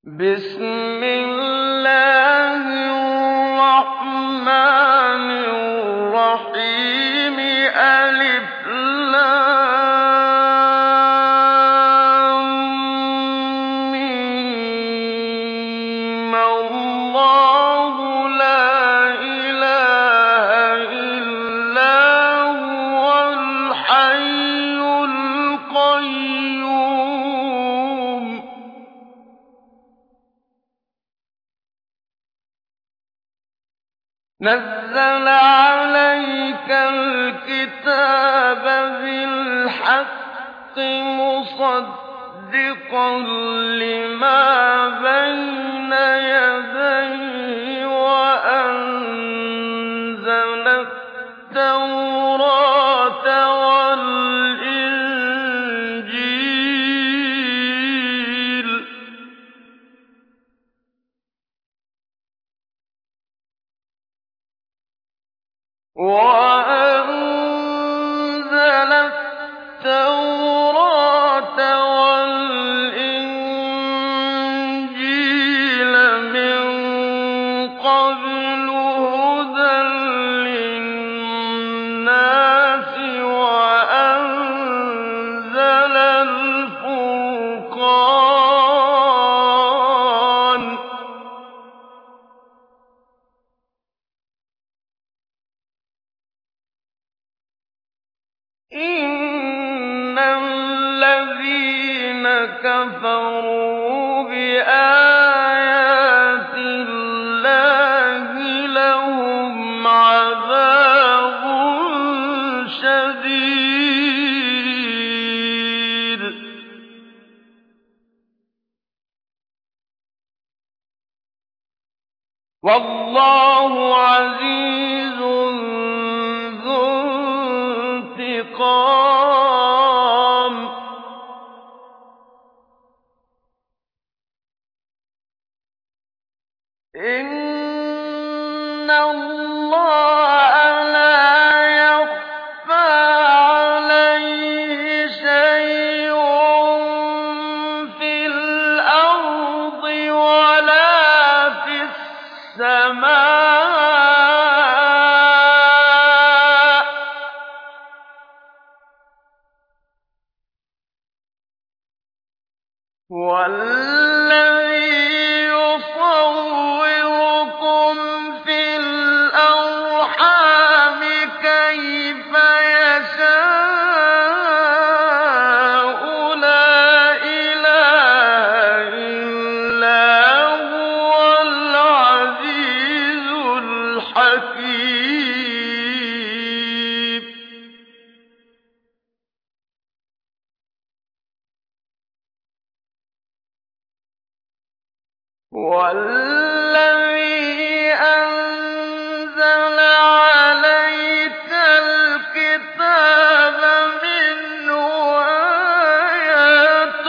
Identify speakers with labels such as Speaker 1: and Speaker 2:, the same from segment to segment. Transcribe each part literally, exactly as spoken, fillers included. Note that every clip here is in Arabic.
Speaker 1: بسم الله الرحمن الرحيم ألف لام ميم الله لا إله إلا هو الحي القيوم نزل عليك الكتاب بالحق مصدقا لما بين يديه وأنزل التوراة والإنجيل وأنزل التوراة والإنجيل من قبل هدى للناس وأنزل الفرقان إن الذين كفروا بآيات الله لهم عذاب شديد والله عزيز ذو انتقام إن الله لا يخفى عليه شيء في الأرض ولا في السماء والذي يصوركم في الأرحام كيف يشاء لا إله إلا هو العزيز الحكيم والذي أنزل عليك الكتاب منه آيات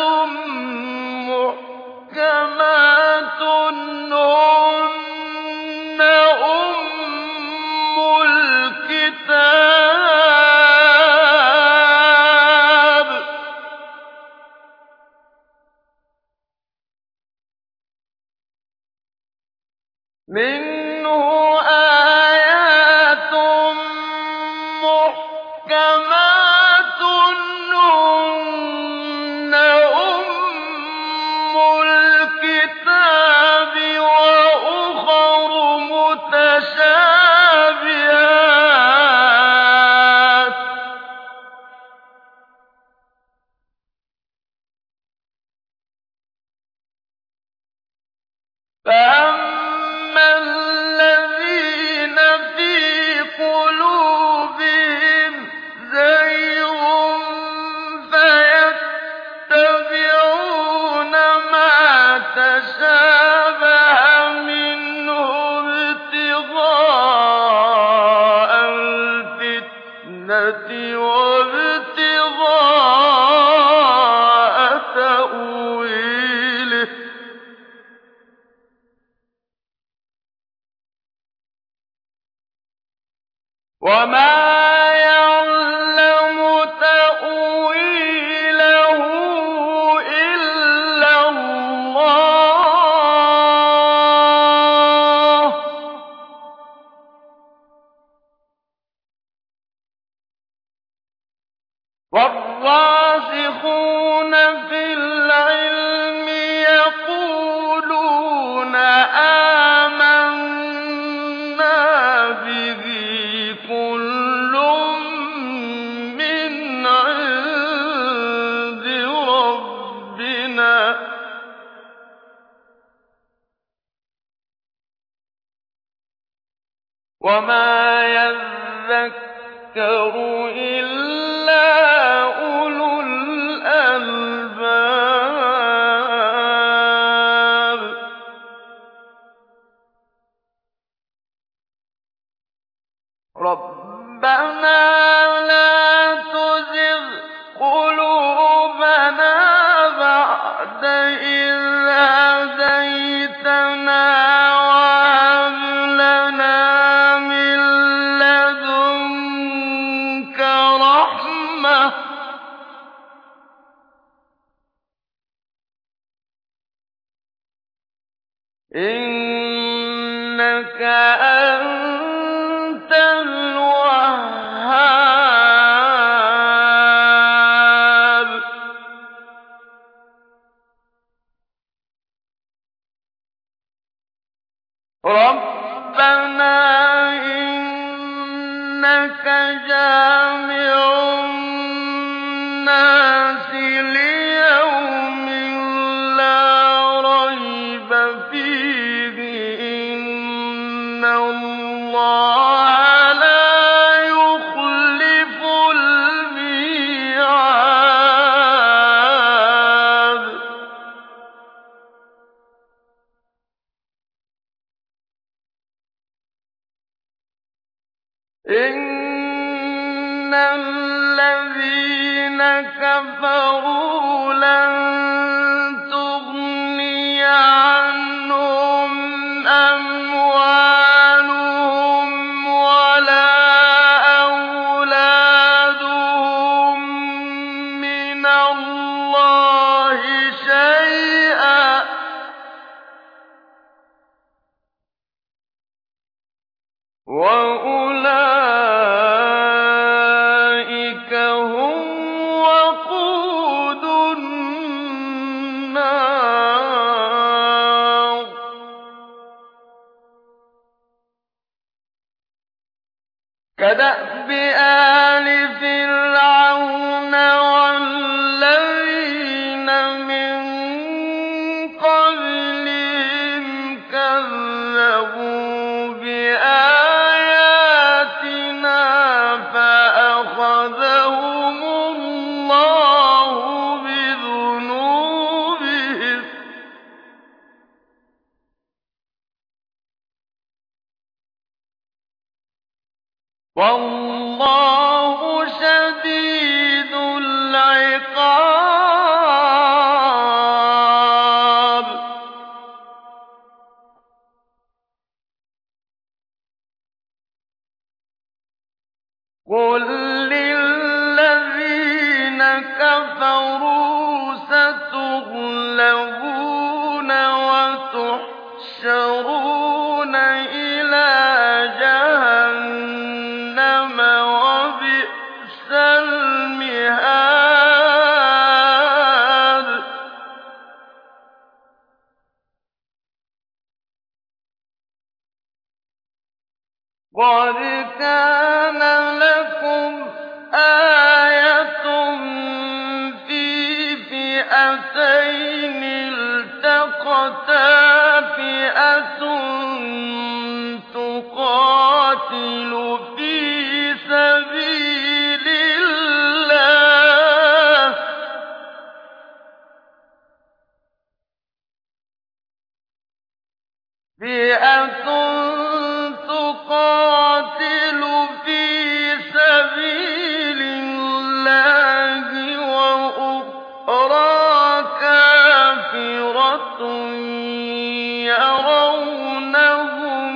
Speaker 1: محكمات هن أم الكتاب منه آيات محكمات هن أم الكتاب وأخر متشابهات فأما الذين في قلوبهم زيغ فيتبعون ما تشابه منه ابتغاء الفتنة وابتغاء تأويله وما يعلم تأويله إلا الله وَمَا يَذَّكَّرُ إِلَّا أُولُو الْأَلْبَابِ رَبَّنَا لَا تُزِغْ قُلُوبَنَا بَعْدَ إِذْ هَدَيْتَنَا وَهَبْ لَنَا مِن لَّدُنكَ رَحْمَةً ۚ إِنَّكَ أَنتَ الْوَهَّابُ رَبَّنَا إِنَّكَ جَامِعُ النَّاسِ لِيَوْمٍ لَّا رَيْبَ فِيهِ إِنَّ اللَّهَ لَا يُخْلِفُ الْمِيعَادَ إِنَّ الَّذِينَ كَفَرُوا لَن تُغْنِيَ عَنْهُمْ أَمْوَالُهُمْ وَلَا أَوْلَادُهُم مِّنَ اللَّهِ شَيْئًا ۖ وَأُولَٰئِكَ هُمْ وَقُودُ النَّارِ كَدَأْبِ آلِ فِرْعَوْنَ وَالَّذِينَ مِن قَبْلِهِمْ كَذَّبُوا بِآيَاتِنَا فَأَخَذَهُمُ اللَّهُ بِذُنُوبِهِمْ ۗ وَاللَّهُ شَدِيدُ الْعِقَابِ قُل لِّلَّذِينَ كَفَرُوا سَتُغْلَبُونَ وَتُحْشَرُونَ إِلَىٰ جَهَنَّمَ ۖ وَبِئْسَ الْمِهَادُ قَدْ كَانَ لَكُمْ آيَةٌ فِي فِئَتَيْنِ الْتَقَتَا ۖ فِئَةٌ تُقَاتِلُ فِي سَبِيلِ اللَّهِ فِئَةٌ تُقَاتِلُ فِي سَبِيلِ اللَّهِ وَأُخْرَىٰ كَافِرَةٌ يَرَوْنَهُم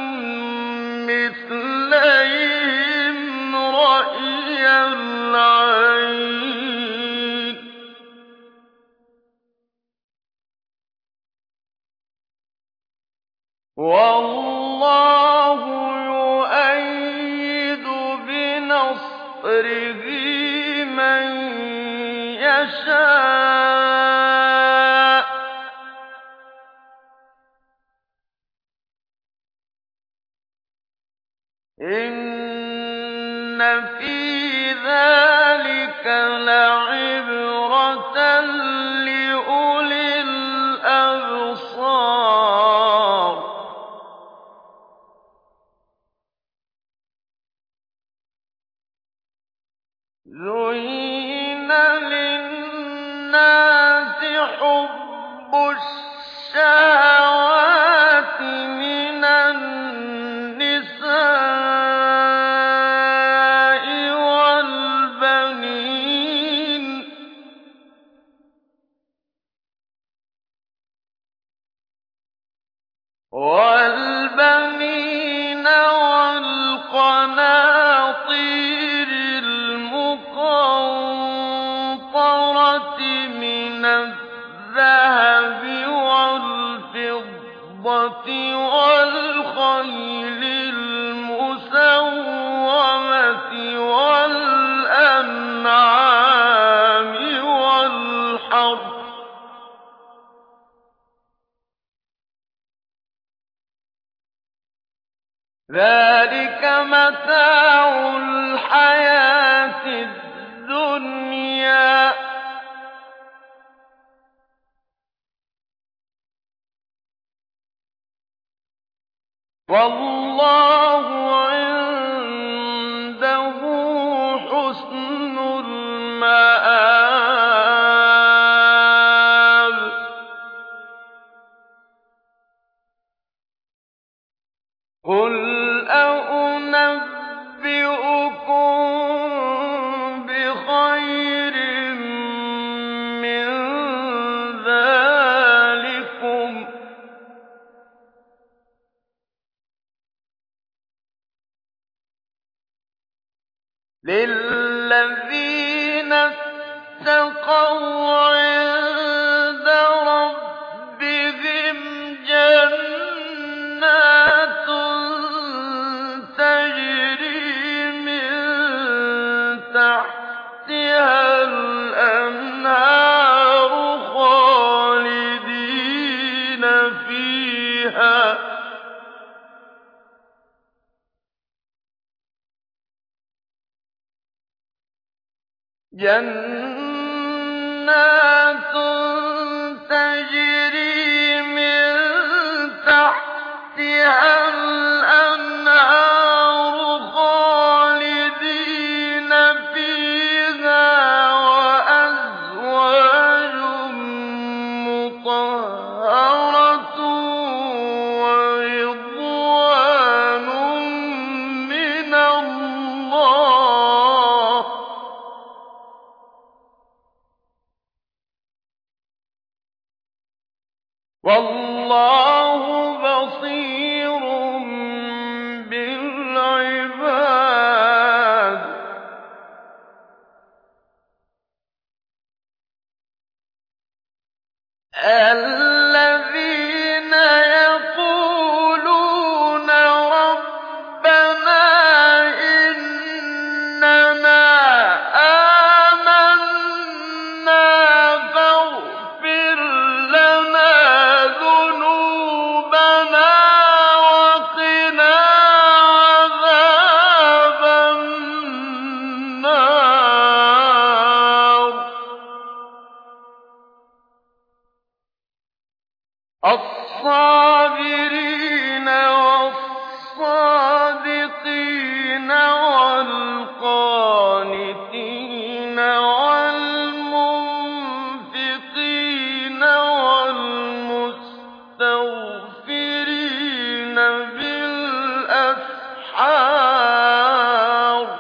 Speaker 1: مِّثْلَيْهِمْ رَأْيَ الْعَيْنِ ۚ وَاللَّهُ يُؤَيِّدُ بِنَصْرِهِ مَن يَشَاءُ ۗ إِنَّ فِي ذَٰلِكَ لَعِبْرَةً لِّأُولِي الْأَبْصَارِ وَالْبَنِينَ وَالْقَنَاطِيرِ الْمُقَنطَرَةِ مِنَ الذَّهَبِ وَالْفِضَّةِ وَالْخَيْلِ الْمُسَوَّمَةِ وَالْأَنْعَامِ وَالْحَرْثِ ۗ ذَٰلِكَ مَتَاعُ الْحَيَاةِ الدُّنْيَا ۖ وَاللَّهُ عِندَهُ حُسْنُ الْمَآبِ. قُلْ أَؤُنَبِّئُكُم بِخَيْرٍ مِّن ذَٰلِكُمْ ۚ لِلَّذِينَ اتَّقَوْا عِندَ رَبِّهِمْ جَنَّاتٌ تَجْرِي مِن تَحْتِهَا الْأَنْهَارُ خَالِدِينَ فِيهَا ۚ جَنَّاتٌ تَجْرِي مِن تَحْتِهَا الْأَنْهَارُ خَالِدِينَ فِيهَا ۚ وَأَزْوَاجٌ مُّطَهَّرَةٌ وَرِضْوَانٌ مِّنَ اللَّهِ ۗ وَاللَّهُ بَصِيرٌ بِالْعِبَادِ. الَّذِينَ يَقُولُونَ رَبَّنَا إِنَّنَا آمَنَّا فَاغْفِرْ لَنَا ذُنُوبَنَا وَقِنَا عَذَابَ النَّارِ. الصَّابِرِينَ وَالصَّادِقِينَ وَالْقَانِتِينَ وَالْمُنفِقِينَ وَالْمُسْتَغْفِرِينَ بِالْأَسْحَارِ.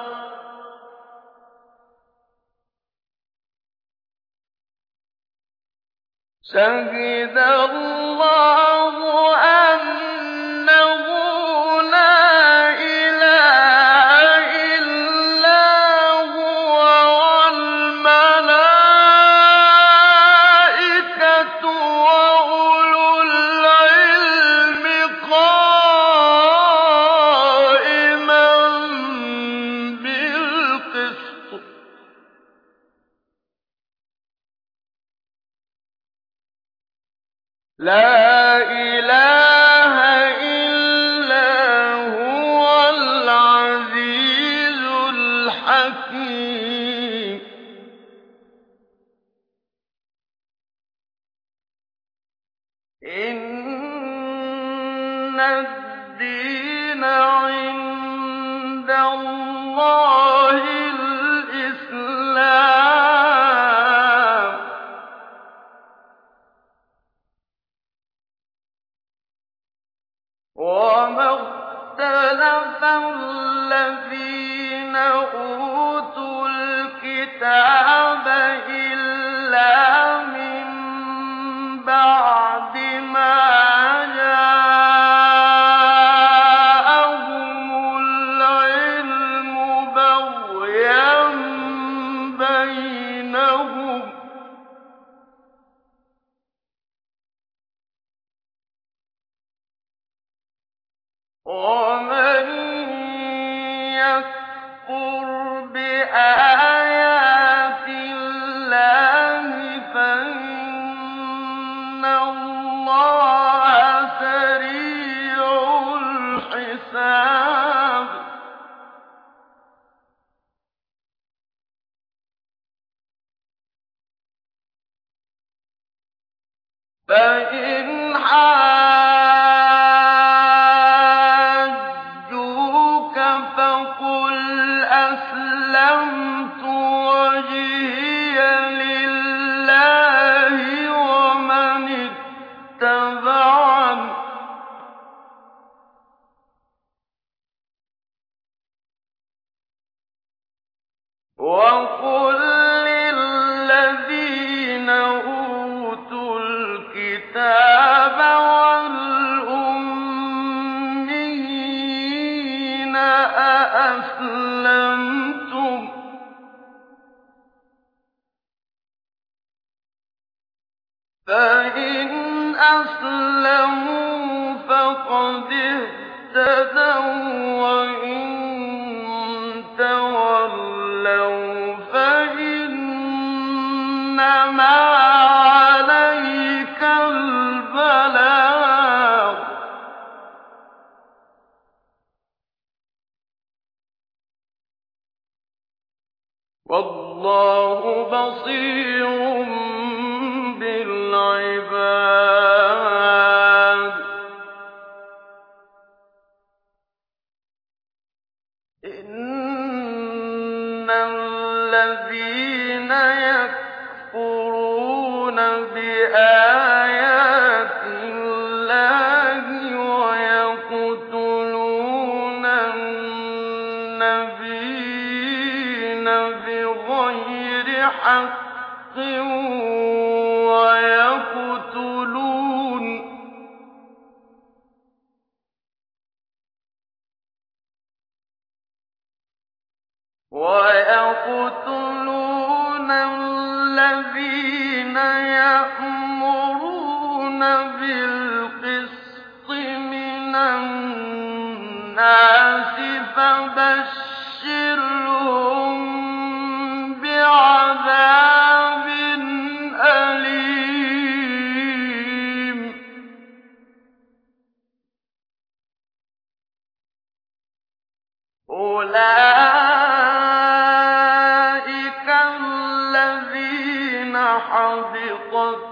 Speaker 1: شَهِدَ اللَّهُ أَنَّهُ لَا إِلَٰهَ إِلَّا هُوَ وَالْمَلَائِكَةُ وَأُولُو الْعِلْمِ قَائِمًا بِالْقِسْطِ ۚ لَا إِلَٰهَ إِلَّا هُوَ الْعَزِيزُ الْحَكِيمُ. إِنَّ الدِّينَ عِندَ اللَّهِ الْإِسْلَامُ ۗ وَمَا اخْتَلَفَ الَّذِينَ أُوتُوا الْكِتَابَ إِلَّا مِن بَعْدِ مَا جَاءَهُمُ ومن يكفر بآيات الله فإن الله سريع الحساب فإن حاجوك فقل أسلمت وجهي لله ومن اتبعني وقل للذين أوتوا الكتاب والأميين أأسلمتم فإن أسلموا فقد اهتدوا وإن تولوا فإنما عليك البلاغ والله بصير بالعباد إن الذين يكفرون بآيات الله ويقتلون النبيين بغير حق ويقتلون ويقتلون الذين يأمرون بالقسط من الناس فبشرهم بعذاب أليم أولئك الذين حبطت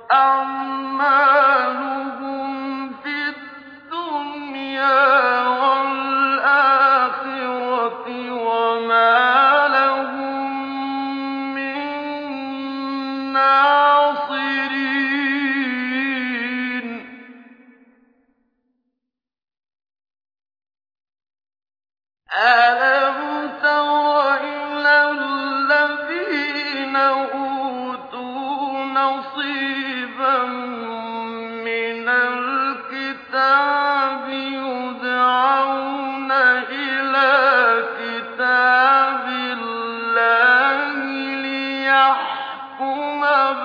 Speaker 1: أعمالهم في الدنيا والآخرة وما لهم من ناصرين ألم تر إلى الذين أوتوا نصيبا من الكتاب يدعون إلى كتاب الله ليحكم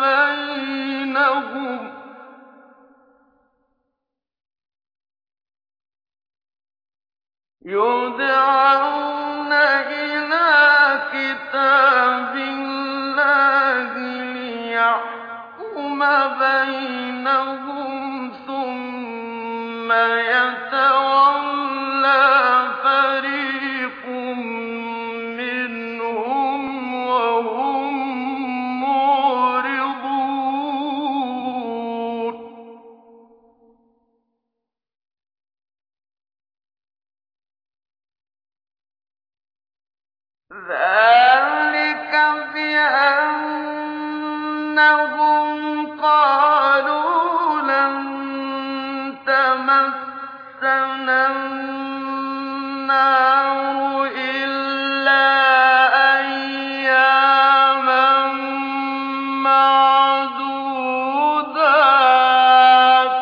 Speaker 1: بينهم يدعون إلى كتاب الله ليحكم بينهم ثم يتولى فريق منهم وهم معرضون ذلك بأنهم قالوا لن تمسنا النار إلا أياما معدودات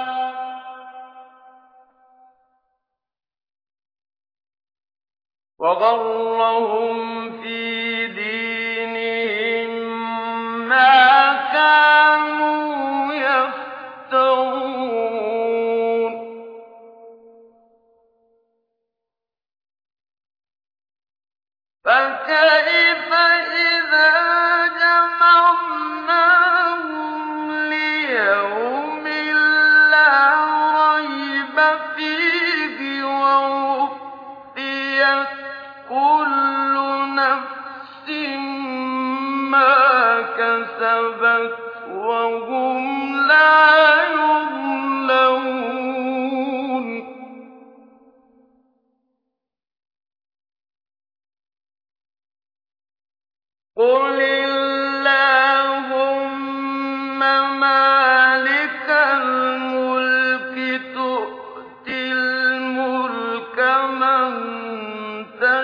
Speaker 1: وغرهم في دينهم ما كانوا يفترون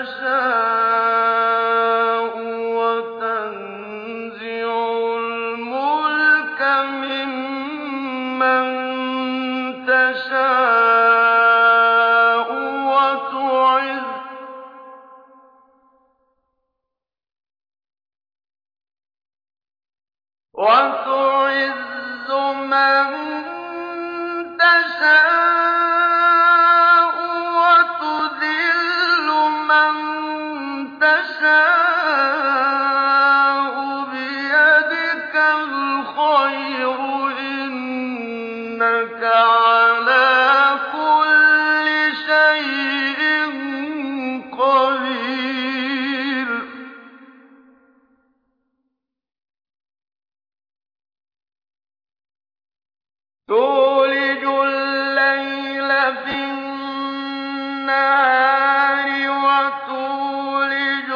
Speaker 1: تَشَاءُ وَتَنزِعُ الْمُلْكَ مِمَّن تَشَاءُ وَتُعِزُّ مَن تَشَاءُ وَتُذِلُّ مَن تَشَاءُ بِيَدِكَ الْخَيْرُ ۖ إِنَّكَ عَلَىٰ كُلِّ شَيْءٍ قَدِيرٌ تُولِجُ اللَّيْلَ فِي النَّهَارِ وَتُولِجُ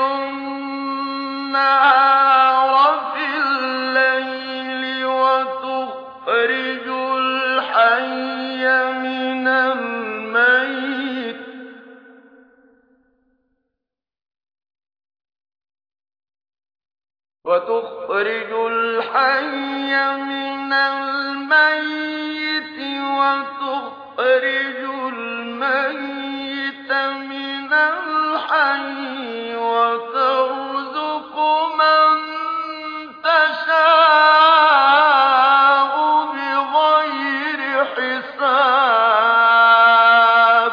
Speaker 1: النَّهَارَ فِي اللَّيْلِ وَتُخْرِجُ الْحَيَّ مِنَ الْمَيِّتِ وَتُخْرِجُ الْمَيِّتَ مِنَ الْحَيِّ وَتَرْزُقُ مَن تَشَاءُ بِغَيْرِ حِسَابٍ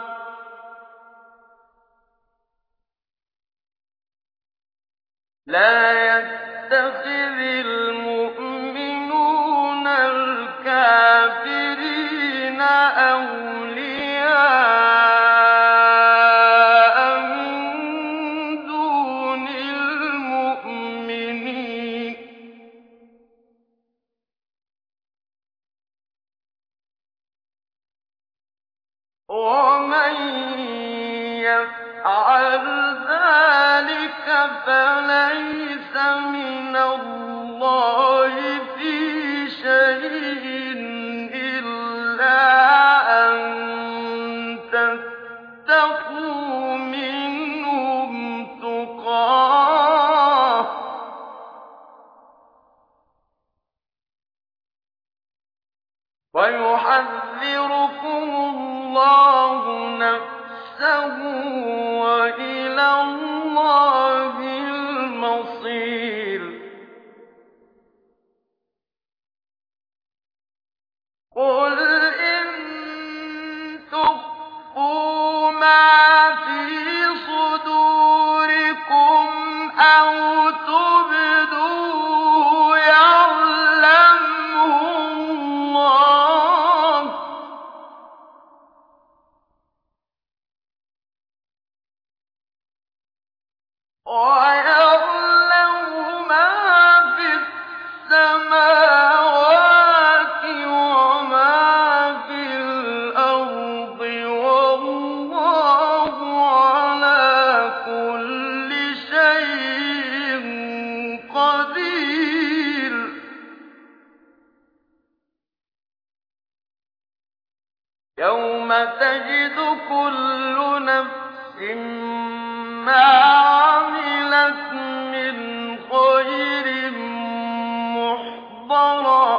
Speaker 1: لَا يَتَّخِذِ الْمُؤْمِنُونَ الْكَافِرِينَ أَوْلِيَاءَ مِن دُونِ الْمُؤْمِنِينَ ۖ وَمَن يَفْعَلْ ذَٰلِكَ فَلَيْسَ مِنَ اللَّهِ فِي شَيْءٍ إِلَّا أَن تَتَّقُوا مِنْهُمْ تُقَاةً ۗ وَيُحَذِّرُكُمُ اللَّهُ نَفْسَهُ ۗ وَإِلَى اللَّهِ الْمَصِيرُ قُلْ إِن تُخْفُوا مَا فِي صُدُورِكُمْ أَوْ تُبْدُوهُ يَعْلَمْهُ اللَّهُ ۗ وَيَعْلَمُ مَا فِي السَّمَاوَاتِ وَمَا فِي الْأَرْضِ ۗ وَاللَّهُ عَلَىٰ كُلِّ شَيْءٍ قَدِيرٌ يَوْمَ تَجِدُ كُلُّ نَفْسٍ مَّا عَمِلَتْ مِنْ خَيْرٍ مُّحْضَرًا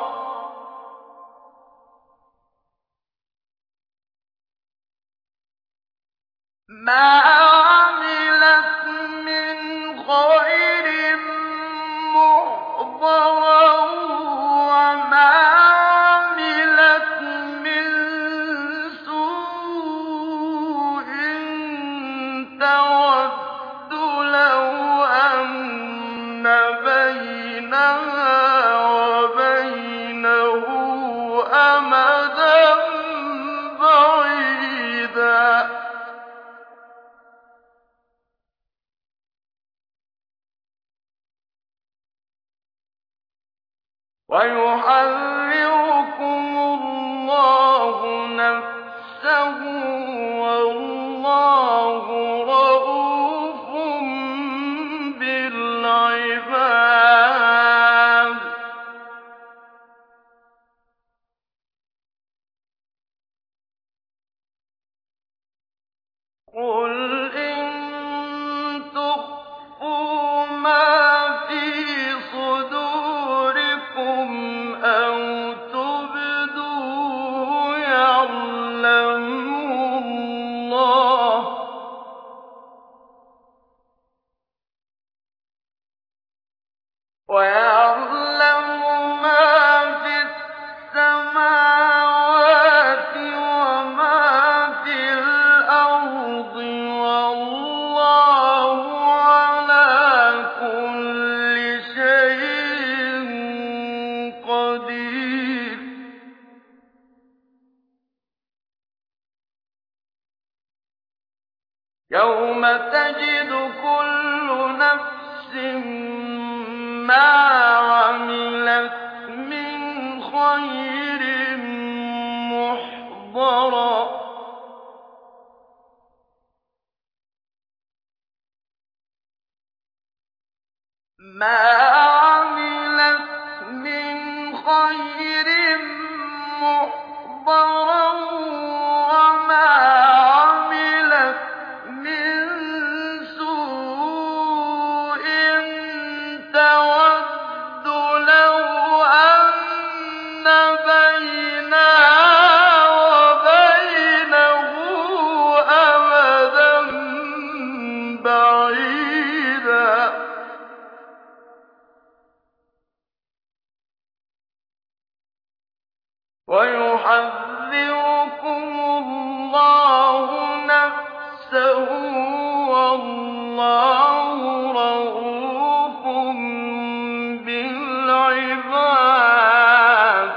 Speaker 1: وَمَا عَمِلَتْ مِن سُوءٍ تَوَدُّ لَوْ أَنَّ بَيْنَهَا وَبَيْنَهُ أَمَدًا بَعِيدًا وَيُحَذِّرُكُمُ اللَّهُ نَفْسَهُ ۗ وَاللَّهُ رَءُوفٌ بِالْعِبَادِ قُلْ إِن الله ويعلم ما في السماوات وما في الأرض والله على كل شيء قدير يوم تجد كل نفس ما عملت من خير محضرا ما عملت من خير محضرا وما عملت من سوء تود لو أن بينها وبينه أمدا بعيدا ويحذركم الله نفسه والله رءوف بالعباد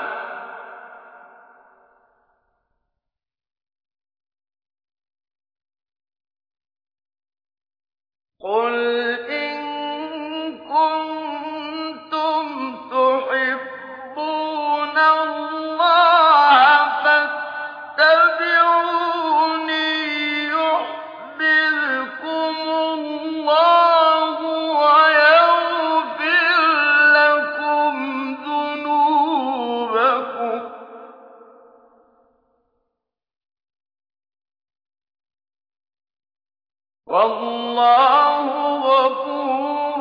Speaker 1: قل إن كنتم تحبون الله فاتبعوني يحببكم الله ويغفر لكم ذنوبكم والله غفور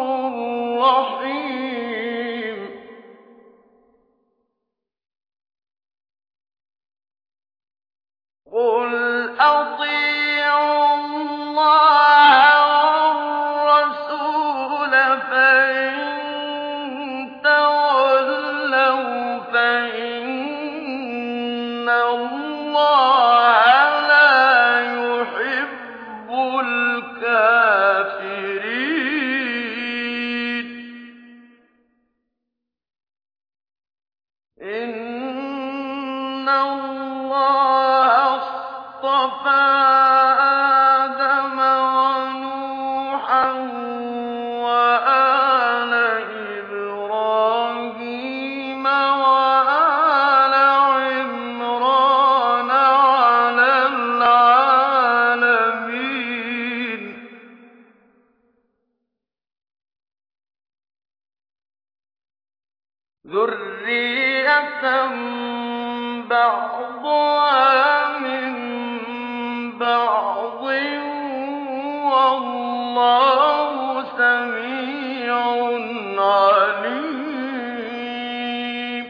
Speaker 1: رحيم قل أطيعوا الله والرسول فإن تولوا فإن الله لا يحب الكافرين إن الله اصطفى آدم ونوحا وآل إبراهيم وآل عمران على العالمين ذرية بعضها من بعض والله سميع عليم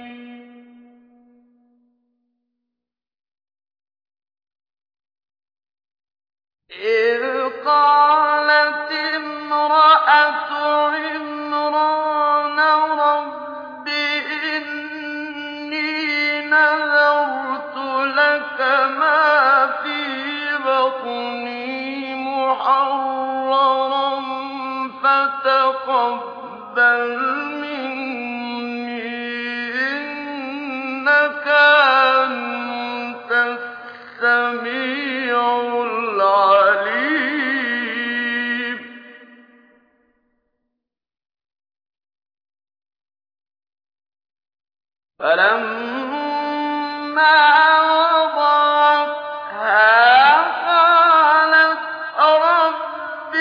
Speaker 1: إذ قالت امرأة عمران رب إني نذرت لك ما في بطني محررا فتقبل مني إنك أنت السميع العليم فلما وضعتها قالت رب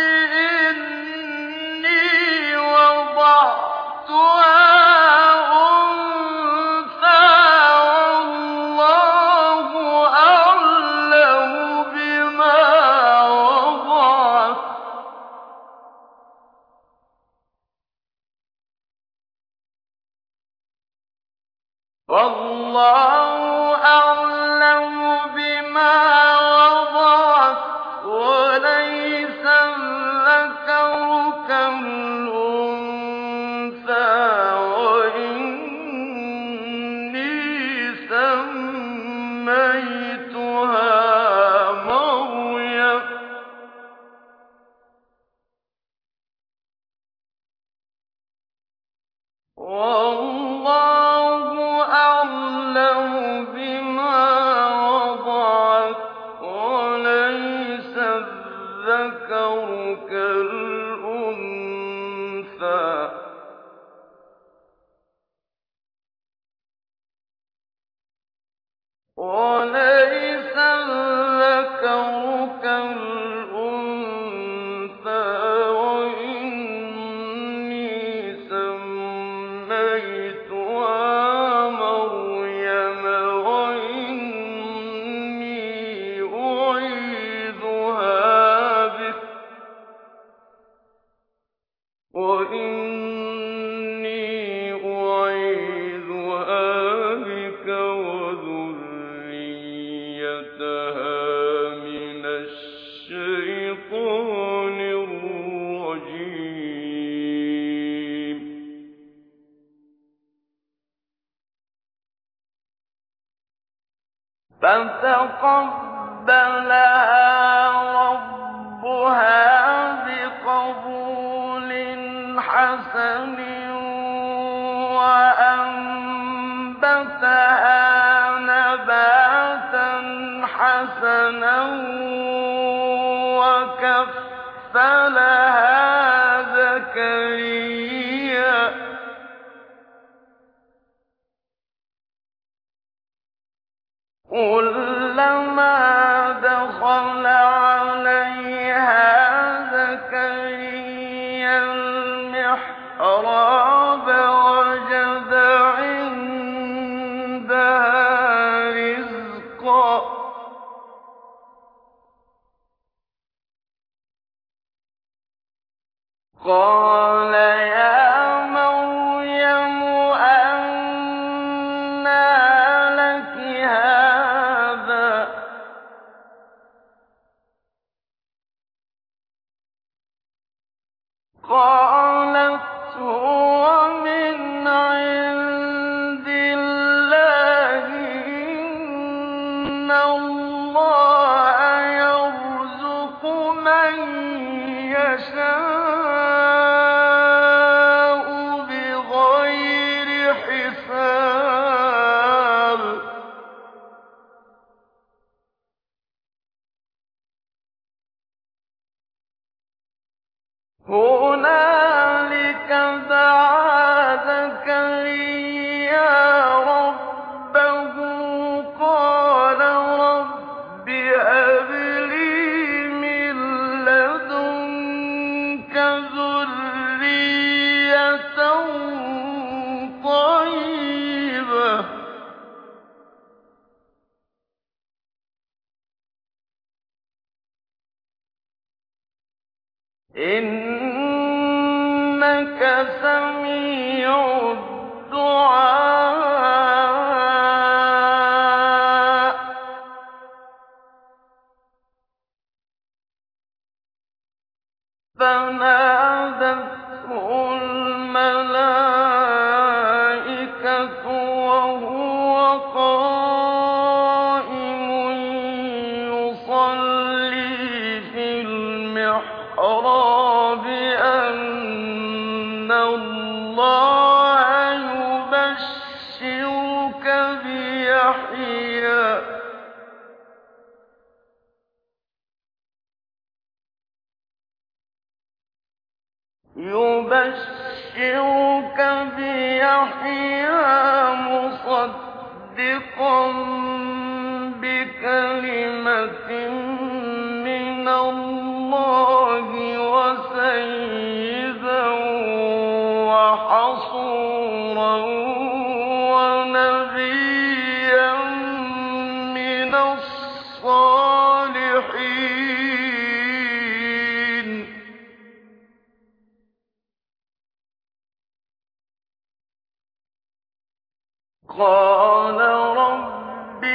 Speaker 1: إني وضعتها أنثى والله أعلم بما من الشيطان الرجيم. فتقبلها ربها بقبول حسن وأنبتها نباتا حسنا وكفلها زكريا كلما دخل عليها زكريا المحراب وجد عندها رزقا قال يا مريم أنى لك هذا قالت هو من عند الله إن الله يرزق من يشاء بغير حساب هنالك دعا زكريا ربه قال رب هب لي من لدنك ذرية طيبة إنك سميع الدعاء فنادته الملائكة وهو قائم يصلي في المحراب أن الله يبشرك بيحيى يبشرك بيحيى مصدقا بكلمة من الله وسيدا وحصورا ونبيا من الصالحين قال رب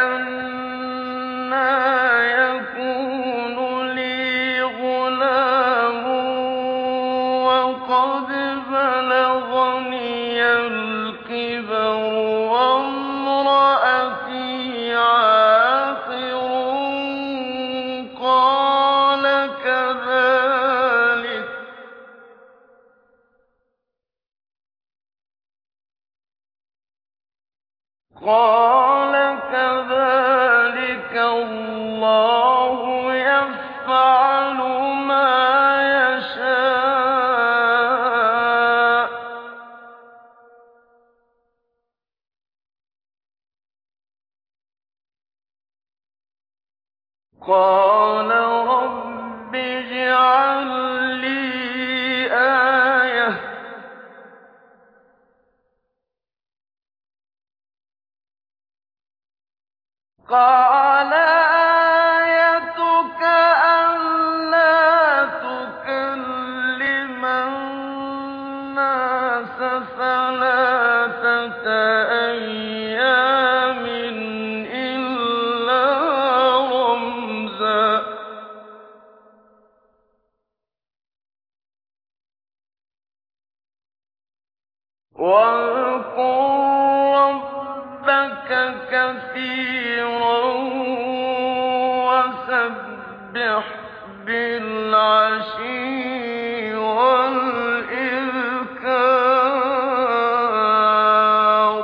Speaker 1: أنى يكون لي غلام وقد بلغني الكبر وامرأتي عاقر قال كذلك قال كذلك الله يفعل ما يشاء قال رب اجعل لي آية قال آيتك ألا تكلم الناس ثلاثة أيام إلا وَاذْكُر رَّبَّكَ كَثِيرًا وَسَبِّحْ بِالْعَشِيِّ وَالْإِبْكَارِ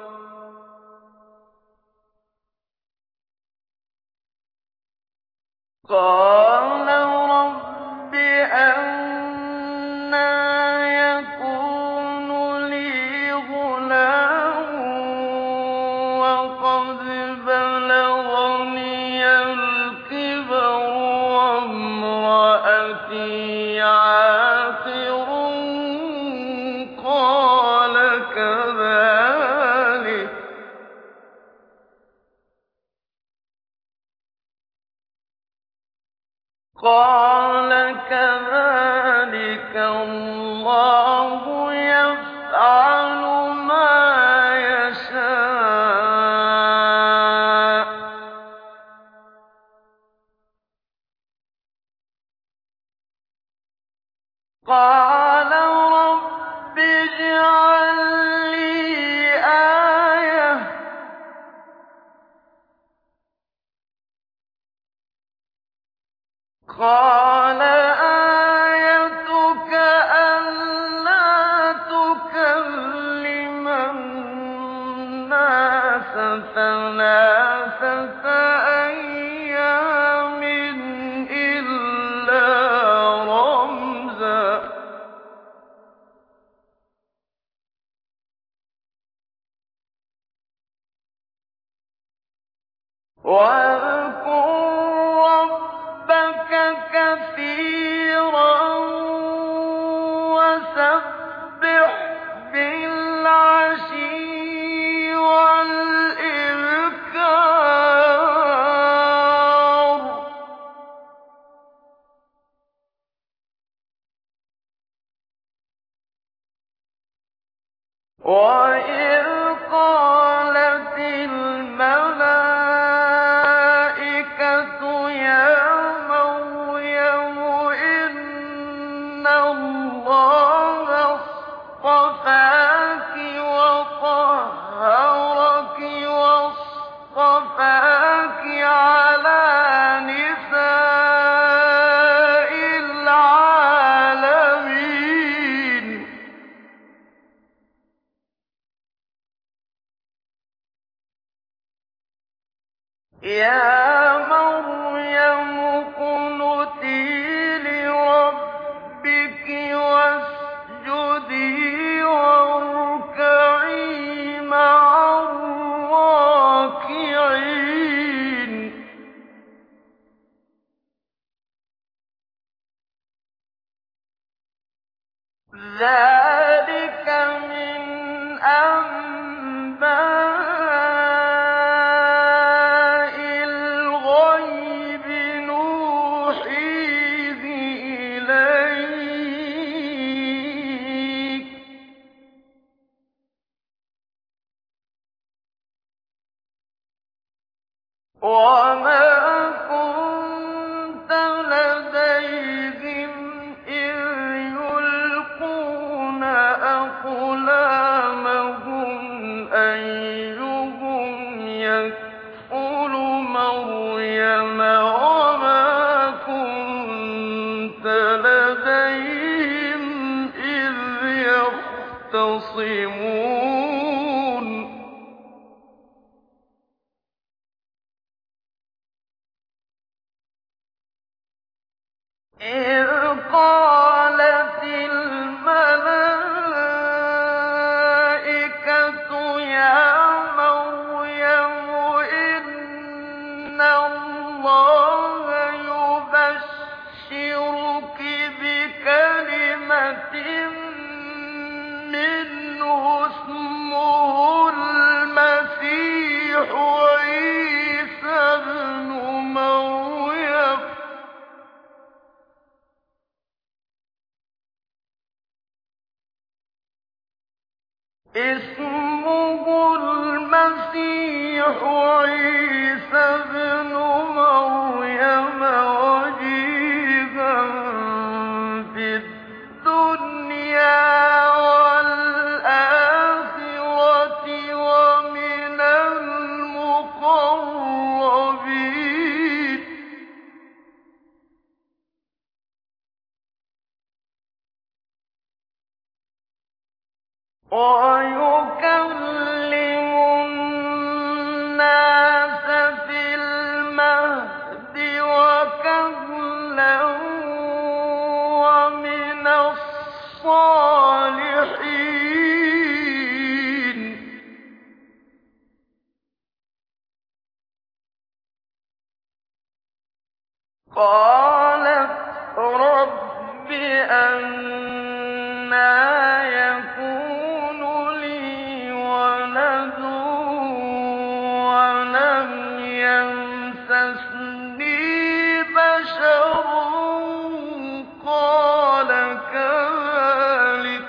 Speaker 1: قَالَ رَبِّ أَنَّىٰ يَكُونُ لِي غُلَامٌ وَقَدْ بَلَغَنِيَ الْكِبَرُ وَامْرَأَتِي عَاقِرٌ ۖ قَالَ كَذَٰلِكَ اللَّهُ يَفْعَلُ مَا يَشَاءُ ۚ قَالَ رَبِّ اجْعَل لِّي آيَةً ۖ قَالَ آيَتُكَ أَلَّا تُكَلِّمَ النَّاسَ ثَلَاثَةَ أَيَّامٍ إِلَّا رَمْزًا ۗ وَاذْكُر رَّبَّكَ كَثِيرًا وَسَبِّحْ بِالْعَشِيِّ وَالْإِبْكَارِ وَإِذْ قَالَتِ الْمَلَائِكَةُ يَا مَرْيَمُ إِنَّ اللَّهَ اصْطَفَاكِ وَطَهَّرَكِ وَاصْطَفَاكِ عَلَىٰ نِسَاءِ الْعَالَمِينَ يَا مَرْيَمُ اقْنُتِي لِرَبِّكِ وَاسْجُدِي وَارْكَعِي مَعَ الرَّاكِعِينَ ذَٰلِكَ مِنْ أَنبَاءِ الْغَيْبِ نُوحِيهِ إِلَيْكَ ۖ وَمَا كُنتَ لَدَيْهِمْ إِذْ يُلْقُونَ أَقْلَامَهُمْ أَيُّهُمْ يَكْفُلُ مَرْيَمَ وَمَا كُنتَ لَدَيْهِمْ إِذْ يَخْتَصِمُونَ إِذْ قَالَتِ الْمَلَائِكَةُ يَا مَرْيَمُ إِنَّ اللَّهَ يُبَشِّرُكِ بِكَلِمَةٍ مِّنْهُ اسْمُهُ الْمَسِيحُ عِيسَى ابْنُ مَرْيَمَ اسمه المسيح عيسى ابن مريم وجيها في الدنيا والآخرة وَيُكَلِّمُ النَّاسَ فِي الْمَهْدِ وَكَهْلًا وَمِنَ الصَّالِحِينَ. قَالَتْ رَبِّ أَنَّىٰ يَكُونُ لِي وَلَدٌ وَلَمْ يَمْسَسْنِي بَشَرٌ ۖ قَالَ كَذَٰلِكَ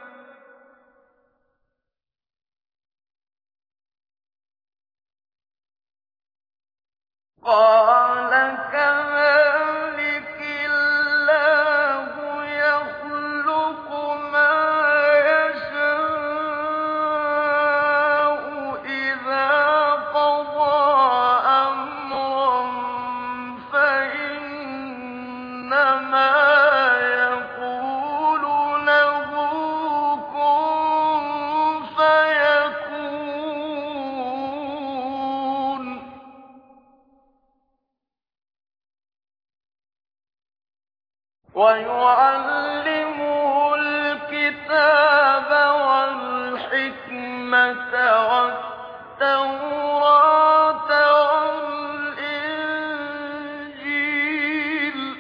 Speaker 1: اللَّهُ يَخْلُقُ مَا يَشَاءُ ۚ إِذَا قَضَىٰ أَمْرًا فَإِنَّمَا يَقُولُ لَهُ كُن فَيَكُونُ. وَيُعَلِّمُهُ الْكِتَابَ وَالْحِكْمَةَ وَالتَّوْرَاةَ وَالْإِنجِيلَ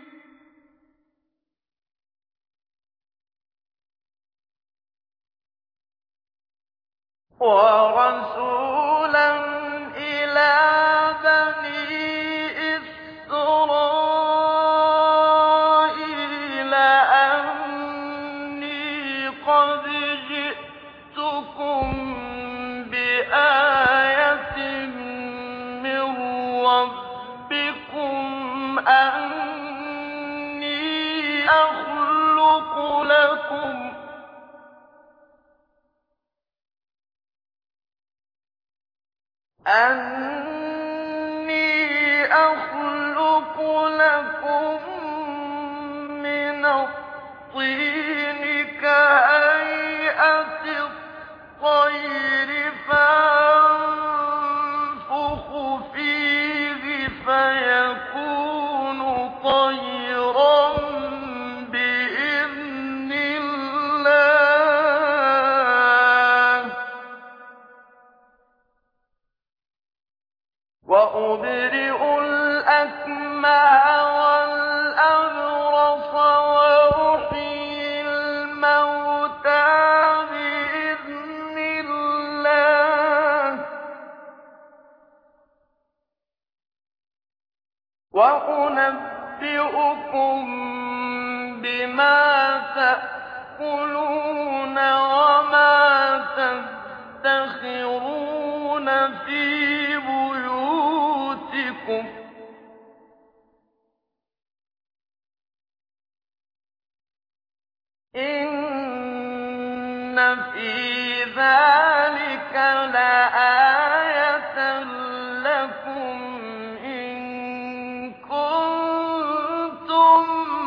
Speaker 1: وَرَسُولًا إِلَىٰ بَنِي إِسْرَائِيلَ أَنِّي قَدْ جِئْتُكُم بِآيَةٍ مِّن رَّبِّكُمْ أَنِّي أَخْلُقُ لَكُم أَنِّي أَخْلُقُ لَكُم مِّنَ الطِّينِ كَهَيْئَةِ الطَّيْرِ فَأَنفُخُ فِيهِ فَيَكُونُ طَيْرًا بِإِذْنِ اللَّهِ ۖ وَأُبْرِئُ الْأَكْمَهَ وَالْأَبْرَصَ وَأُحْيِي الْمَوْتَىٰ بِإِذْنِ اللَّهِ ۖ وَأُنَبِّئُكُم بِمَا تَأْكُلُونَ وَمَا تَدَّخِرُونَ فِي بُيُوتِكُمْ ۚ إِنَّ فِي ذَٰلِكَ لَآيَةً لَّكُمْ إِن كُنتُم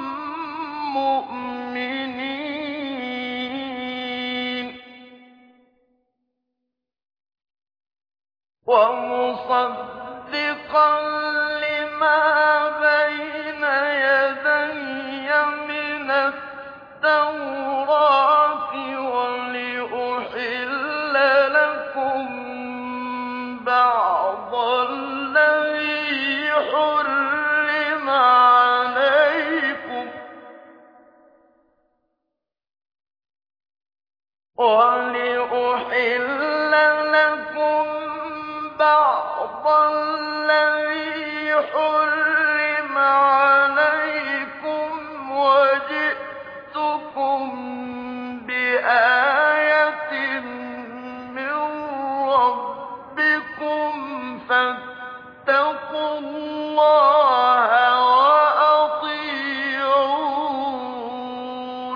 Speaker 1: مُّؤْمِنِينَ. وَمُصَدِّقًا لِّمَا بَيْنَ يَدَيَّ مِنَ التَّوْرَاةِ وَلِأُحِلَّ لَكُم بَعْضَ الَّذِي حُرِّمَ عَلَيْكُمْ ۚ وَلِأُحِلَّ لَكُم بَعْضَ الَّذِي حُرِّمَ عَلَيْكُمْ وَجِئْتُكُم بِآيَةٍ مِّن رَّبِّكُمْ فَاتَّقُوا اللَّهَ وَأَطِيعُونِ.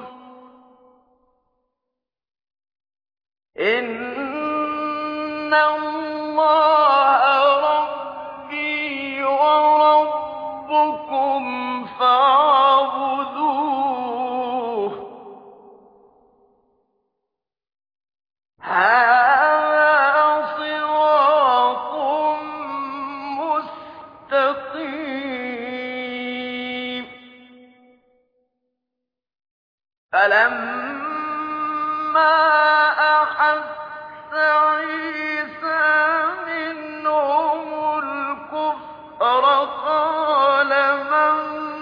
Speaker 1: إِنَّ اللَّهَ رَبِّي وَرَبُّكُمْ فَاعْبُدُوهُ فَلَمَّا أَحَسَّ عِيسَىٰ مِنْهُمُ الْكُفْرَ قَالَ مَنْ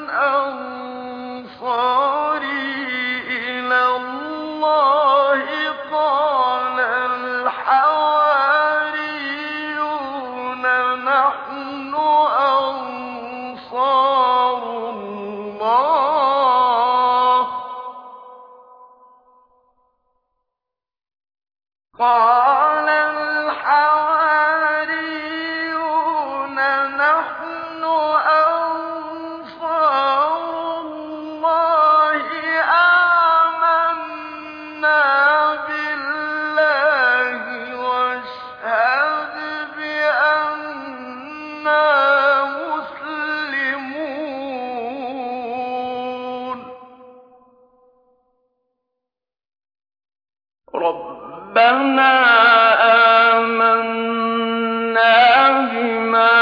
Speaker 1: أَنصَارِي إِلَى اللَّهِ قَالَ الْحَوَارِيُّونَ نَحْنُ أَنصَارُ اللَّهِ قَالَ الْحَوَارِيُّونَ نَحْنُ أَنصَارُ اللَّهِ آمَنَّا بِاللَّهِ وَاشْهَدْ بِأَنَّا مُسْلِمُونَ رَبَّنَا آمَنَّا بِمَا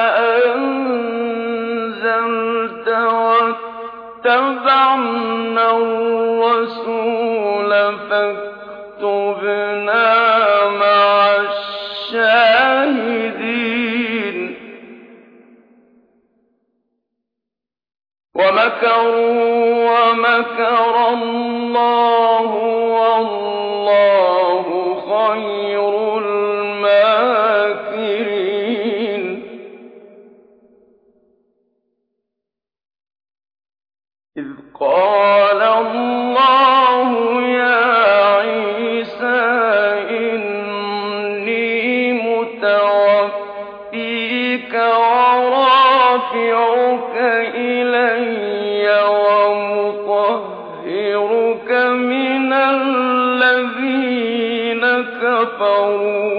Speaker 1: أَنزَلْتَ وَاتَّبَعْنَا الرَّسُولَ فَاكْتُبْنَا مَعَ الشَّاهِدِينَ وَمَكَرُوا وَمَكَرَ اللَّهُ وَاللَّهُ خَيْرُ الْمَاكِرِينَ إِذْ قَالَ اللَّهُ يَا عِيسَىٰ إِنِّي مُتَوَفِّيكَ وَرَافِعُكَ إِلَيَّ وَمُطَهِّرُكَ مِنَ الَّذِينَ كَفَرُوا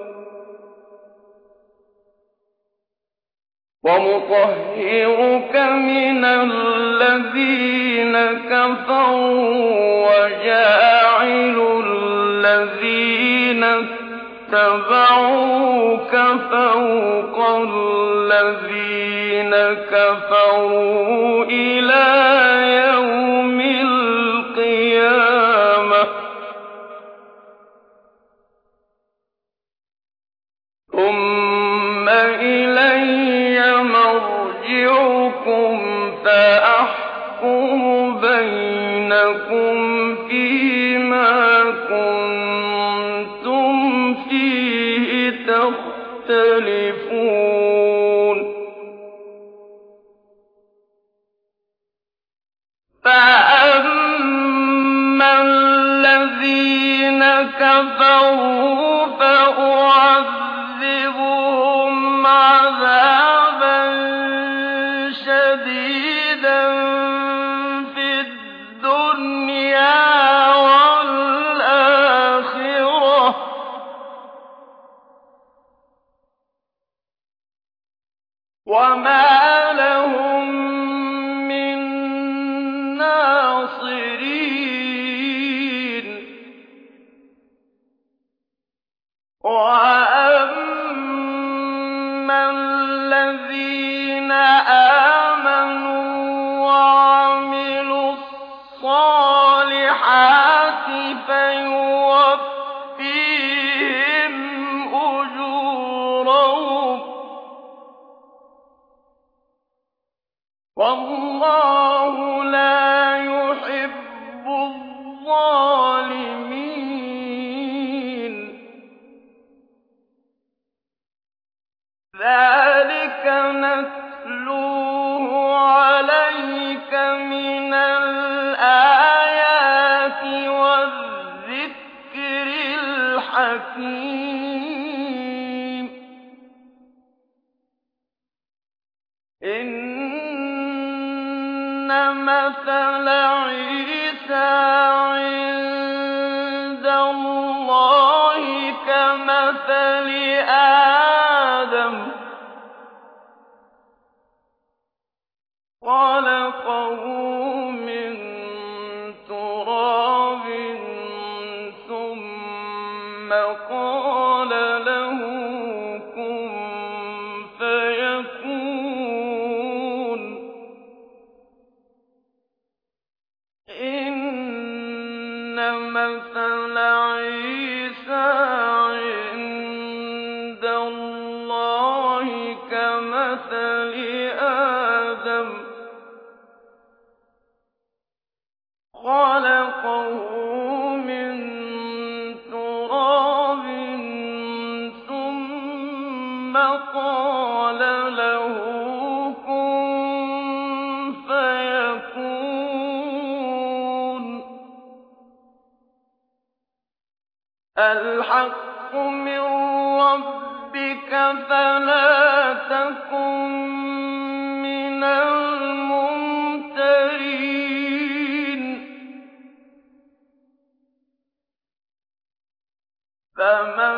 Speaker 1: وَمُطَهِّرُكَ مِنَ الَّذِينَ كَفَرُوا وَجَاعِلُ الَّذِينَ اتَّبَعُوكَ فَوْقَ الَّذِينَ كَفَرُوا إِلَىٰ يَوْمِ الْقِيَامَةِ ثُمَّ إِلَيَّ مَرْجِعُكُمْ فَأَحْكُمُ بَيْنَكُمْ فِيمَا كُنتُمْ فِيهِ تَخْتَلِفُونَ فَأَمَّا الَّذِينَ كَفَرُوا فَأُعَذِّبُهُمْ عَذَابًا شَدِيدًا فِي الدُّنْيَا وَالْآخِرَةِ وَمَا لَهُم مِّن نَّاصِرِينَ وَأَمَّا الَّذِينَ آمَنُوا وَعَمِلُوا الصَّالِحَاتِ فَيُوَفِّيهِمْ أُجُورَهُمْ وَاللَّهُ لَا يُحِبُّ الظَّالِمِينَ ذَٰلِكَ نَتْلُوهُ عَلَيْكَ مِنَ الْآيَاتِ وَالذِّكْرِ الْحَكِيمِ إِنَّ مَثَلَ عِيسَىٰ عِندَ اللَّهِ كَمَثَلِ آدَمَ خَلَقَهُ مِن تُرَابٍ ثُمَّ قَالَ لَهُ كُن فَيَكُونُ إِنَّ مَثَلَ عِيسَىٰ عِندَ اللَّهِ كَمَثَلِ آدَمَ ۖ خَلَقَهُ مِن تُرَابٍ ثُمَّ قَالَ لَهُ كُن فَيَكُونُ ۖ الْحَقُّ مِن رَّبِّكَ فَلَا تَكُن مِّنَ الْمُمْتَرِينَ فَمَنْ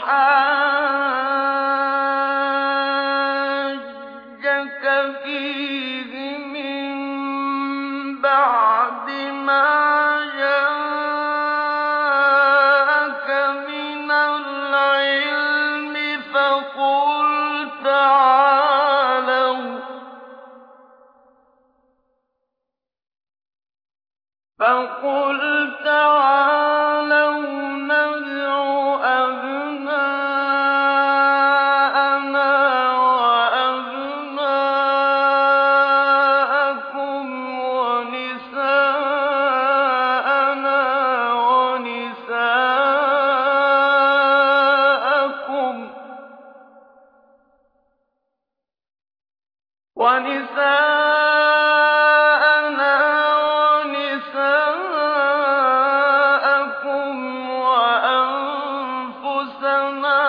Speaker 1: حَاجَّكَ فِيهِ مِن بَعْدِ مَا جَاءَكَ مِنَ الْعِلْمِ فَقُلْ تَعَالَوْا نَدْعُ أَبْنَاءَنَا وَأَبْنَاءَكُمْ وَنِسَاءَنَا وَنِسَاءَكُمْ وَأَنفُسَنَا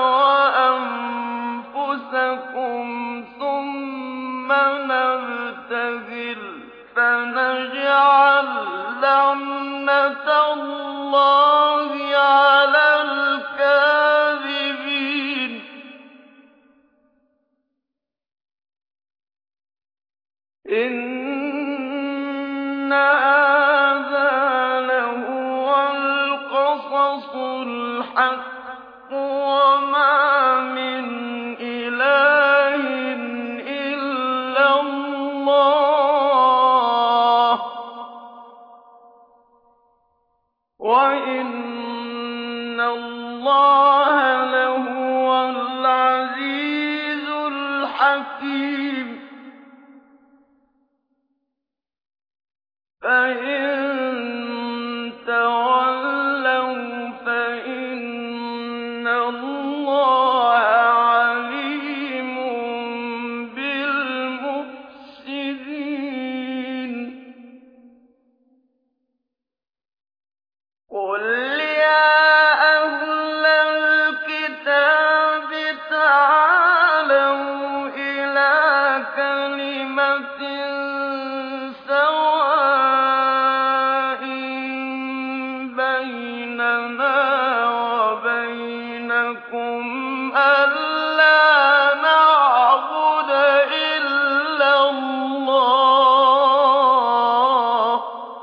Speaker 1: وَأَنفُسَكُمْ ثُمَّ نَبْتَهِلْ فَنَجْعَل لَّعْنَتَ اللَّهِ عَلَى الْكَاذِبِينَ إِنَّ هَٰذَا لَهُوَ الْقَصَصُ الْحَقُّ وَمَا مِنْ إِلَٰهٍ إِلَّا اللَّهُ وَإِنَّ اللَّهَ لَهُوَ الْعَزِيزُ الْحَكِيمُ فَإِن تَوَلَّوْا فَإِنَّ اللَّهَ عَلِيمٌ بِالْمُفْسِدِينَ قُلْ يَا أَهْلَ الْكِتَابِ تَعَالَوْا إِلَىٰ كَلِمَةٍ سَوَاءٍ بَيْنَنَا وَبَيْنَكُمْ أَلَّا نَعْبُدَ إِلَّا اللَّهَ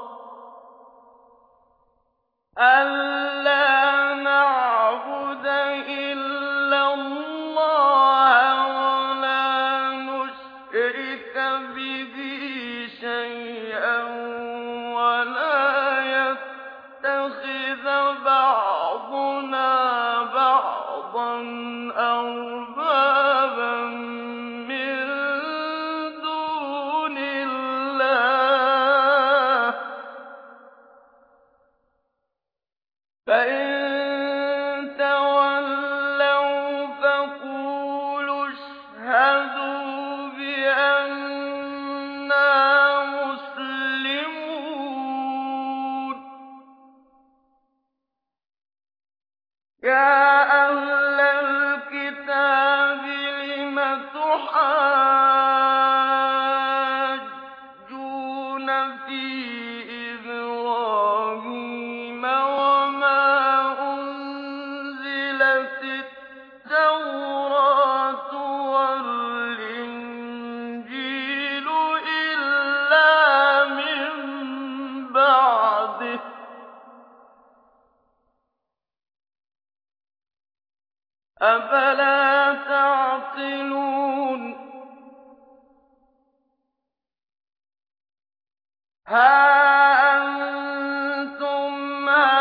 Speaker 1: أَلَّا نَعْبُدَ إِلَّا اللَّهَ وَلَا نُشْرِكَ بِهِ شَيْئًا وَلَا يَتَّخِذَ بَعْضُنَا بَعْضًا أَرْبَابًا مِّن دُونِ اللَّهِ ۚ فَإِن تَوَلَّوْا فَقُولُوا اشْهَدُوا بِأَنَّا مُسْلِمُونَ يَا أَهْلَ الْكِتَابِ لِمَ تُحَاجُّونَ فِي إِبْرَاهِيمَ وَمَا أُنزِلَتِ التَّوْرَاةُ وَالْإِنجِيلُ إِلَّا مِن بَعْدِهِ ۚ أَفَلَا تَعْقِلُونَ هَا أَنتُمْ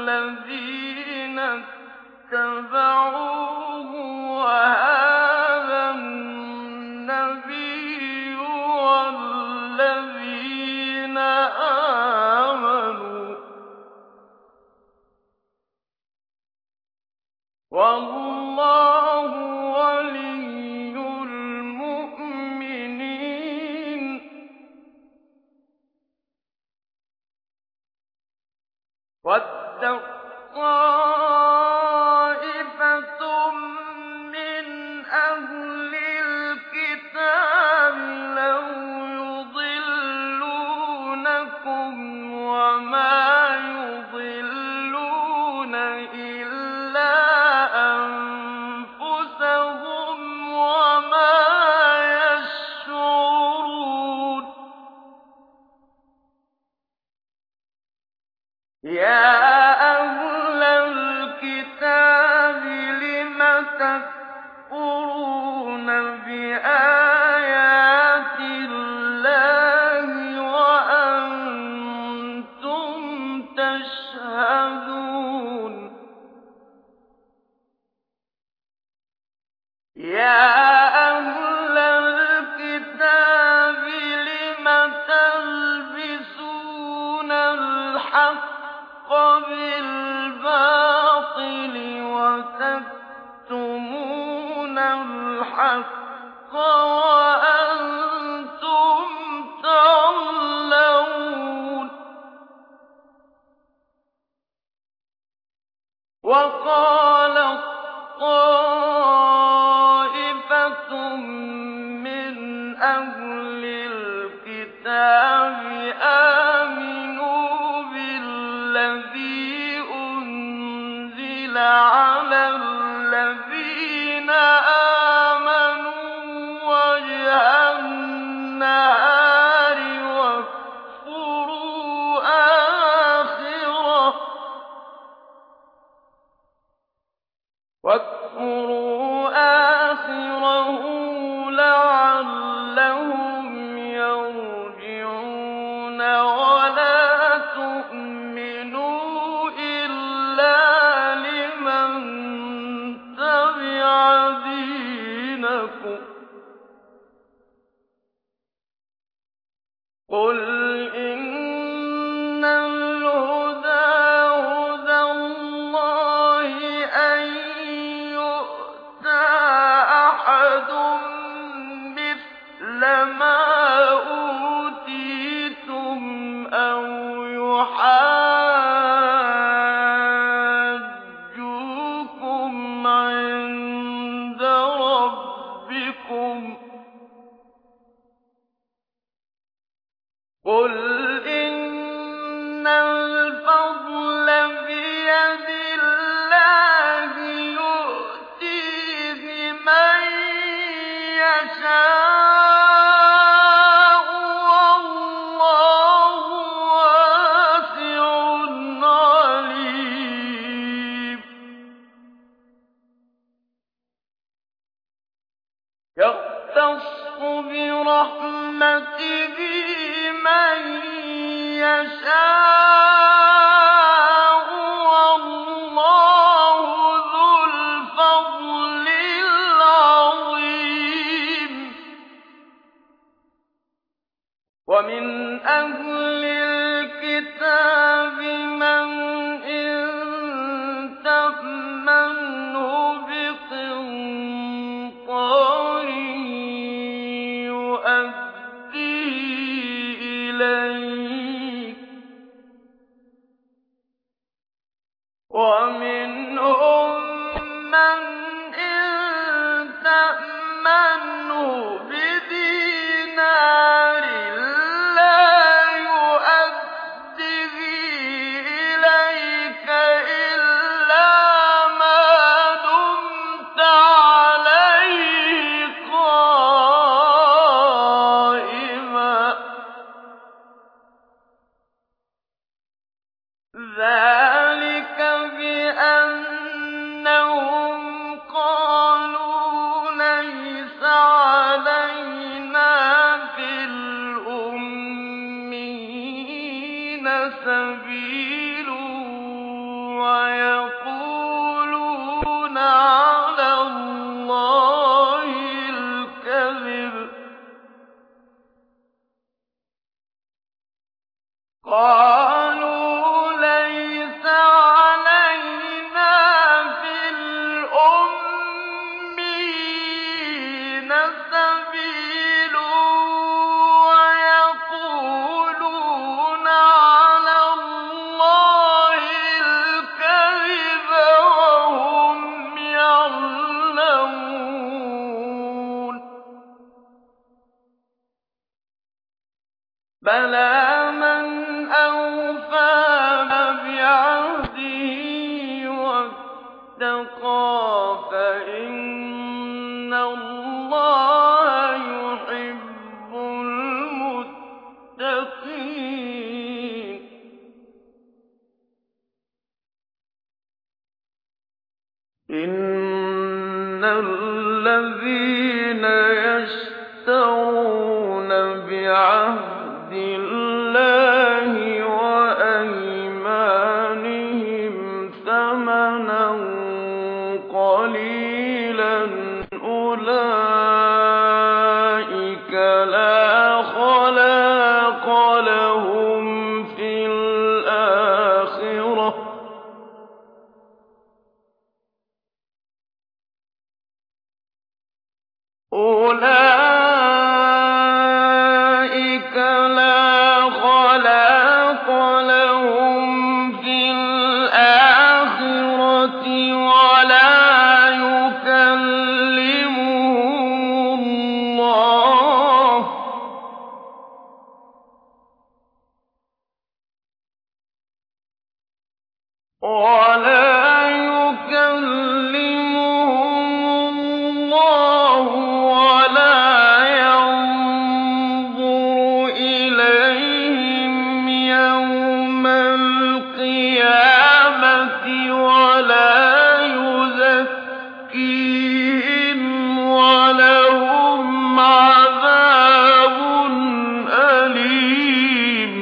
Speaker 1: الَّذِينَ اتَّبَعُوهُ وَهَٰذَا النَّبِيُّ وَالَّذِينَ آمَنُوا ۗ وَاللَّهُ وَلِيُّ الْمُؤْمِنِينَ. وَدَّت طَّائِفَةٌ مِّنْ أَهْلِ الْكِتَابِ لَوْ يُضِلُّونَكُمْ وَمَا يُضِلُّونَ إِلَّا أَنفُسَهُمْ وَمَا يَشْعُرُونَ. يَا أَهْلَ الْكِتَابِ لِمَ تَكْفُرُونَ بِآيَاتِ اللَّهِ وَأَنتُمْ تَشْهَدُونَ. يَا أَهْلَ الْكِتَابِ لِمَ تَلْبِسُونَ الْحَقَّ بِالْبَاطِلِ وَتَكْتُمُونَ الْحَقَّ وَأَنتُمْ تَعْلَمُونَ. وَقَالَت طَّائِفَةٌ مِّنْ أَهْلِ الْكِتَابِ آمِنُوا بِالَّذِي أُنزِلَ عَلَى الَّذِينَ آمَنُوا وَجْهَ النَّهَارِ وَاكْفُرُوا آخِرَهُ لَعَلَّهُمْ يَرْجِعُونَ. وَلَا تُؤْمِنُوا إِلَّا لِمَن تَبِعَ دِينَكُمْ. قُلْ إِنَّ الْهُدَىٰ هُدَى اللَّهِ أَن يُؤْتَىٰ أَحَدٌ مِّثْلَ مَا أُوتِيتُمْ أَوْ يُحَاجُّوكُمْ عِندَ رَبِّكُمْ ۗ قُلْ إِنَّ الْفَضْلَ بِيَدِ اللَّهِ يُؤْتِيهِ مَن يَشَاءُ ۗ وَاللَّهُ وَاسِعٌ عَلِيمٌ. يَخْتَصُّ بِرَحْمَتِهِ مَن يَشَاءُ ۗ وَاللَّهُ ذُو الْفَضْلِ الْعَظِيمِ. وَمِنْ أَهْلِ الْكِتَابِ مَنْ إِن تَأْمَنْهُ بِقِنطَارٍ يُؤَدِّهِ إِلَيْكَ، وَمِنْهُم مَّنْ إِن تَأْمَنْهُ بِدِينَارٍ لَّا يُؤَدِّهِ إِلَيْكَ إِلَّا مَا دُمْتَ عَلَيْهِ قَائِمًا ۗ ذَٰلِكَ بِأَنَّهُمْ قَالُوا لَيْسَ عَلَيْنَا فِي الْأُمِّيِّينَ سَبِيلٌ اتَّقَىٰ فَإِنَّ اللَّهَ يُحِبُّ الْمُتَّقِينَ إِنَّ الَّذِينَ يَشْتَرُونَ بِعَهْدِ اللَّهِ وَأَيْمَانِهِمْ ثَمَنًا قَلِيلًا أُولَٰئِكَ لَا خَلَاقَ لَهُمْ فِي الْآخِرَةِ ۖ أُولَٰئِكَ لَا خَلَاقَ لَهُمْ فِي الْآخِرَةِ وَلَا يُكَلِّمُهُمُ اللَّهُ وَلَا يُكَلِّمُهُمُ اللَّهُ وَلَا يَنظُرُ إِلَيْهِمْ يَوْمَ الْقِيَامَةِ وَلَا يُزَكِّيهِمْ وَلَهُمْ عَذَابٌ أَلِيمٌ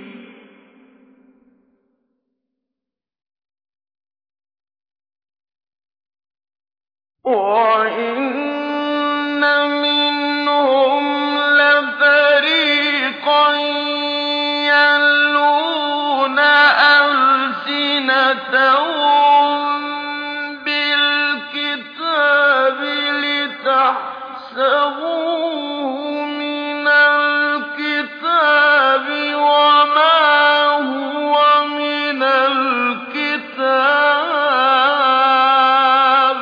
Speaker 1: وَإِنَّ مِنْهُمْ لَفَرِيقًا يَلْوُونَ أَلْسِنَتَهُم بِالْكِتَابِ لِتَحْسَبُوهُ مِنَ الْكِتَابِ وَمَا هُوَ مِنَ الْكِتَابِ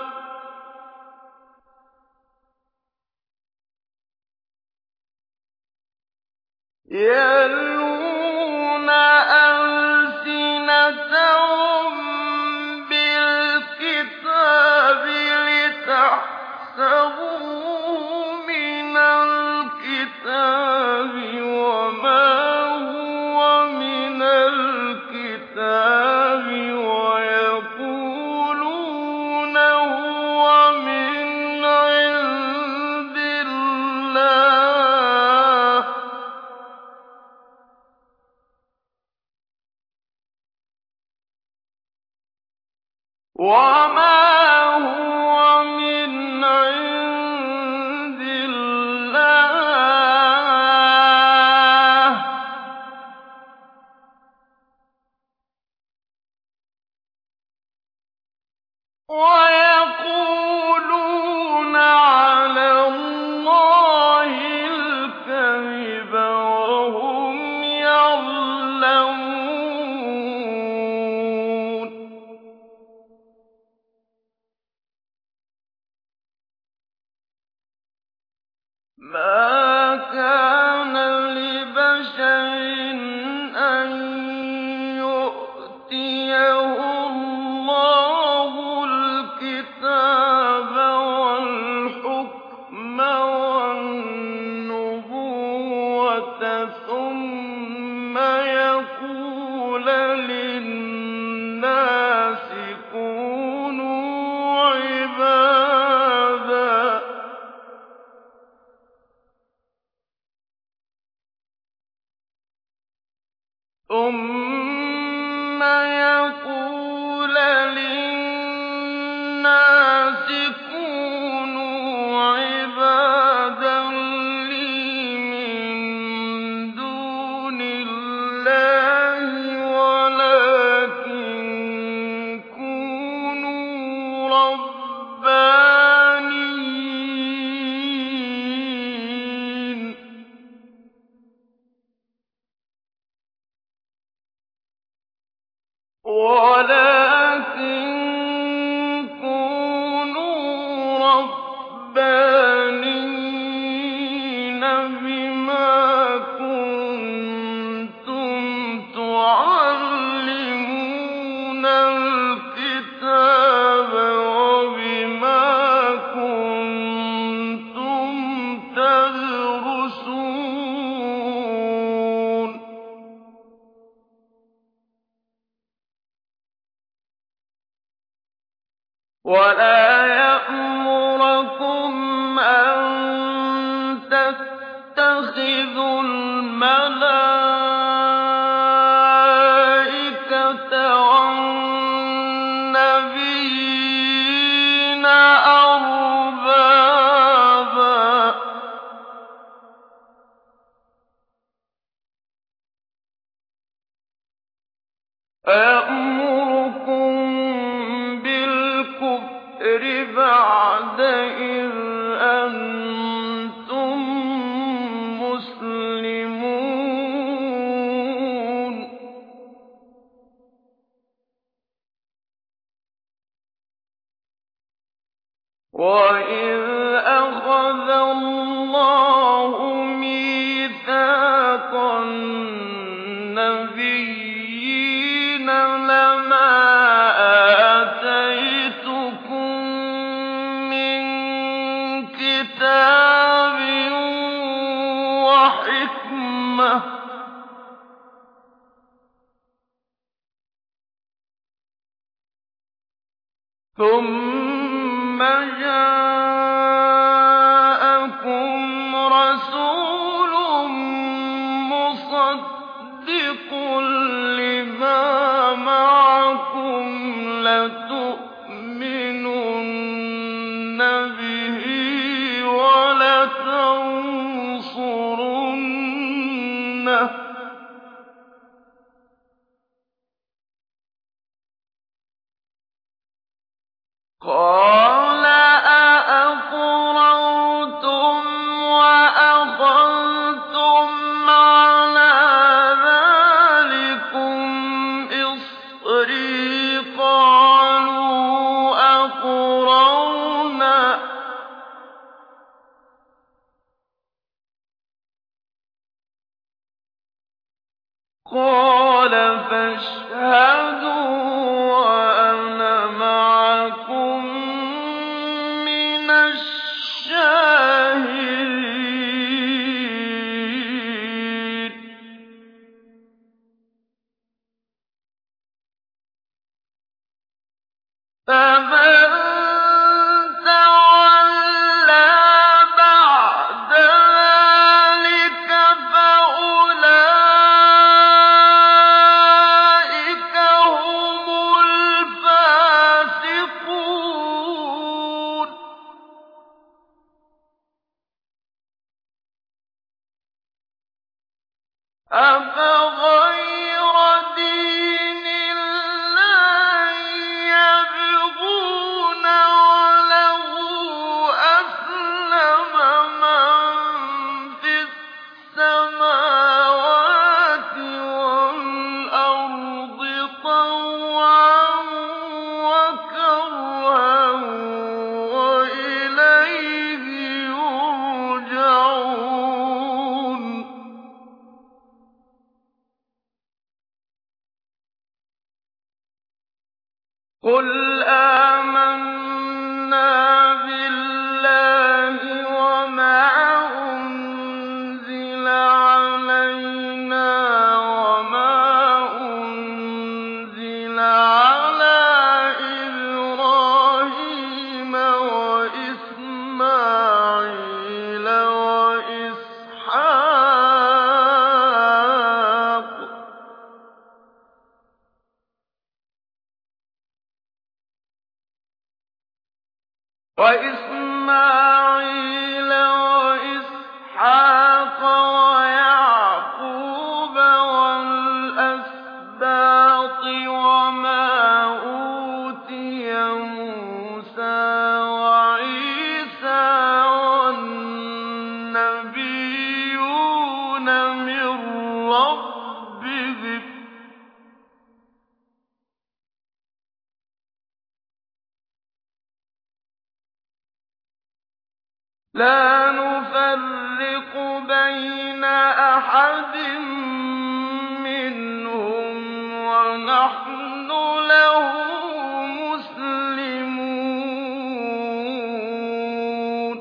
Speaker 1: يَلْوُونَ أَلْسِنَتَهُم بِالْكِتَابِ لِتَحْسَبُوهُ مِنَ الْكِتَابِ وَمَا هُوَ مِنَ الْكِتَابِ وَيَقُولُونَ هُوَ مِنْ عِندِ اللَّهِ وَمَا هُوَ مِنْ عِندِ اللَّهِ وَيَقُولُونَ عَلَى اللَّهِ الْكَذِبَ وَهُمْ يَعْلَمُونَ مَا كَانَ لِبَشَرٍ أَن يُؤْتِيَهُ اللَّهُ الْكِتَابَ وَالْحُكْمَ وَالنُّبُوَّةَ ثُمَّ يَقُولَ لِلنَّاسِ كُونُوا عِبَادًا ثُمَّ يَقُولَ لِلنَّاسِ كُونُوا عِبَادًا لِّي مِن دُونِ اللَّهِ وَلَٰكِن كُونُوا رَبَّانِيِّينَ وَلَٰكِن كُونُوا رَبَّانِيِّينَ بِمَا كُنتُمْ تُعَلِّمُونَ الْكِتَابَ وَلَا يَأْمُرَكُمْ أَن تَتَّخِذُوا الْمَلَائِكَةَ وَالنَّبِيِّينَ أَرْبَابًا ۗ أَيَأْمُرُكُم بِالْكُفْرِ بَعْدَ إِذْ أَنتُم مُّسْلِمُونَ وَإِذْ أَخَذَ اللَّهُ مِيثَاقَ النَّبِيِّينَ لَمَا آتَيْتُكُم مِّن كِتَابٍ وَحِكْمَةٍ ثُمَّ جَاءَكُمْ رَسُولٌ مُّصَدِّقٌ لِّمَا مَعَكُمْ لَتُؤْمِنُنَّ بِهِ وَلَتَنصُرُنَّهُ ۚ قَالَ أَأَقْرَرْتُمْ وَأَخَذْتُمْ عَلَىٰ ذَٰلِكُمْ إِصْرِي ۖ قَالُوا أَقْرَرْنَا ۚ قَالَ فَاشْهَدُوا وَأَنَا مَعَكُم مِّنَ الشَّاهِدِينَ فَمَن تَوَلَّىٰ بَعْدَ ذَٰلِكَ فَأُولَٰئِكَ هُمُ الْفَاسِقُونَ أَفَغَيْرَ دِينِ اللَّهِ يَبْغُونَ وَلَهُ أَسْلَمَ مَن فِي السَّمَاوَاتِ وَالْأَرْضِ طَوْعًا وَكَرْهًا وَإِلَيْهِ يُرْجَعُونَ قُلْ آمَنَّا بِاللَّهِ وَمَا أُنزِلَ عَلَيْنَا وَمَا أُنزِلَ عَلَىٰ إِبْرَاهِيمَ وَإِسْمَاعِيلَ وَإِسْحَاقَ وَإِسْمَاعِيلَ وَإِسْحَاقَ وَيَعْقُوبَ وَالْأَسْبَاطِ وَمَا أُوتِيَ مُوسَىٰ وَعِيسَىٰ وَالنَّبِيُّونَ مِن رَّبِّهِمْ ۖ لَا نُفَرِّقُ بَيْنَ أَحَدٍ مِّنْهُمْ وَنَحْنُ لَهُ مُسْلِمُونَ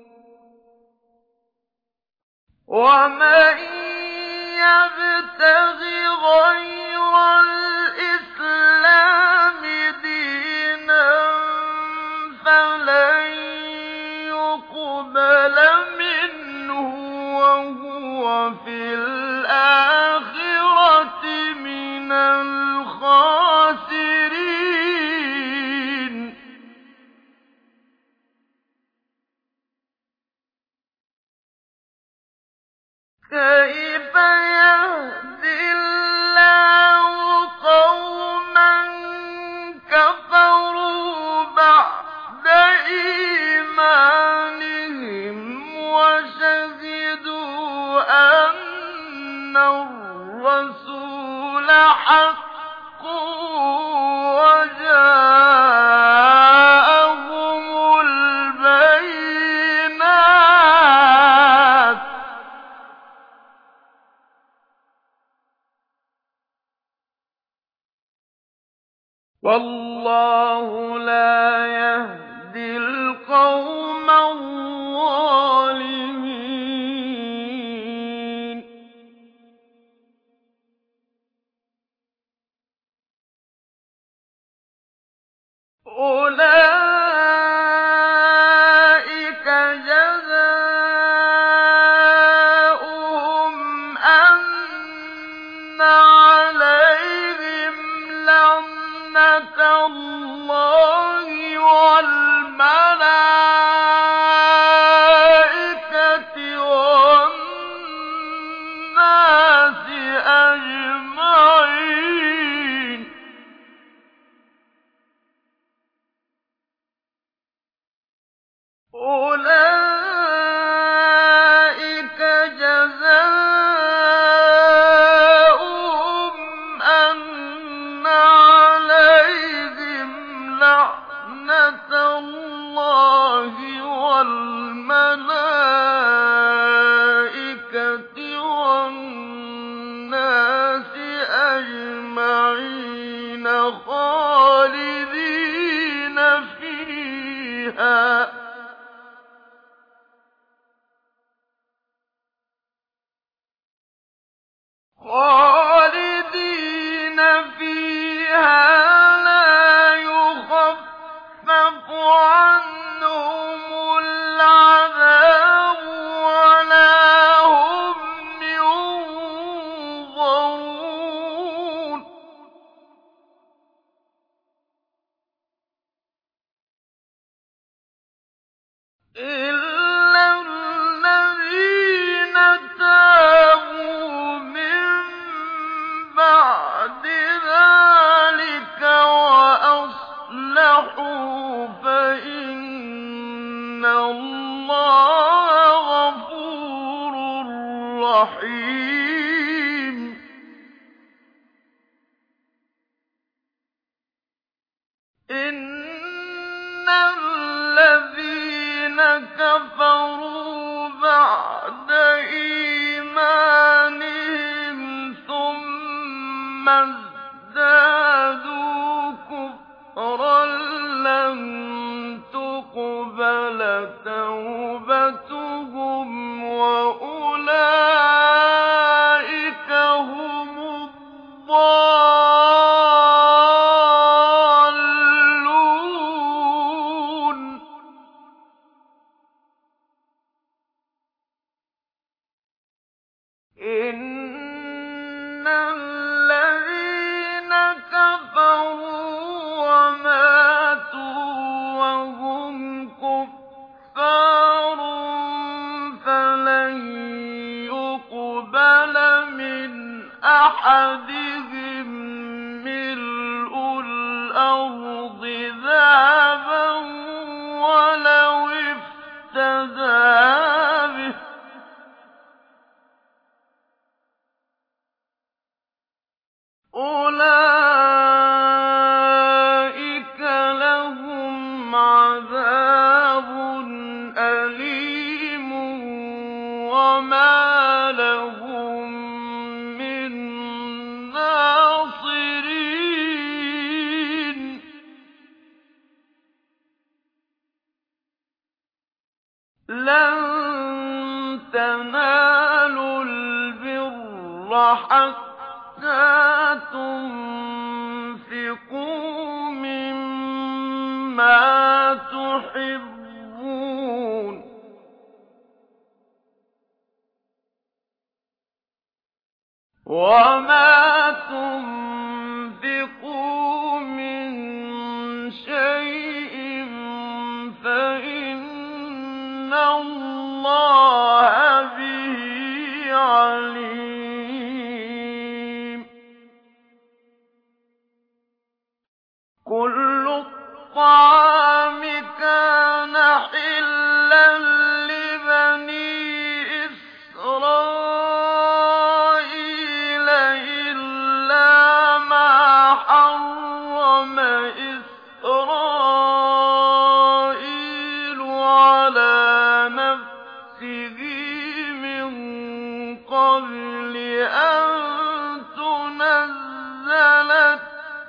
Speaker 1: وَمَن يَبْتَغِ غَيْرَ الْإِسْلَامِ دِينًا وجاءهم البينات والله لا يهدي القوم الظالمين أولئك جزاؤهم أن عليهم لعنة الله والملائكة والناس أجمعين أولئك جزاؤهم أن عليهم لعنة الله والملائكة والناس أجمعين خالدين فيها خالدين فيها لا يخفف عنهم العذاب ولا هم ينظرون إلا الذين تابوا من بعد ذلك وأصلحوا فإن الله غفور رحيم إن الذين كفروا بعد إيمانهم ثم ازدادوا كفرا لن تقبل توبتهم وأولئك هم الضالون إن الذين كفروا وماتوا وهم كفار فلن يقبل من أحدهم ملء الأرض ذهبا ولو افتدى به أولئك لهم عذاب أليم وما لهم من ناصرين لن تنالوا البر حتى تنفقوا مما تحبون وما تنفقوا من شيء فإن الله به عليم كل الطعام كان حلا لبني إسرائيل إلا ما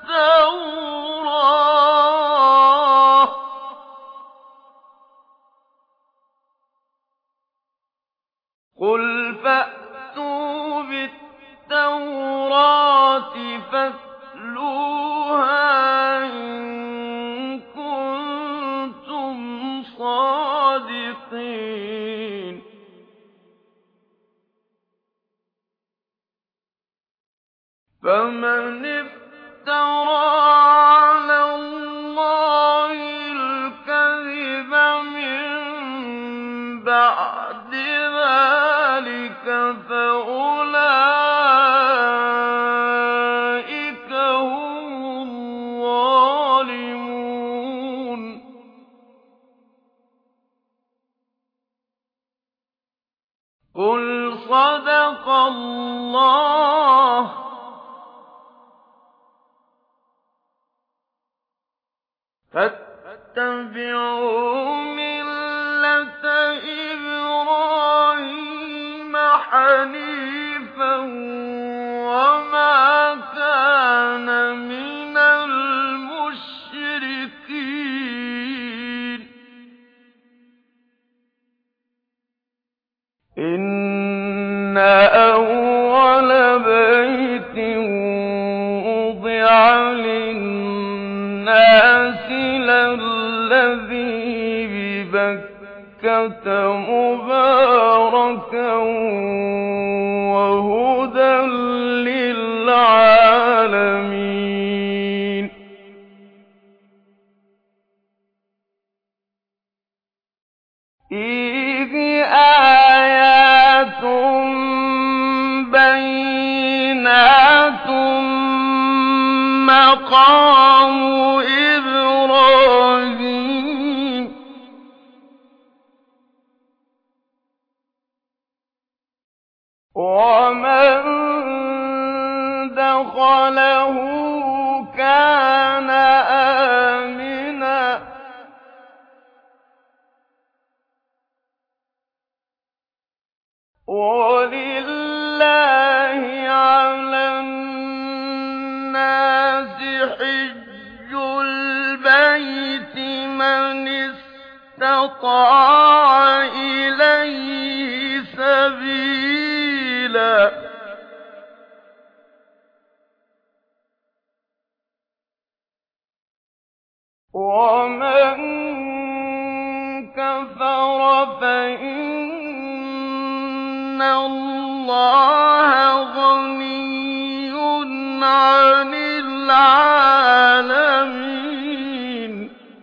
Speaker 1: التَّوْرَاةَ ۗ قُلْ فَأْتُوا بِالتَّوْرَاةِ فَاتْلُوهَا إِن كُنتُمْ صَادِقِينَ فَمَنِ افْتَرَىٰ عَلَى اللَّهِ الْكَذِبَ مِن بَعْدِ ذَٰلِكَ فَأُولَٰئِكَ هُمُ الظَّالِمُونَ قُلْ صَدَقَ اللَّهُ ۗ فَاتَّبِعُوا مِلَّةَ إِبْرَاهِيمَ حَنِيفًا وَمَا كَانَ مِنَ الْمُشْرِكِينَ إِنَّ أَوَّلَ بَيْتٍ وُضِعَ لِلنَّاسِ لَلَّذِي بِبَكَّةَ مُبَارَكًا وَهُدًى لِّلْعَالَمِينَ فِيهِ آيَاتٌ بَيِّنَاتٌ مَّقَامُ إِبْرَاهِيمَ ۖ وَمَن دَخَلَهُ كَانَ آمِنًا ۗ وَلِلَّهِ عَلَى النَّاسِ حِجُّ الْبَيْتِ مَنِ اسْتَطَاعَ إِلَيْهِ سَبِيلًا ۚ وَمَن كَفَرَ فَإِنَّ اللَّهَ غَنِيٌّ عَنِ الْعَالَمِينَ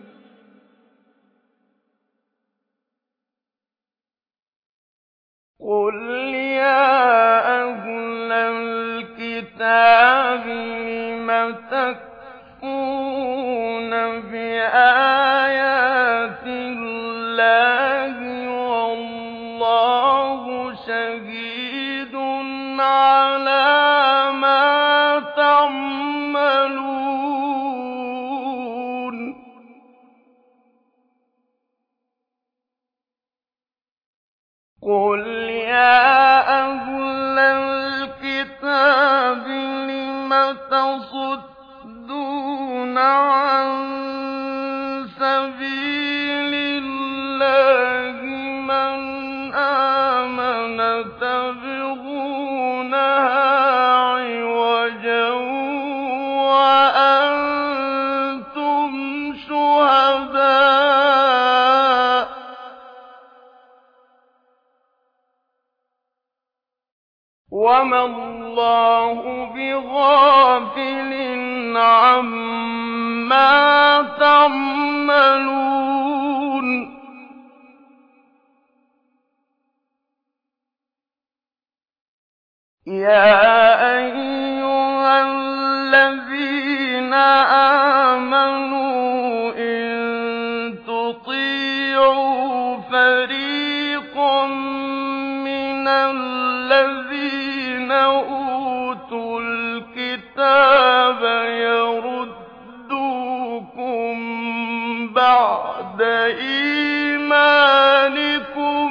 Speaker 1: قُلْ يَا أَهْلَ الْكِتَابِ لِمَ تَكْفُرُونَ بِآيَاتِ اللَّهِ وَاللَّهُ شَهِيدٌ عَلَىٰ مَا تَعْمَلُونَ قُلْ يَا أَهْلَ الْكِتَابِ لِمَ تَصُدُّونَ عَن سَبِيلِ اللَّهِ مَنْ آمَنَ تَبْغُونَهَا عِوَجًا وَأَنتُمْ شُهَدَاءُ ۗ وَمَا اللَّهُ بِغَافِلٍ عَمَّا تَعْمَلُونَ يَا أَيُّهَا الَّذِينَ آمَنُوا إِن تُطِيعُوا فَرِيقًا مِّنَ الَّذِينَ أُوتُوا الْكِتَابَ يَرُدُّوكُم بَعْدَ إِيمَانِكُمْ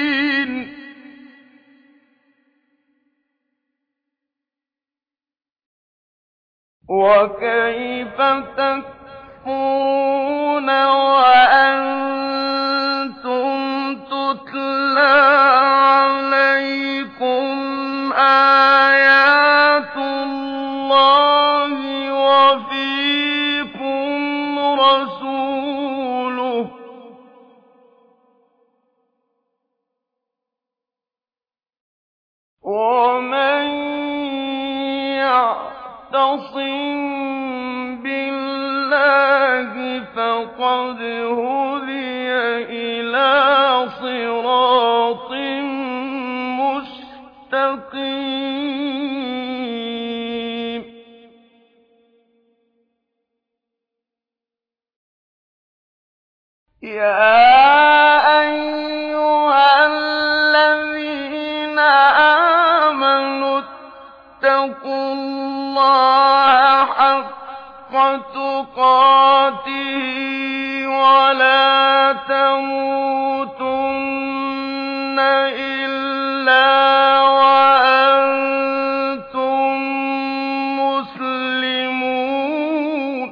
Speaker 1: كَافِرِينَ وَكَيْفَ تَكْفُرُونَ وَأَنتُمْ تُتْلَىٰ عَلَيْكُمْ آيَاتُ اللَّهِ وَفِيكُمْ رَسُولُهُ ۗ وَمَن يَعْتَصِم بِاللَّهِ فَقَدْ هُدِيَ إِلَىٰ صِرَاطٍ مُّسْتَقِيمٍ يَا أَيُّهَا الَّذِينَ آمَنُوا اتَّقُوا اللَّهَ حَقَّ تُقَاتِهِ وَلَا تَمُوتُنَّ إِلَّا وَأَنتُم مُّسْلِمُونَ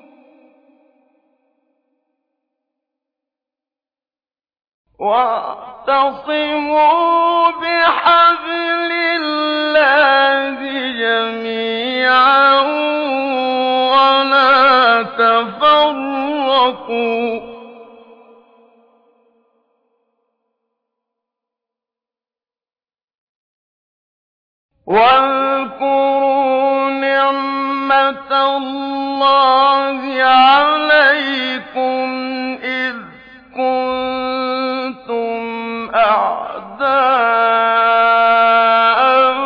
Speaker 1: وَاعْتَصِمُوا بِحَبْلِ اللَّهِ جَمِيعًا وَلَا تَفَرَّقُوا ۚ وَاذْكُرُوا نِعْمَةَ اللَّهِ عَلَيْكُمْ إِذْ كُنتُمْ أَعْدَاءً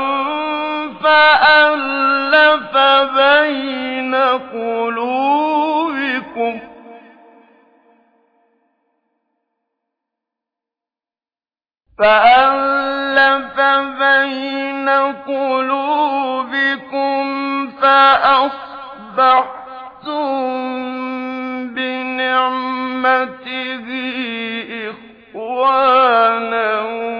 Speaker 1: فَأَلَّفَ بَيْنَ قُلُوبِكُمْ فَأَلَّفَ بَيْنَ قُلُوبِكُمْ فَأَصْبَحْتُم بِنِعْمَتِهِ إِخْوَانًا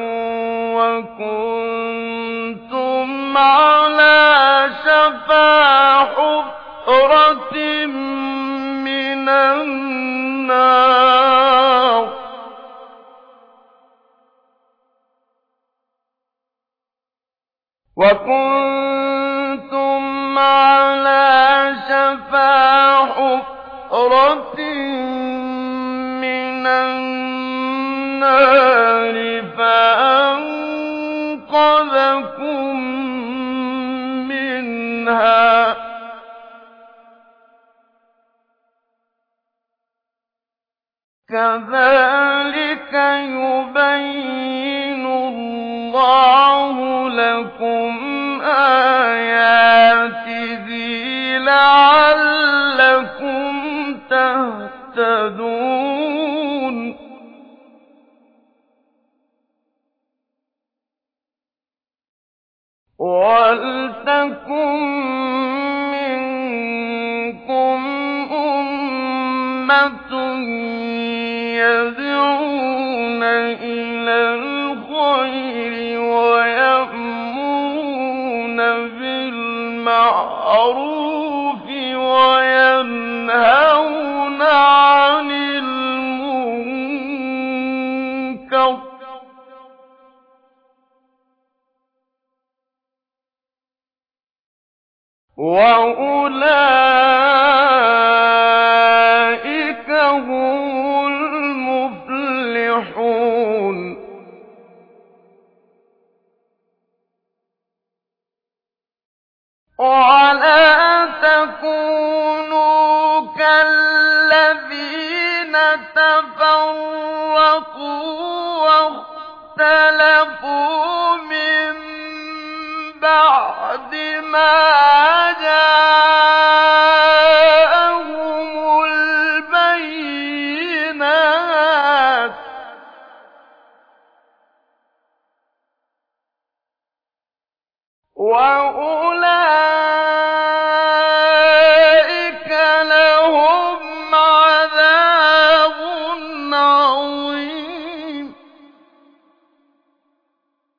Speaker 1: وَكُنتُمْ عَلَىٰ شَفَا حُفْرَةٍ مِّنَ النَّارِ وَكُنتُمْ عَلَىٰ شَفَا حُفْرَةٍ مِّنَ النَّارِ فَأَنقَذَكُم مِّنْهَا ۗ كَذَٰلِكَ يُبَيِّنُ اللَّهُ لَكُمْ آيَاتِهِ لَعَلَّكُمْ تَهْتَدُونَ وَلْتَكُن مِّنكُمْ أُمَّةٌ يَدْعُونَ إِلَى الْخَيْرِ وَيَأْمُرُونَ بِالْمَعْرُوفِ وَيَنْهَوْنَ عَنِ الْمُنكَرِ ۚ وَأُولَٰئِكَ هُمُ الْمُفْلِحُونَ وَلَا تَكُونُوا كَالَّذِينَ تَفَرَّقُوا وَاخْتَلَفُوا مِن بَعْدِ مَا جَاءَهُمُ الْبَيِّنَاتُ ۚ وَأُولَٰئِكَ لَهُمْ عَذَابٌ عَظِيمٌ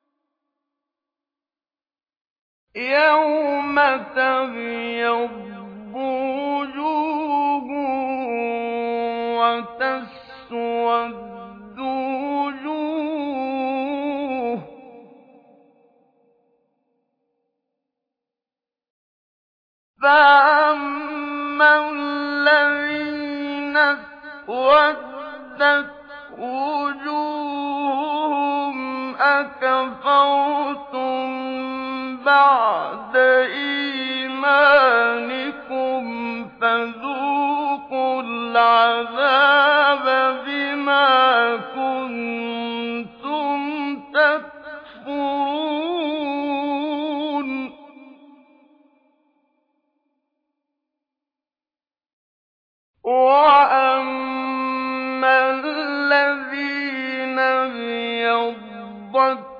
Speaker 1: يَوْمَ تَبْيَضُّ وُجُوهٌ وَتَسْوَدُّ وُجُوهٌ ۚ فَأَمَّا الَّذِينَ اسْوَدَّتْ وُجُوهُهُمْ أَكَفَرْتُم بَعْدَ إِيمَانِكُمْ فَذُوقُوا الْعَذَابَ بِمَا كُنتُمْ تَكْفُرُونَ وَأَمَّا الَّذِينَ ابْيَضَّتْ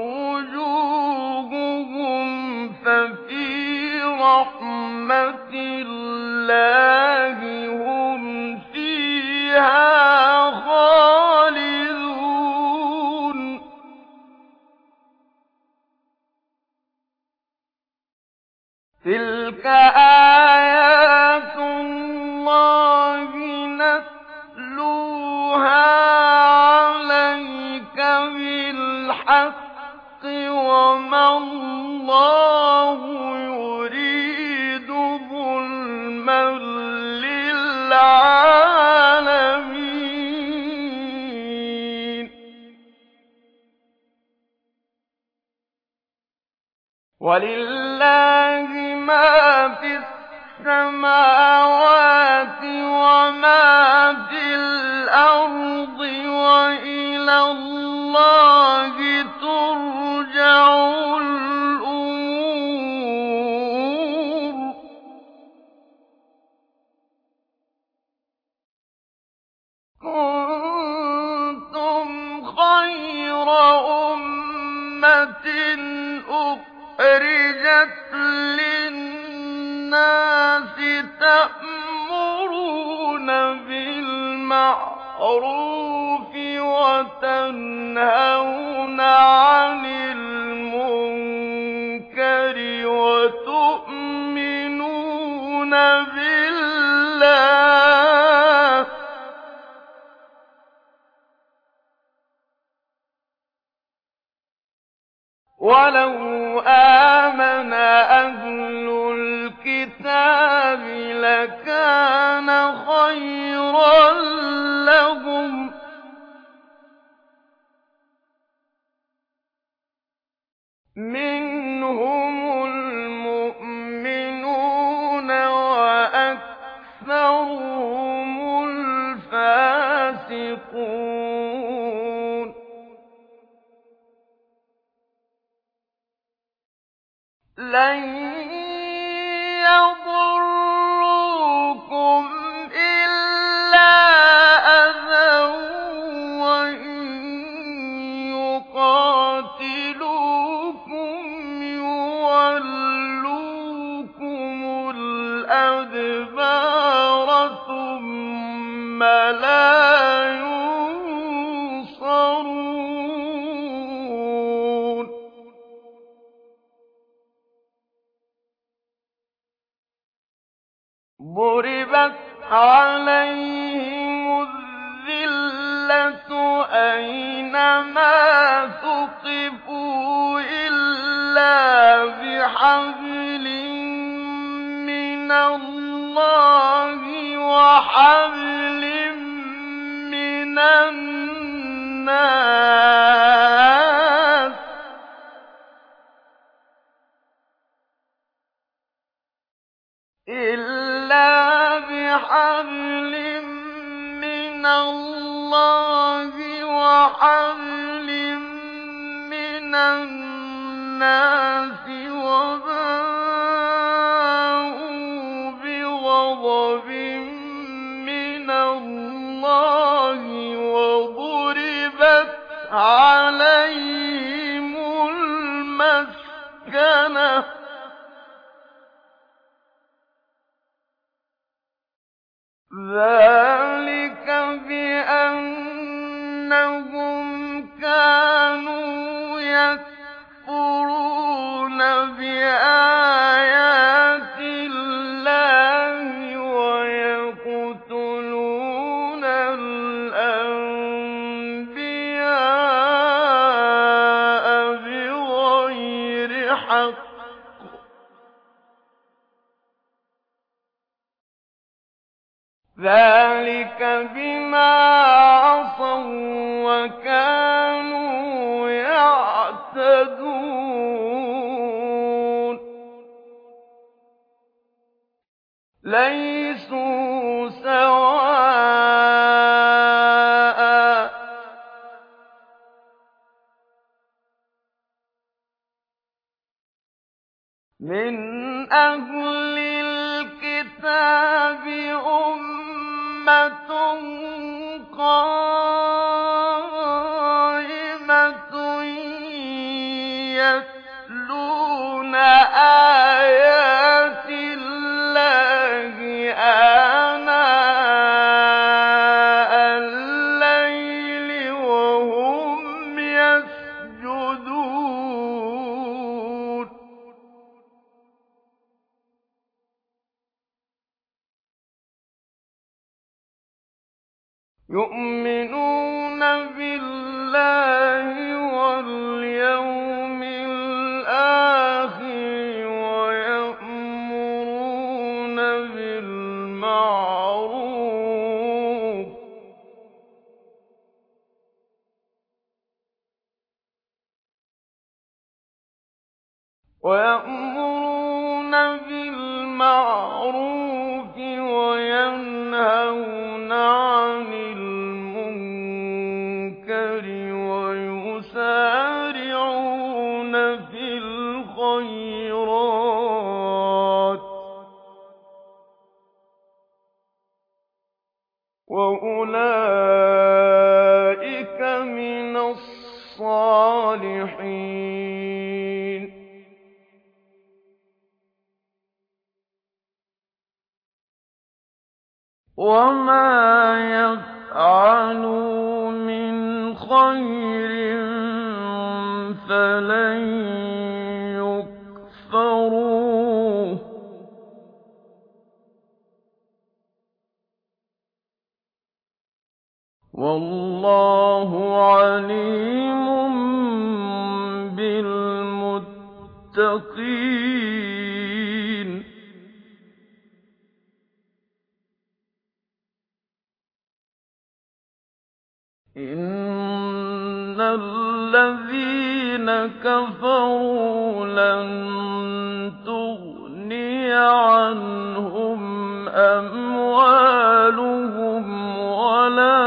Speaker 1: وُجُوهُهُمْ فَفِي رَحْمَةِ اللَّهِ هُمْ فِيهَا خَالِدُونَ تِلْكَ آيَاتُ اللَّهِ نَتْلُوهَا عَلَيْكَ بِالْحَقِّ وَمَا اللَّهُ يُرِيدُ ظُلْمًا لِّلْعَالَمِينَ وَلِلَّهِ مَا فِي السَّمَاوَاتِ وَمَا فِي الْأَرْضِ وَإِلَى اللَّهِ تُرْجَعُ الْأُمُورُ كُنتُمْ خَيْرَ أُمَّةٍ أُخْرِجَتْ لِلنَّاسِ تَأْمُرُونَ بِالْمَعْرُوفِ وَتَنْهَوْنَ عَنِ الْمُنكَرِ وَتُؤْمِنُونَ بِاللَّهِ ۗ وَلَوْ آمَنَ أَهْلُ الْكِتَابِ لَكَانَ خَيْرًا لَّهُم ۚ مِّنْهُمُ الْمُؤْمِنُونَ وَأَكْثَرُهُمُ الْفَاسِقُونَ لَن يَضُرُّوكُمْ إِلَّا أَذًى وَإِن يُقَاتِلُوكُمْ يُوَلُّوكُمُ الْأَدْبَارَ ثُمَّ لَا يُنصَرُونَ ضُرِبَتْ عَلَيْهِمُ الذِّلَّةُ أَيْنَمَا ثُقِفُوا إِلَّا بِحَبْلٍ مِّنَ اللَّهِ وَحَبْلٍ مِّنَ النَّاسِ إِلَّا بِحَبْلٍ مِّنَ اللَّهِ وَحَبْلٍ مِّنَ النَّاسِ وَبَاءُوا بِغَضَبٍ مِّنَ اللَّهِ وَضُرِبَتْ عَلَيْهِمُ الْمَسْكَنَةُ ۚ ذَٰلِكَ بِأَنَّهُمْ كَانُوا يَكْفُرُونَ بِآيَاتِ اللَّهِ ذَٰلِكَ بِمَا عَصَوا وَّكَانُوا يَعْتَدُونَ لَيْسُوا سَوَاءً ۗ مِّنْ أَهْلِ الْكِتَابِ أُمَّةٌ قَائِمَةٌ يَتْلُونَ آيَاتِ اللَّهِ آنَاءَ اللَّيْلِ وَهُمْ يَسْجُدُونَ يُؤْمِنُونَ بِاللَّهِ وَالْيَوْمِ الْآخِرِ وَيَأْمُرُونَ بِالْمَعْرُوفِ وَيَأْمُرُونَ بِالْمَعْرُوفِ وَيَنْهَوْنَ عَنِ الْمُنكَرِ وَيُسَارِعُونَ فِي الْخَيْرَاتِ وَأُولَٰئِكَ مِنَ الصَّالِحِينَ وَمَا يَفْعَلُوا مِنْ خَيْرٍ فَلَن يُكْفَرُوهُ ۗ وَاللَّهُ عَلِيمٌ بِالْمُتَّقِينَ إِنَّ الَّذِينَ كَفَرُوا لَن تُغْنِيَ عَنْهُمْ أَمْوَالُهُمْ وَلَا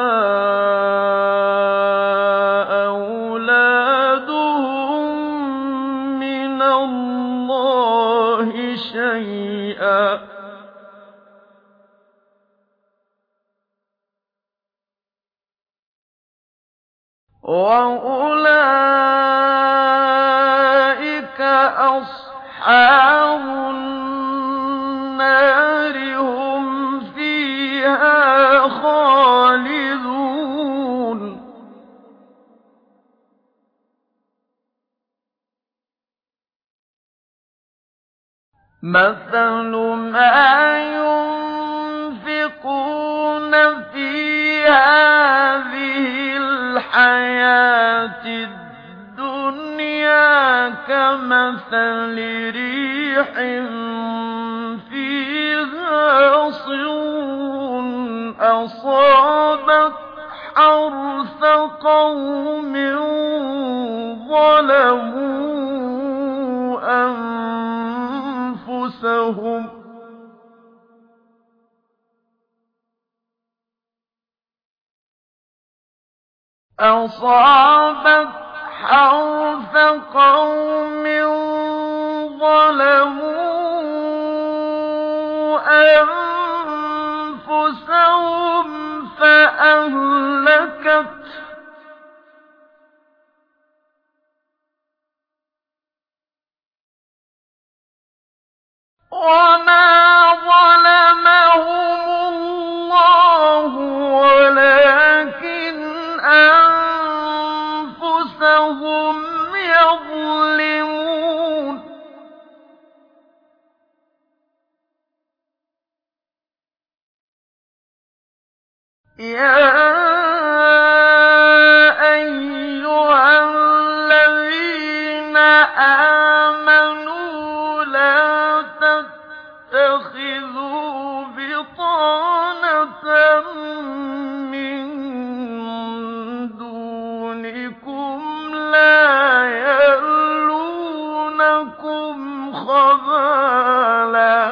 Speaker 1: أَوْلَادُهُم مِّنَ اللَّهِ شَيْئًا ۖ وَأُولَٰئِكَ أَصْحَابُ النَّارِ ۖ هُمْ فِيهَا خَالِدُونَ مَثَلُ مَا يُنفِقُونَ فِي هَٰذِهِ الْحَيَاةِ الدُّنْيَا كَمَثَلِ رِيحٍ فِيهَا صِرٌّ أَصَابَتْ حَرْثَ قَوْمٍ ظَلَمُوا أَنفُسَهُمْ أَصَابَتْ حَرْثَ قَوْمٍ ظَلَمُوا أَنفُسَهُمْ فَأَهْلَكَتْهُ ۚ وَمَا ظَلَمَهُمُ اللَّهُ وَلَٰكِنْ أَنفُسَهُمْ يَظْلِمُونَ يَا أَيُّهَا الَّذِينَ آمَنُوا لَا تَتَّخِذُوا بِطَانَةً مِّن دُونِكُمْ لَا يَأْلُونَكُمْ خَبَالًا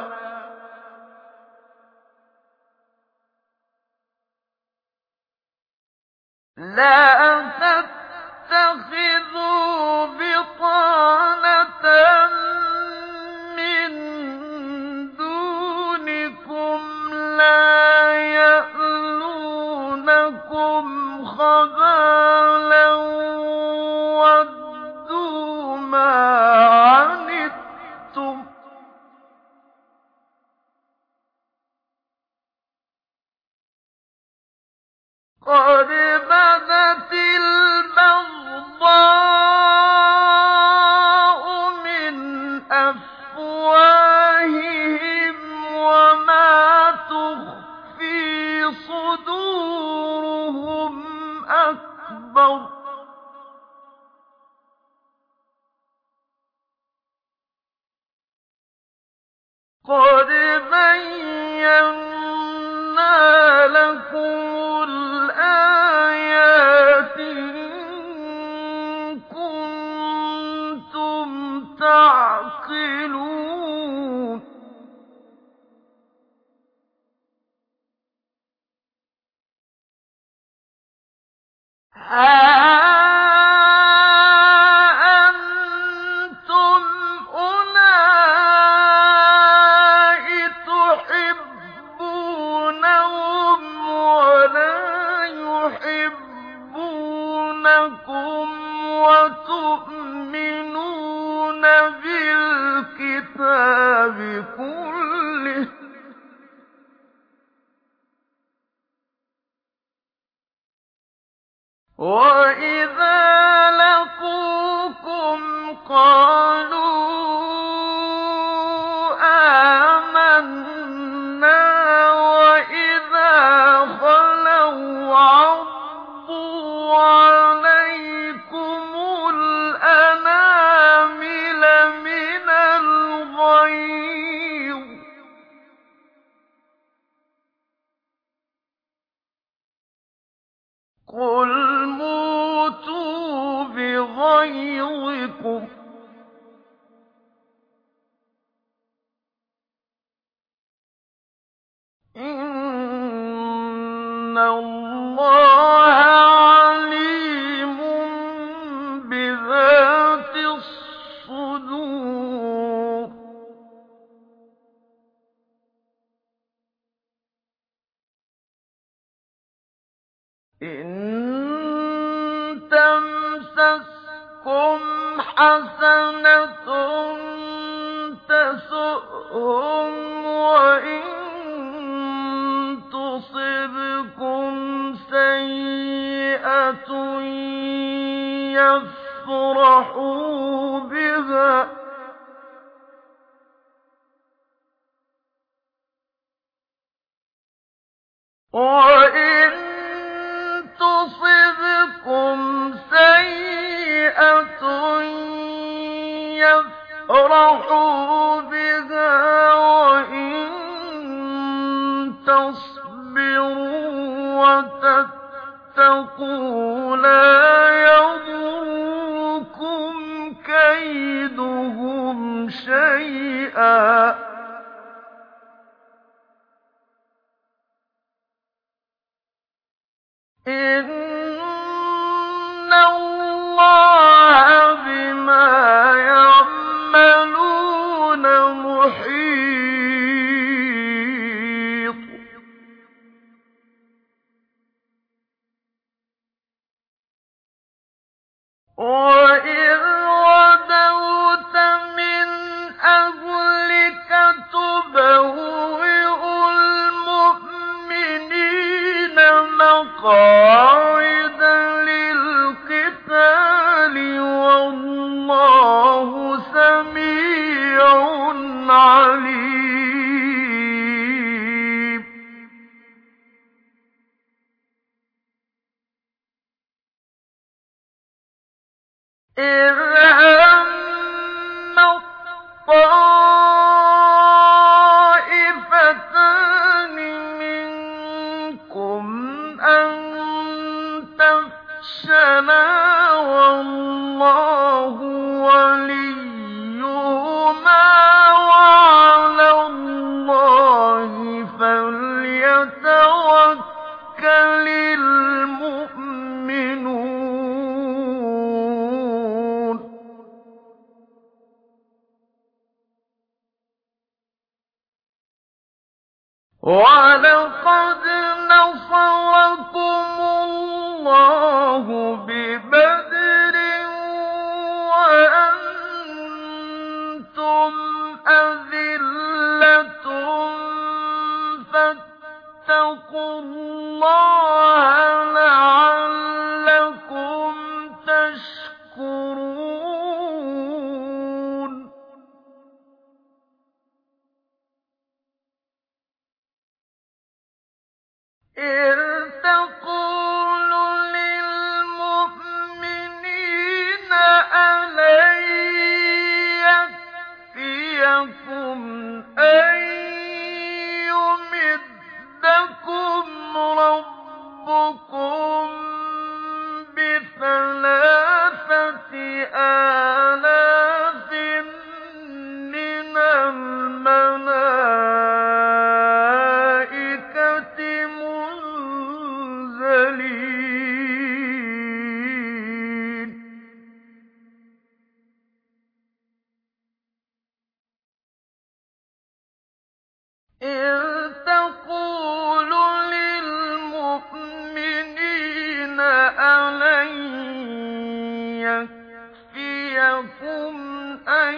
Speaker 1: لَّا تَتَّخِذُوا بِطَانَةً مِّن دُونِكُمْ لَا يَأْلُونَكُمْ خَبَالًا وَدُّوا مَا عَنِتُّمْ قَدْ بَدَتِ الْبَغْضَاءُ مِنْ أَفْوَاهِهِمْ وَمَا تُخْفِي صُدُورُهُمْ أَكْبَرُ ۚ قَدْ بَيَّنَّا لَكُمُ الْآيَاتِ إِن كُنتُمْ تَعْقِلُونَ هَا أَنتُمْ أُولَاءِ تُحِبُّونَهُمْ وَلَا يُحِبُّونَكُمْ وَتُؤْمِنُونَ بِالْكِتَابِ كُلِّهِ ۚ وَإِذَا لَقُوكُمْ قَالُوا آمَنَّا وَإِذَا خَلَوْا عَضُّوا عَلَيْكُمُ الْأَنَامِلَ مِنَ الْغَيْظِ ۚ قُلْ مُوتُوا بِغَيْظِكُمْ ۗ إِنَّ اللَّهَ عَلِيمٌ بِذَاتِ الصُّدُورِ إِن تَمْسَسْكُمْ حَسَنَةٌ تَسُؤْهُمْ وَإِن تُصِبْكُمْ سَيِّئَةٌ يَفْرَحُوا بِهَا ۖ وَإِن تُصِبْكُمْ سَيِّئَةٌ يَفْرَحُوا بِهَا وَإِن تَصْبِرُوا وَتَتَّقُوا لَا يَضُرُّكُمْ كَيْدُهُمْ شَيْئًا ۗ إِنَّ اللَّهَ بِمَا يَعْمَلُونَ مُحِيطٌ وَإِذْ غَدَوْتَ مِنْ أَهْلِكَ تُبَوِّئُ الْمُؤْمِنِينَ مَقَاعِدَ لِلْقِتَالِ ۗ وَاللَّهُ سَمِيعٌ عَلِيمٌ إِذْ هَمَّ الطَّائِفَتَانِ مِنكُمْ اللَّهِ فَلْيَتَوَكَّلِ الْمُؤْمِنُونَ وَلَقَدْ نَصَرَكُمُ اللَّهُ بِبَدْرٍ وَأَنتُمْ أَذِلَّةٌ فَاتَّقُوا اللَّهَ لَعَلَّكُمْ تَشْكُرُونَ إِذْ تَقُولُ لِلْمُؤْمِنِينَ أَلَن يَكْفِيَكُمْ أَن يُمِدَّكُمْ رَبُّكُم بِثَلَاثَةِ آلَافٍ مِّنَ الْمَلَائِكَةِ مُنزَلِينَ إِذْ تَقُولُ لِلْمُؤْمِنِينَ أَلَن يَكْفِيَكُمْ أَن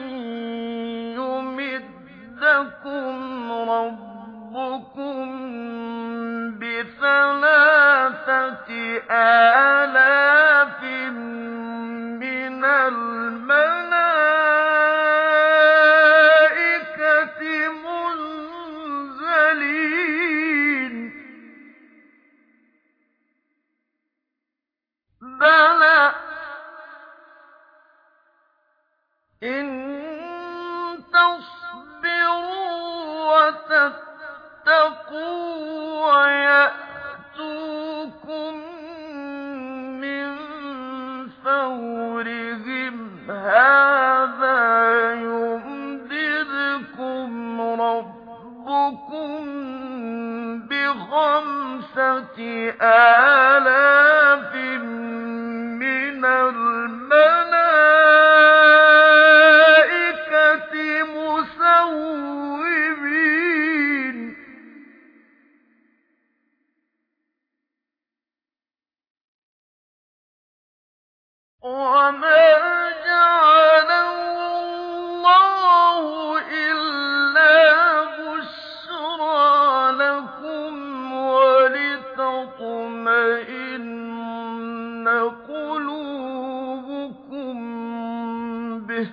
Speaker 1: يُمِدَّكُمْ رَبُّكُم بِثَلَاثَةِ آلَافٍ مِّنَ الْمَلَائِكَةِ مُنزَلِينَ بَلَىٰ إِن تَصْبِرُوا وَتَتَّقُوا وَيَأْتُوكُم مِّن فَوْرِهِمْ هَٰذَا يُمْدِدْكُمْ رَبُّكُم بِخَمْسَةِ آلَافٍ مِّنَ الْمَلَائِكَةِ مُسَوِّمِينَ وَمَا جَعَلَهُ اللَّهُ إِلَّا بُشْرَىٰ لَكُمْ وَلِتَطْمَئِنَّ قُلُوبُكُم بِهِ ۗ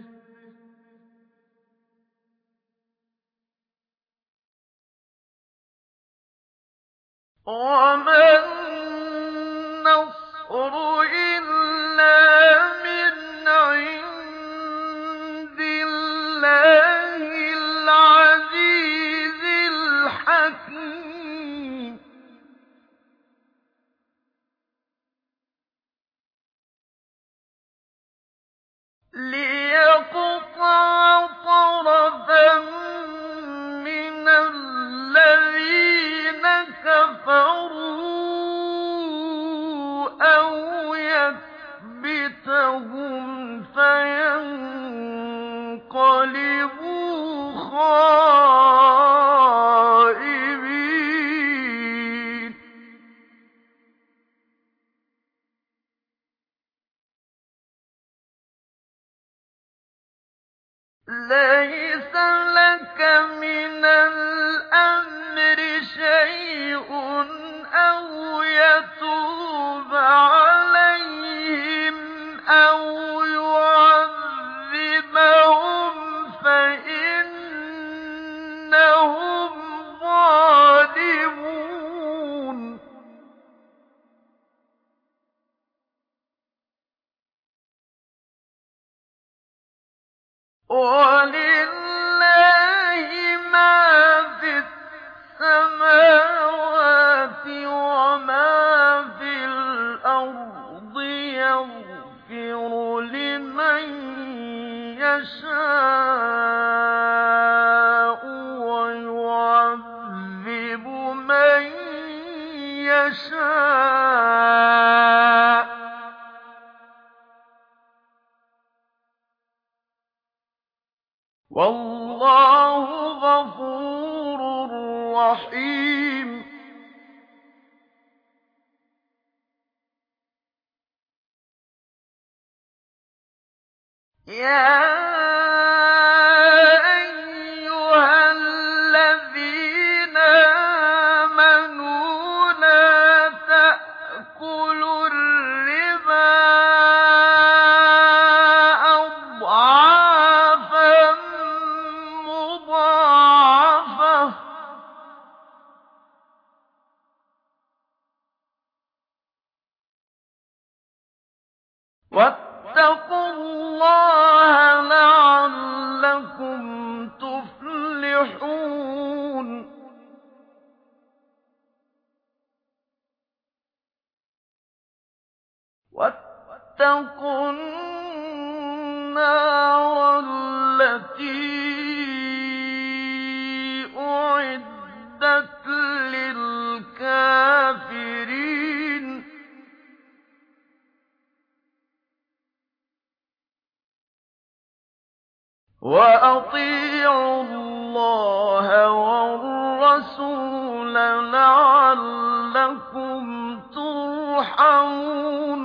Speaker 1: وَمَا النَّصْرُ إِلَّا مِنْ عِندِ اللَّهِ الْعَزِيزِ الْحَكِيمِ لِيَقْطَعَ طَرَفًا مِّنَ الَّذِينَ كَفَرُوا أَوْ يَكْبِتَهُمْ فَيَنقَلِبُوا خَائِبِينَ لَيْسَ لَكَ مِنَ الْأَمْرِ شَيْءٌ أَوْ يَتُوبَ عَلَيْهِمْ أَوْ يُعَذِّبَهُمْ فَإِنَّهُمْ ظَالِمُونَ وَلِلَّهِ مَا فِي السَّمَاوَاتِ وَمَا فِي الْأَرْضِ يَغْفِرُ لِمَن يَشَاءُ وَيُعَذِّبُ يَشَاءُ ۚ وَاللَّهُ غَفُورٌ رَّحِيمٌ. يَا أَيُّهَا الَّذِينَ آمَنُوا لَا تَأْكُلُوا الرِّبَا أَضْعَافًا مُّضَاعَفَةً ۖ وَاتَّقُوا اللَّهَ لَعَلَّكُمْ تُفْلِحُونَ. وَاتَّقُوا النَّارَ الَّتِي أُعِدَّتْ لِلْكَافِرِينَ. وَأَطِيعُوا اللَّهَ وَالرَّسُولَ لَعَلَّكُمْ تُرْحَمُونَ.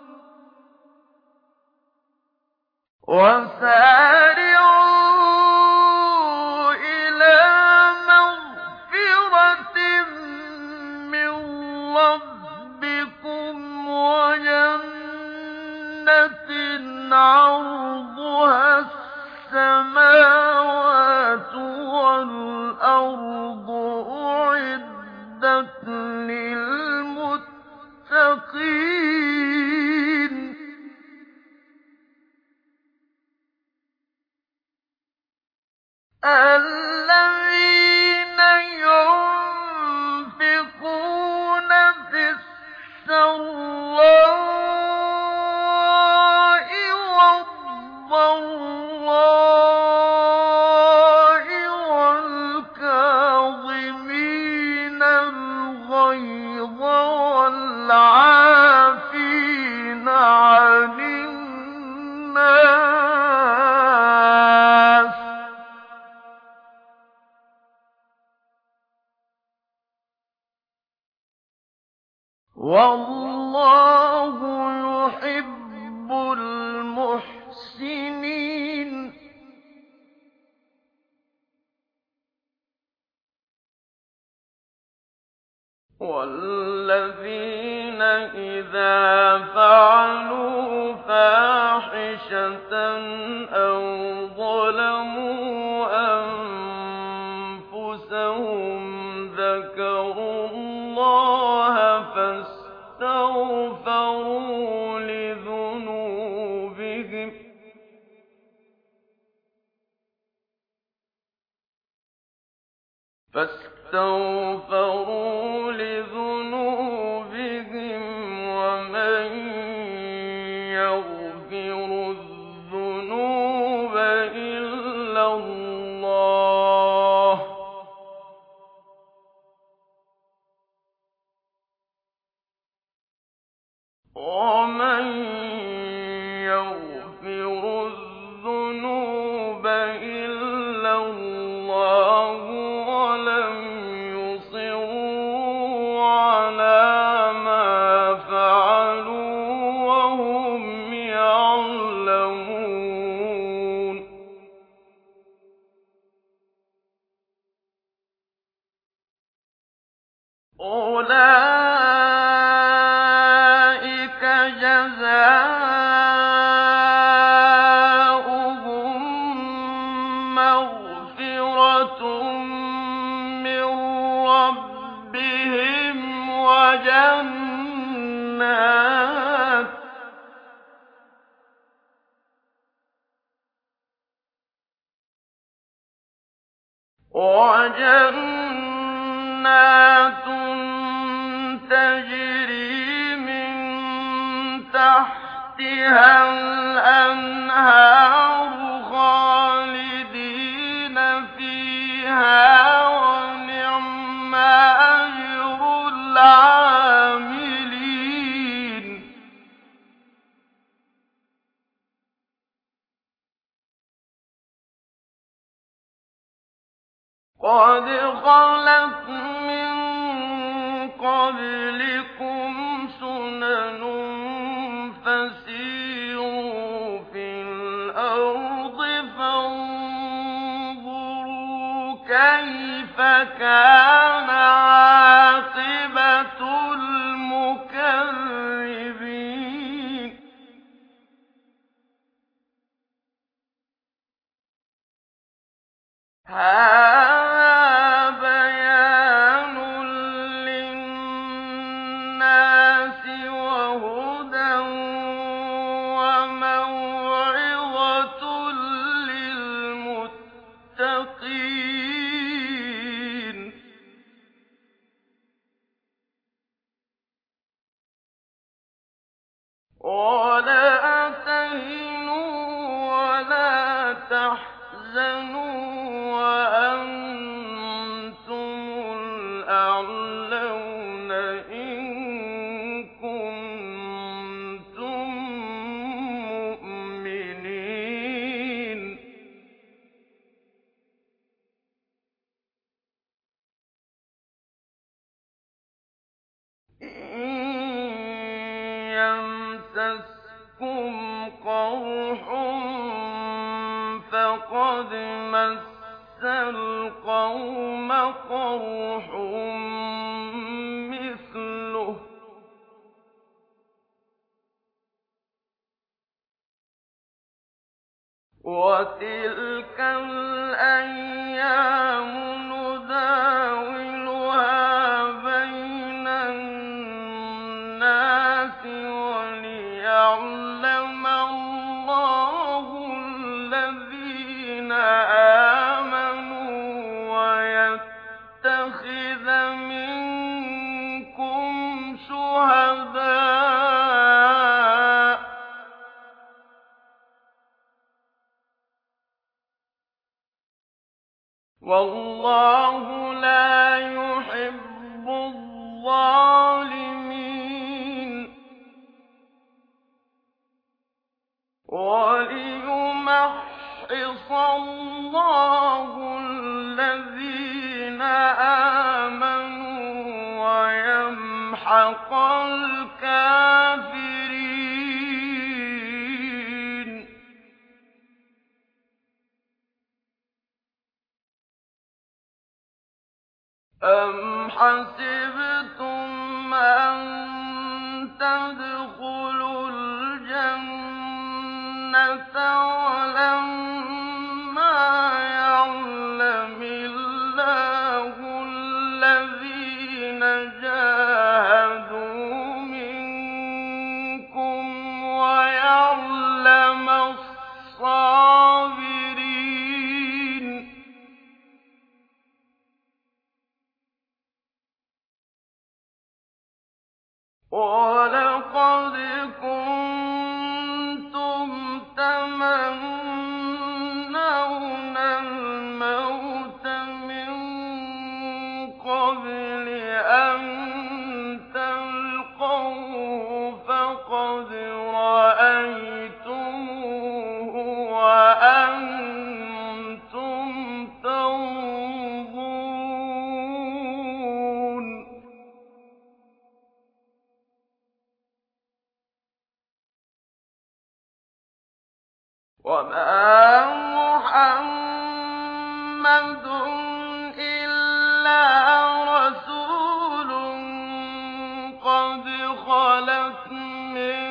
Speaker 1: وَسَارِعُوا إِلَىٰ مَغْفِرَةٍ مِّن رَّبِّكُمْ وَجَنَّةٍ عَرْضُهَا السَّمَاوَاتُ وَالْأَرْضُ أُعِدَّتْ لِلْمُتَّقِينَ. الَّذِينَ يُنفِقُونَ فِي السَّرَّاءِ وَالضَّرَّاءِ وَالْكَاظِمِينَ الْغَيْظَ وَالْعَافِينَ عَنِ النَّاسِ ۗ وَاللَّهُ يُحِبُّ الْمُحْسِنِينَ. وَالَّذِينَ إِذَا فَعَلُوا فَاحِشَةً أَوْ ظَلَمُوا أَنفُسَهُمْ ذَكَرُوا اللَّهَ فَاسْتَغْفَرُوا لِذُنُوبِهِمْ فاستغفروا لذنوبهم ومن يغفر الذنوب إلا الله ومن يغفر الذنوب إلا الله ولم يصروا على ما فعلوا وهم يعلمون. أولئك جزاؤهم مغفرة من ربهم وجنات وجنات تجري من تحتها الأنهار خالدين فيها ونعم أجر العاملين. قَدْ خَلَتْ مِن قَبْلِكُمْ سُنَنٌ فَسِيرُوا فِي الْأَرْضِ فَانظُرُوا كَيْفَ كَانَ عَاقِبَةُ الْمُكَذِّبِينَ هَٰذَا بَيَانٌ لِّلنَّاسِ وَهُدًى وَمَوْعِظَةٌ لِّلْمُتَّقِينَ وَلَا تَهِنُوا وَلَا تَحْزَنُوا وَأَنتُمُ الْأَعْلَوْنَ إِن كُنتُم مُّؤْمِنِينَ إِن يَمْسَسْكُمْ قَرْحٌ فَقَدْ مَسَّ الْقَوْمَ قَرْحٌ مِّثْلُهُ ۚ وَتِلْكَ الْأَيَّامُ نُدَاوِلُهَا بَيْنَ النَّاسِ وَلِيَعْلَمَ اللَّهُ الَّذِينَ آمَنُوا وَيَتَّخِذَ مِنكُمْ شُهَدَاءَ ۗ وَاللَّهُ لَا يُحِبُّ الظَّالِمِينَ وَلِيُمَحِّصَ اللَّهُ الَّذِينَ آمَنُوا وَيَمْحَقَ الْكَافِرِينَ أَمْ حَسِبْتُمْ أَن تَدْخُلُوا الْجَنَّةَ وَلَمَّا يَعْلَمِ اللَّهُ الَّذِينَ جَاهَدُوا مِنكُمْ وَيَعْلَمَ الصَّابِرِينَ وَلَقَدْ كُنتُمْ تَمَنَّوْنَ الْمَوْتَ مِن قَبْلِ أَن تَلْقَوْهُ فَقَدْ رَأَيْتُمُوهُ وَأَنتُمْ تَنظُرُونَ وَمَا مُحَمَّدٌ إِلَّا رَسُولٌ قَدْ خَلَتْ مِن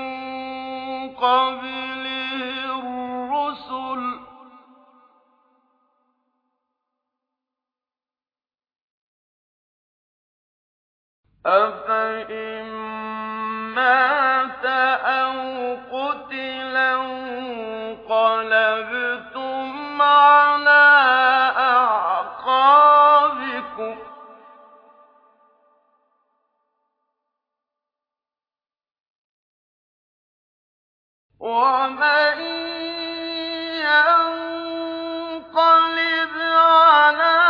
Speaker 1: قَبْلِهِ الرُّسُلُ ۚ أَفَإِن مَّاتَ أَوْ قُتِلَ انقَلَبْتُمْ عَلَىٰ أَعْقَابِكُمْ ۚ وَمَن يَنقَلِبْ عَلَىٰ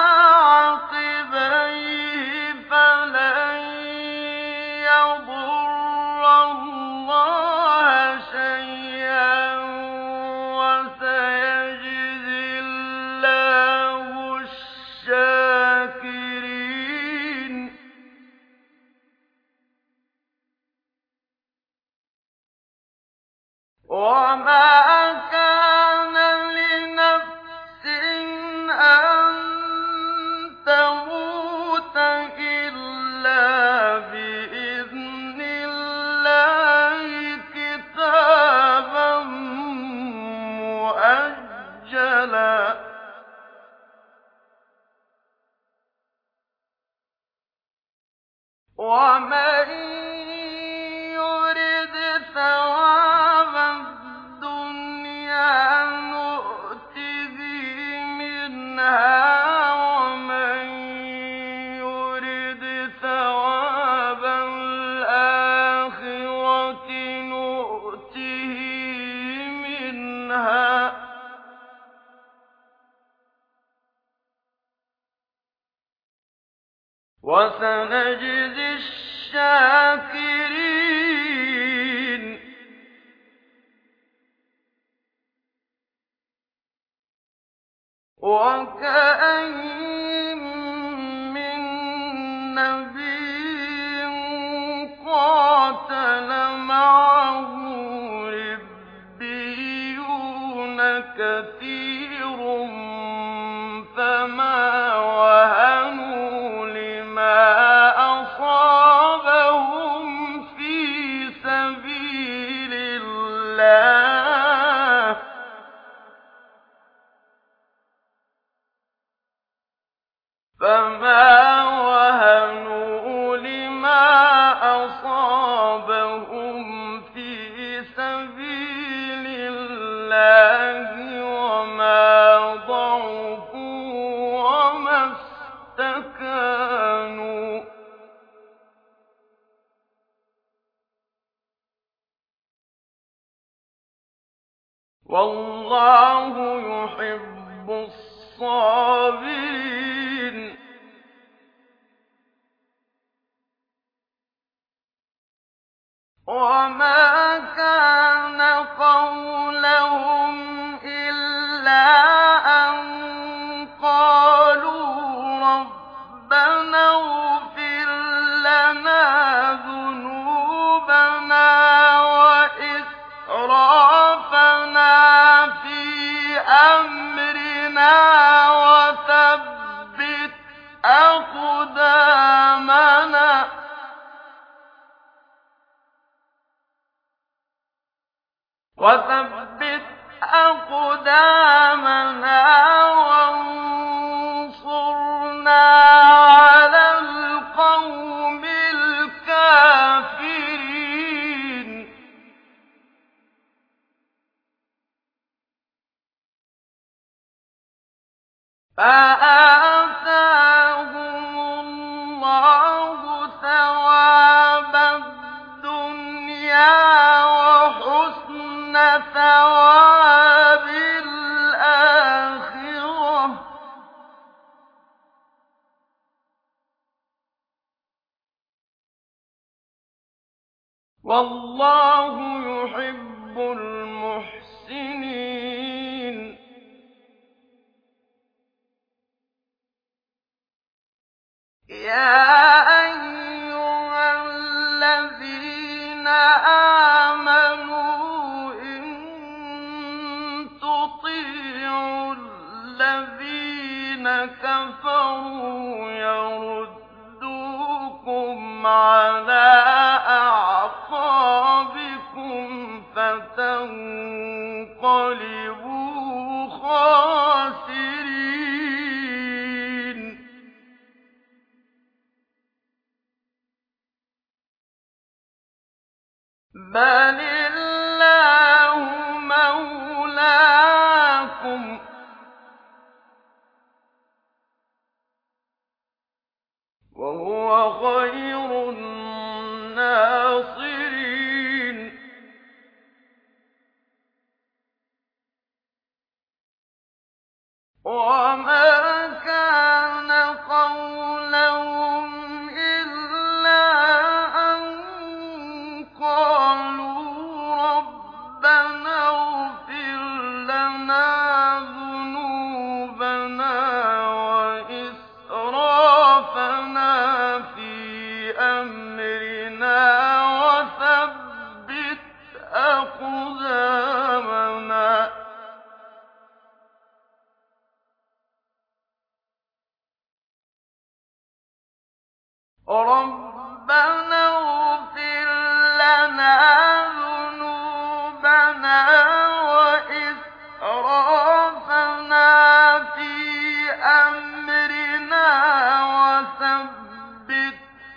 Speaker 1: عَقِبَيْهِ فَلَن يَضُرَّ اللَّهَ شَيْئًا ۗ وَسَيَجْزِي اللَّهُ الشَّاكِرِينَ الشاكرين وما كان لنفس أن تموت إلا بإذن الله كتابا مؤجلا ومن يرد ثواب الدنيا نؤته منها ومن يرد ثواب الآخرة نؤته منها وسنجزي الشاكرين وكأين من نبي قاتل معه ربيون كثير فما وهنوا لما أصابهم في سبيل الله فما وهنوا لما أصابهم في سبيل الله وما ضعفوا وما استكانوا والله يحب الصابرين وما كان قولهم إلا أن قالوا ربنا اغفر لنا ذنوبنا وإسرافنا في أمرنا وثبت أقدامنا وثبت أقدامنا وانصرنا على القوم الكافرين فآتاهم الله ثواب الدنيا وحسن ثواب الآخرة والله يحب المحسنين يا أيها الذين آمنوا إن تطيعوا الذين كفروا يردوكم على أعقابكم فتنقلبوا خاسرين بل الله مولاكم وهو خير الناصرين وما كان قولهم إلا أن قالوا ربنا اغفر لنا ذنوبنا وإسرافنا رَبَّنَا اغْفِرْ لَنَا ذُنُوبَنَا وَإِسْرَافَنَا فِي أَمْرِنَا وَثَبِّتْ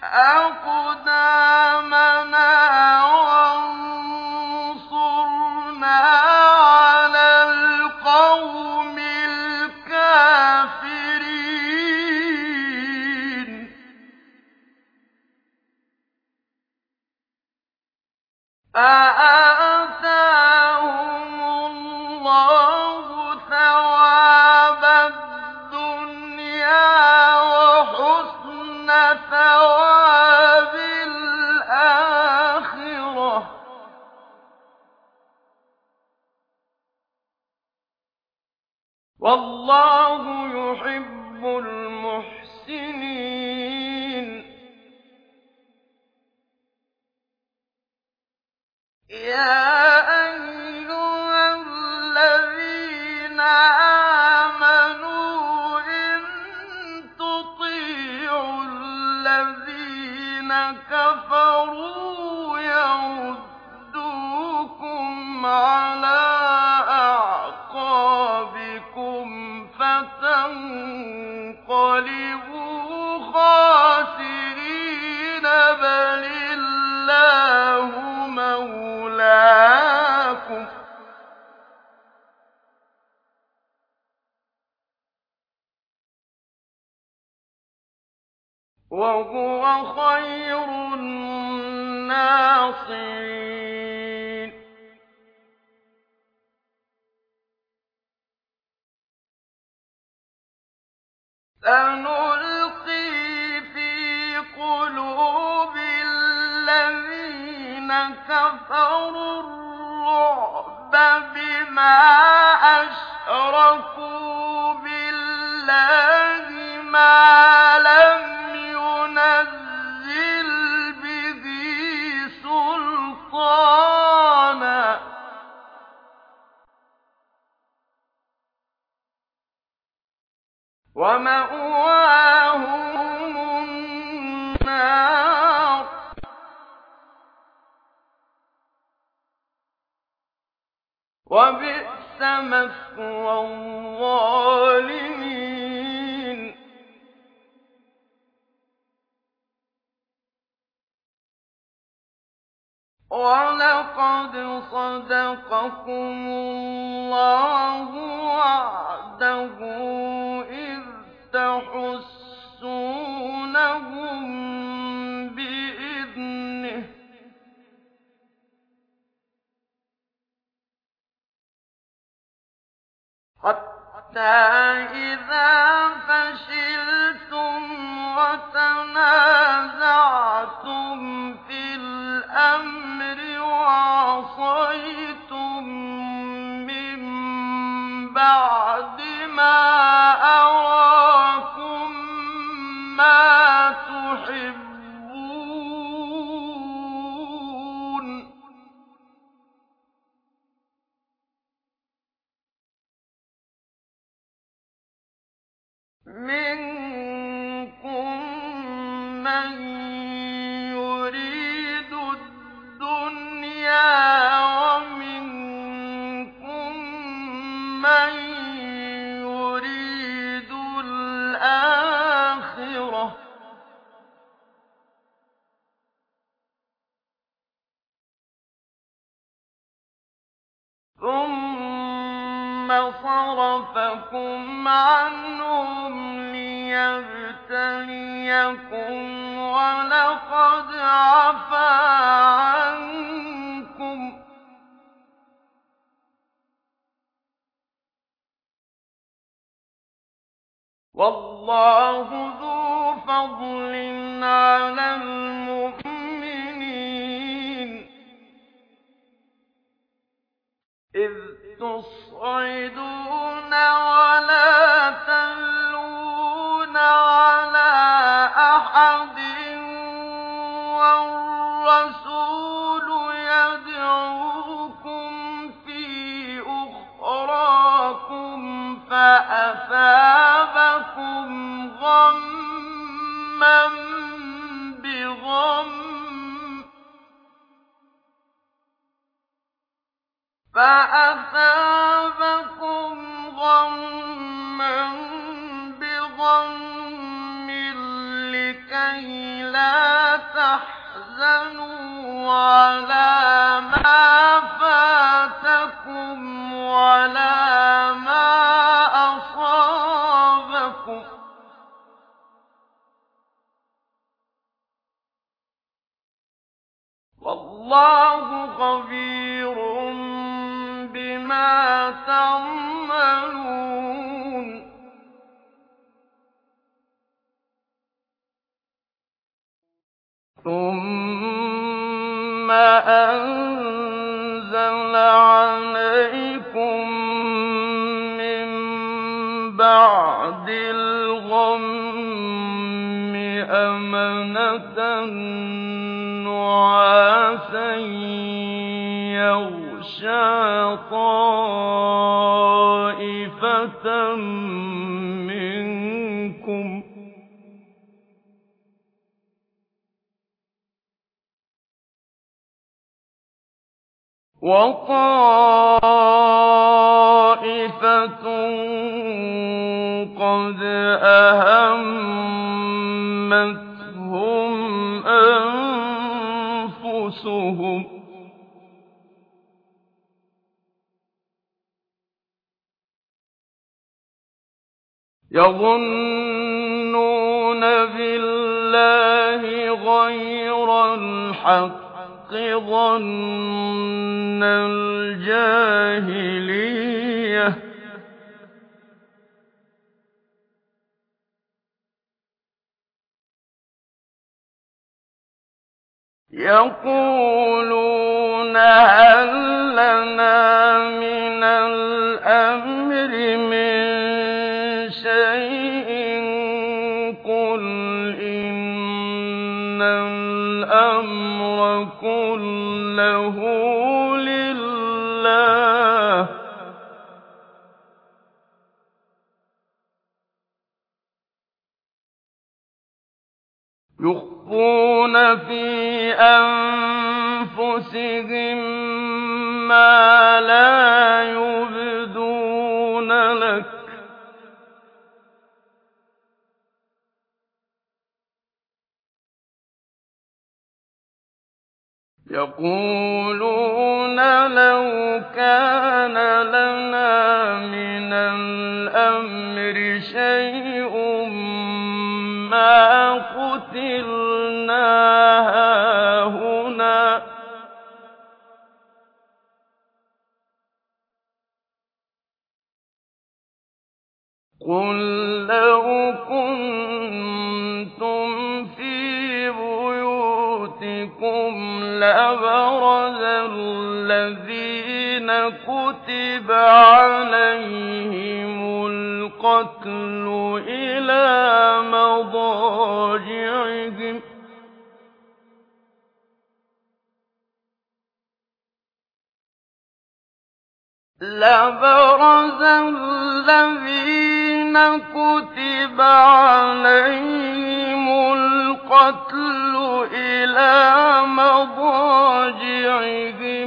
Speaker 1: أَقْدَامَنَا وَانصُرْنَا عَلَى الْقَوْمِ الْكَافِرِينَ فَآتَاهُمُ اللَّهُ ثَوَابَ الدُّنْيَا وَحُسْنَ ثَوَابِ الْآخِرَةِ ۗ وَاللَّهُ يُحِبُّ الْمُحْسِنِينَ. يَا أَيُّهَا الَّذِينَ آمَنُوا إِن تُطِيعُوا الَّذِينَ كَفَرُوا يَرُدُّوكُمْ عَلَىٰ أَعْقَابِكُمْ فَتَنقَلِبُوا خَاسِرِينَ بَلِ اللَّهُ مَوْلَاكُمْ ۖ وَهُوَ خَيْرُ النَّاصِرِينَ. سَنُلْقِي فِي قُلُوبِ الَّذِينَ كَفَرُوا الرُّعْبَ بِمَا أَشْرَكُوا بِاللَّهِ مَا لَمْ يُنَزِّلْ بِهِ سُلْطَانًا ۖ وَمَأْوَاهُمُ النَّارُ ۖ وَبِئْسَ مَثْوَى الظَّالِمِينَ. وَلَقَدْ صَدَقَكُمُ اللَّهُ وَعْدَهُ إِذْ تَحُسُّونَهُم بِإِذْنِهِ ۖ حَتَّىٰ إِذَا فَشِلْتُمْ وَتَنَازَعْتُمْ فِي الْأَمْرِ وَعَصَيْتُم مِّن بَعْدِ مَا أَرَاكُم مَّا تُحِبُّونَ ۚ مِنكُم مَّن يُرِيدُ الدُّنْيَا وَمِنكُم مَّن يُرِيدُ الْآخِرَةَ ۚ ثُمَّ صَرَفَكُمْ عَنْهُمْ لِيَبْتَلِيَكُمْ ۖ وَلَقَدْ عَفَا عَنكُمْ ۗ وَاللَّهُ ذُو فَضْلٍ عَلَى الْمُؤْمِنِينَ. إِذْ تُصْعِدُونَ وَلَا تَلْوُونَ عَلَىٰ أَحَدٍ وَالرَّسُولُ يَدْعُوكُمْ فِي أُخْرَاكُمْ فَأَثَابَكُمْ غَمًّا تَحْزَنُوا عَلَىٰ مَا فَاتَكُمْ وَلَا مَا أَصَابَكُمْ ۗ وَاللَّهُ خَبِيرٌ بِمَا تَعْمَلُونَ ثُمَّ أَنزَلَ عَلَيْكُم مِّن بَعْدِ الْغَمِّ أَمَنَةً نُّعَاسًا يَغْشَىٰ طَائِفَةً مِّنكُمْ ۖ وَطَائِفَةٌ قَدْ أَهَمَّتْهُمْ أَنفُسُهُمْ ۖ يَظُنُّونَ بِاللَّهِ غَيْرَ الْحَقِّ ظَنَّ الْجَاهِلِيَّةِ ۖ يَقُولُونَ هَل لَّنَا مِنَ الْأَمْرِ مِن شَيْءٍ ۗ قُلْ إِنَّ الْأَمْرَ كُلَّهُ لِلَّهِ ۗ يُخْفُونَ فِي أَنفُسِهِم مَّا لَا يُبْدُونَ لَكَ ۖ يَقُولُونَ لَوْ كَانَ لَنَا مِنَ الْأَمْرِ شَيْءٌ مَّا قُتِلْنَا هَاهُنَا ۗ قُل لَّوْ كُنتُمْ فِي بُيُوتِكُمْ لَبَرَزَ الَّذِينَ كُتِبَ عَلَيْهِمُ الْقَتْلُ إِلَىٰ مَضَاجِعِهِمْ ۖ لَبَرَزَ الَّذِينَ كُتِبَ عَلَيْهِمُ الْقَتْلُ إِلَىٰ مَضَاجِعِهِمْ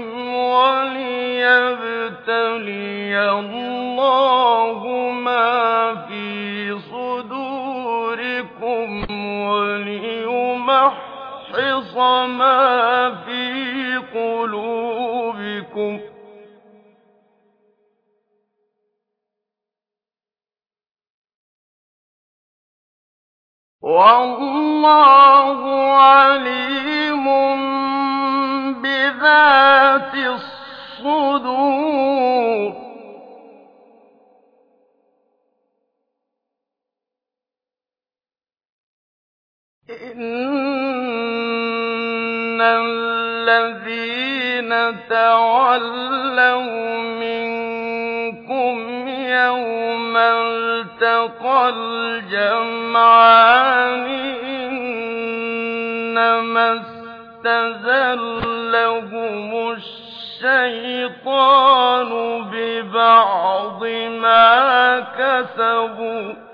Speaker 1: وَلِيَبْتَلِيَ اللَّهُ مَا فِي صُدُورِكُمْ وَلِيُمَحِّصَ مَا فِي قُلُوبِكُمْ ۗ وَاللَّهُ عَلِيمٌ بِذَاتِ الصُّدُورِ إِنَّ الَّذِينَ تَوَلَّوْا مِنكُمْ يَوْمَ الْتَقَى الْجَمْعَانِ إِنَّمَا اسْتَزَلَّهُمُ الشَّيْطَانُ بِبَعْضِ مَا كَسَبُوا ۖ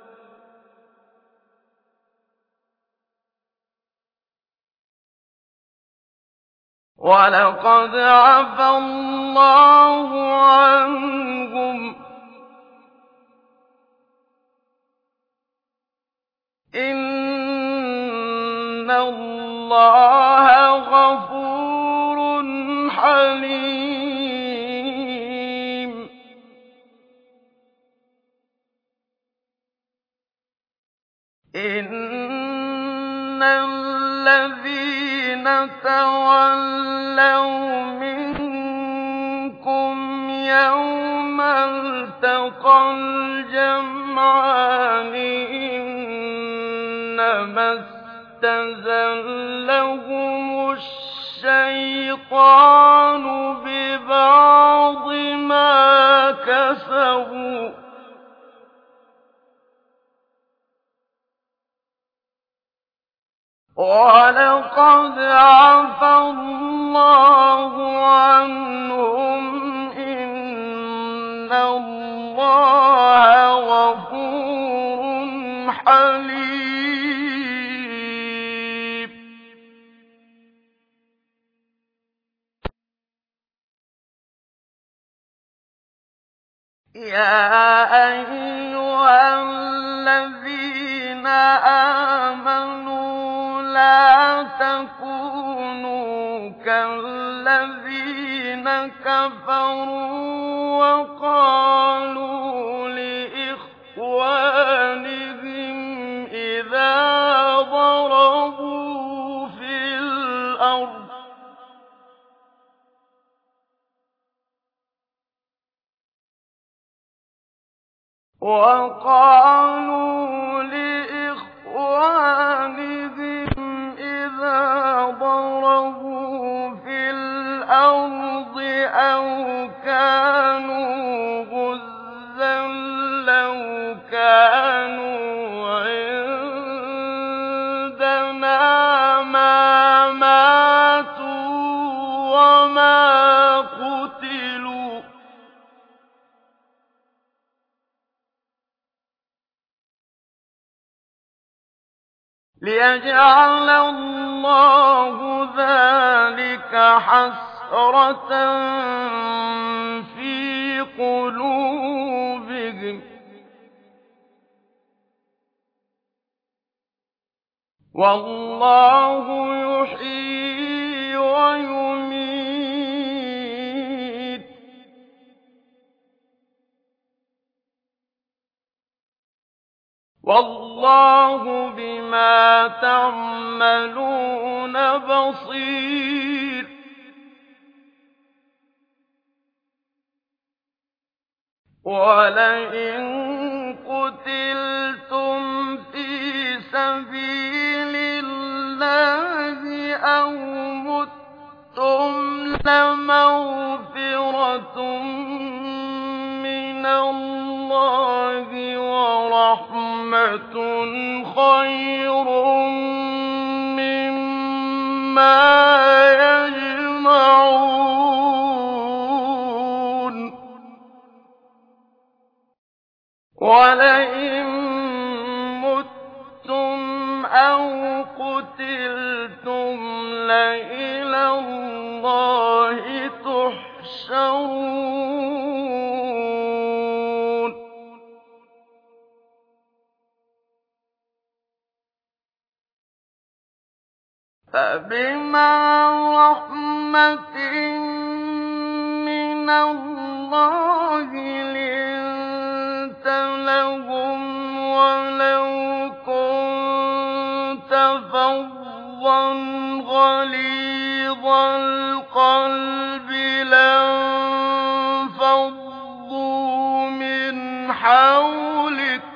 Speaker 1: وَلَقَدْ عَفَا اللَّهُ عَنْهُمْ ۗ إِنَّ اللَّهَ حليم إن الذين تولوا منكم يوم التقى الجمعان إنما استزلهم الشيطان ببعض ما كسبوا وَلَقَدْ عَفَا اللَّهُ عَنْهُمْ ۗ إِنَّ اللَّهَ غَفُورٌ حَلِيمٌ يَا أَيُّهَا الَّذِينَ آمَنُوا لَا تَكُونُوا كَالَّذِينَ كَفَرُوا وَقَالُوا لِإِخْوَانِهِمْ إِذَا ضَرَبُوا فِي الْأَرْضِ وَقَالُوا لِإِخْوَانِهِمْ إِذَا ضَرَبُوا فِي الْأَرْضِ أَوْ كَانُوا غُزًّى لَّوْ كَانُوا عِندَنَا مَا مَاتُوا وَمَا قُتِلُوا ۗ لِيَجْعَلَ اللَّهُ ذَٰلِكَ حَسْرَةً فِي قُلُوبِهِمْ ۗ وَاللَّهُ يُحْيِي وَيُمِيتُ ۗ وَاللَّهُ بِمَا تَعْمَلُونَ بَصِيرٌ وَلَئِن قُتِلْتُمْ فِي سَبِيلِ اللَّهِ أَوْ مُتُّمْ لَمَغْفِرَةٌ مِّنَ اللَّهِ وَرَحْمَةٌ خَيْرٌ مِّمَّا يَجْمَعُونَ وَلَئِن مُّتُّمْ أَوْ قُتِلْتُمْ لَإِلَى اللَّهِ تُحْشَرُونَ فَبِمَا رَحْمَةٍ مِّنَ اللَّهِ لِنتَ لَهُمْ وَلَوْ كُنتَ فَظًّا غَلِيظَ الْقَلْبِ لَانفَضُّوا مِنْ حَوْلِكَ ۖ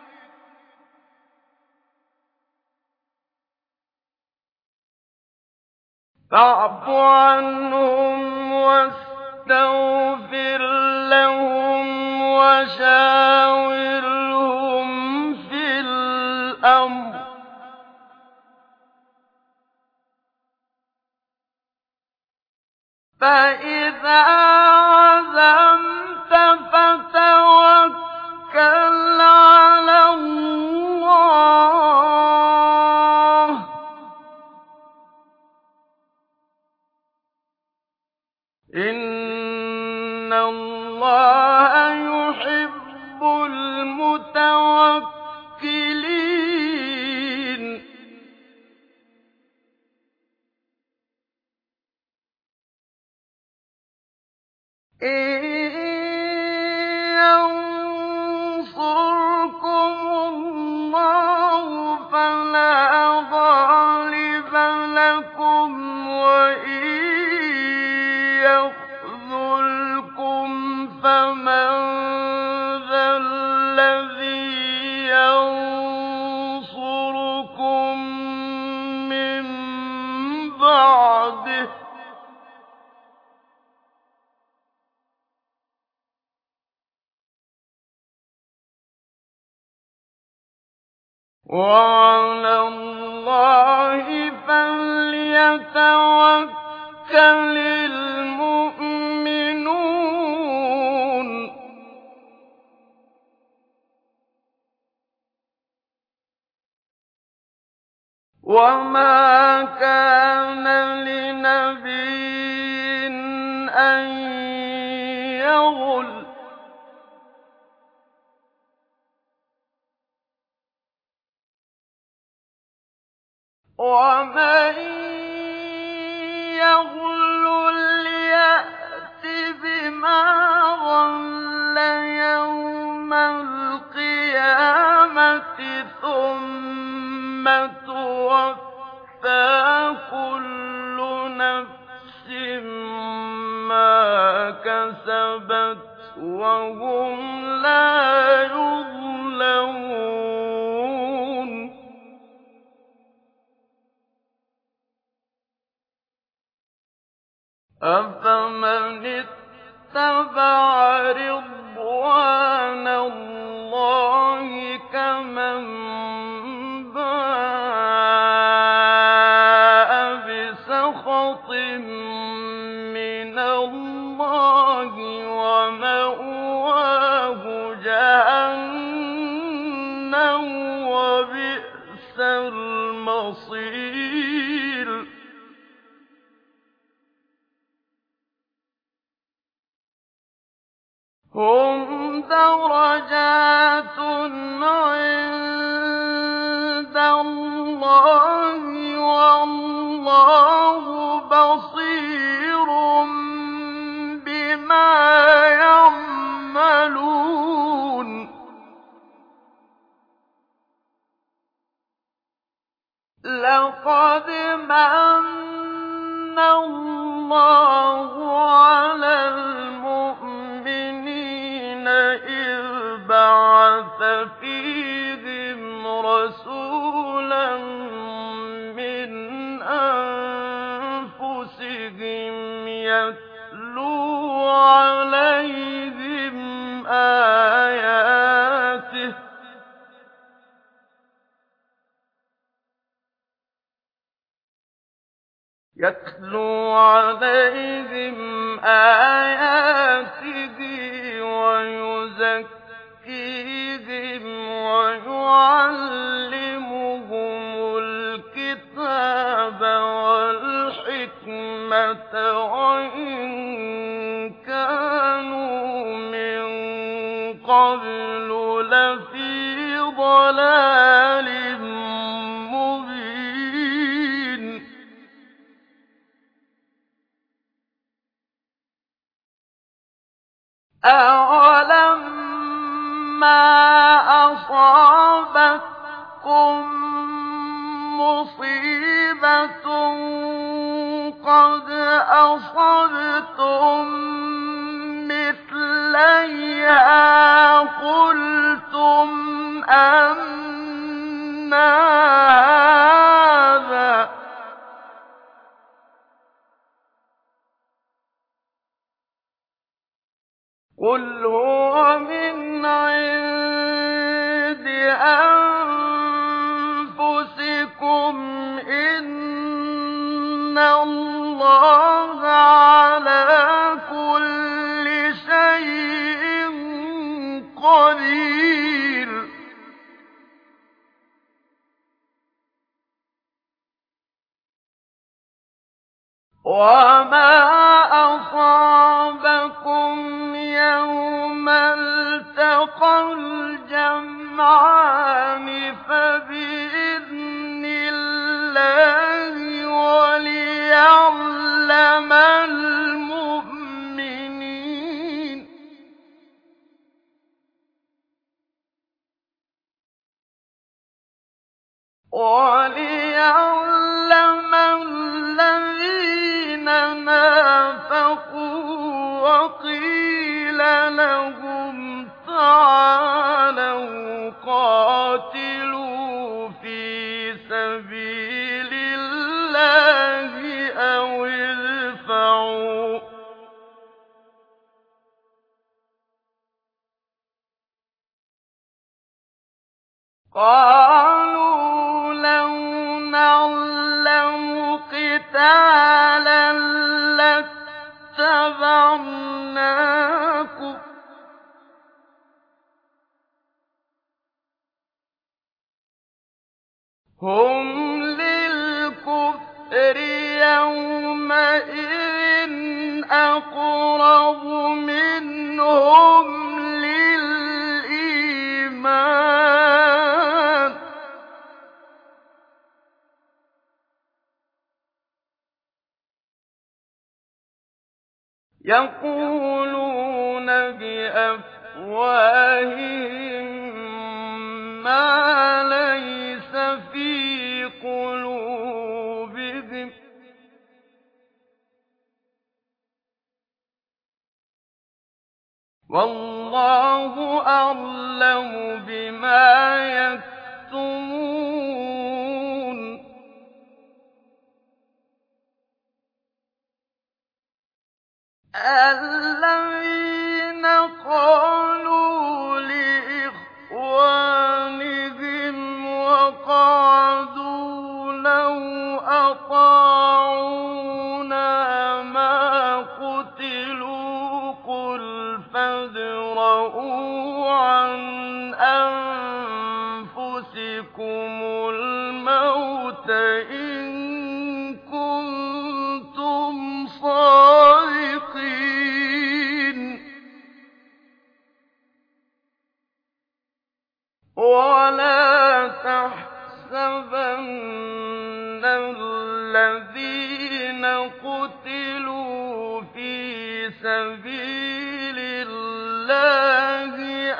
Speaker 1: فَاعْفُ عَنْهُمْ وَاسْتَغْفِرْ لَهُمْ وَشَاوِرْهُمْ فِي الْأَمْرِ ۖ فَإِذَا عَزَمْتَ فَتَوَكَّلْ عَلَى اللَّهِ ۚ إِنَّ اللَّهَ يُحِبُّ الْمُتَوَكِّلِينَ إِن يَنصُرْكُمُ اللَّهُ فَلَا غَالِبَ لَكُمْ وَإِن يَخْذُلْكُمْ فَمَن ذَا الَّذِي يَنصُرُكُم مِّن بَعْدِهِ ۗ وَعَلَى اللَّهِ فَلْيَتَوَكَّلِ الْمُؤْمِنُونَ. وَمَا كَانَ لِنَبِيٍّ أَن يَغُلَّ ۚ وَمَن يَغْلُلْ يَأْتِ بِمَا غَلَّ يَوْمَ الْقِيَامَةِ ثُمَّ تُوَفَّىٰ كُلُّ نَفْسٍ مَّا كَسَبَتْ وَهُمْ لَا يُظْلَمُونَ. أَفَمَنِ اتَّبَعَ رِضْوَانَ اللَّهِ كَمَن بَاءَ بِسَخَطٍ مِّنَ اللَّهِ وَمَأْوَاهُ جَهَنَّمُ وَبِئْسَ الْمَصِيرُ. هُمْ دَرَجَاتٌ عِندَ اللَّهِ وَاللَّهُ بَصِيرٌ بِمَا يَعْمَلُونَ. لَقَدْ مَنَّ اللَّهُ عَلَى الْمُؤْمِنِينَ إِذْ بَعَثَ فِيهِمْ رَسُولًا مِّنْ أَنفُسِهِمْ يَتْلُو عَلَيْهِمْ آيَاتِهِ يَتْلُو عَلَيْهِمْ آيَاتِهِ وَيُزَكِّيهِمْ وَيُعَلِّمُهُمُ الْكِتَابَ وَالْحِكْمَةَ وَإِن كَانُوا مِن قَبْلُ لَفِي ضَلَالٍ مُّبِينٍ. أَوَلَمَّا أَصَابَتْكُم مُّصِيبَةٌ قَدْ أَصَبْتُم مِّثْلَيْهَا قُلْتُمْ أَنَّىٰ هَٰذَا ۖ قُلْ هُوَ مِنْ عِندِ أَنفُسِكُمْ ۗ إِنَّ اللَّهَ عَلَىٰ كُلِّ شَيْءٍ قَدِيرٌ. وَمَا أَصَابَكُمْ يَوْمَ الْتَقَى الْجَمْعَانِ فَبِإِذْنِ اللَّهِ وَلِيَعْلَمَ الْمُؤْمِنِينَ. سَبِيلِ اللَّهِ أَوِ ادْفَعُوا ۖ قَالُوا لَوْ نَعْلَمُ قِتَالًا لَّاتَّبَعْنَاكُمْ ۗ هُمْ لِلْكُفْرِ يَوْمَئِذٍ أَقْرَبُ مِنْهُمْ لِلْإِيمَانِ ۚ يَقُولُونَ بِأَفْوَاهِهِم مَّا لَيْسَ فِي قُلُوبِهِمْ ۗ وَاللَّهُ أَعْلَمُ بِمَا يَكْتُمُونَ الَّذِينَ قَالُوا لِإِخْوَانِهِمْ وَقَعَدُوا لَوْ أَطَاعُونَا مَا قُتِلُوا ۗ قُلْ فَادْرَءُوا عَنْ أَنفُسِكُمُ الْمَوْتَ إِن كُنتُمْ صَادِقِينَ وَلَا تَحْسَبَنَّ الَّذِينَ قُتِلُوا فِي سَبِيلِ اللَّهِ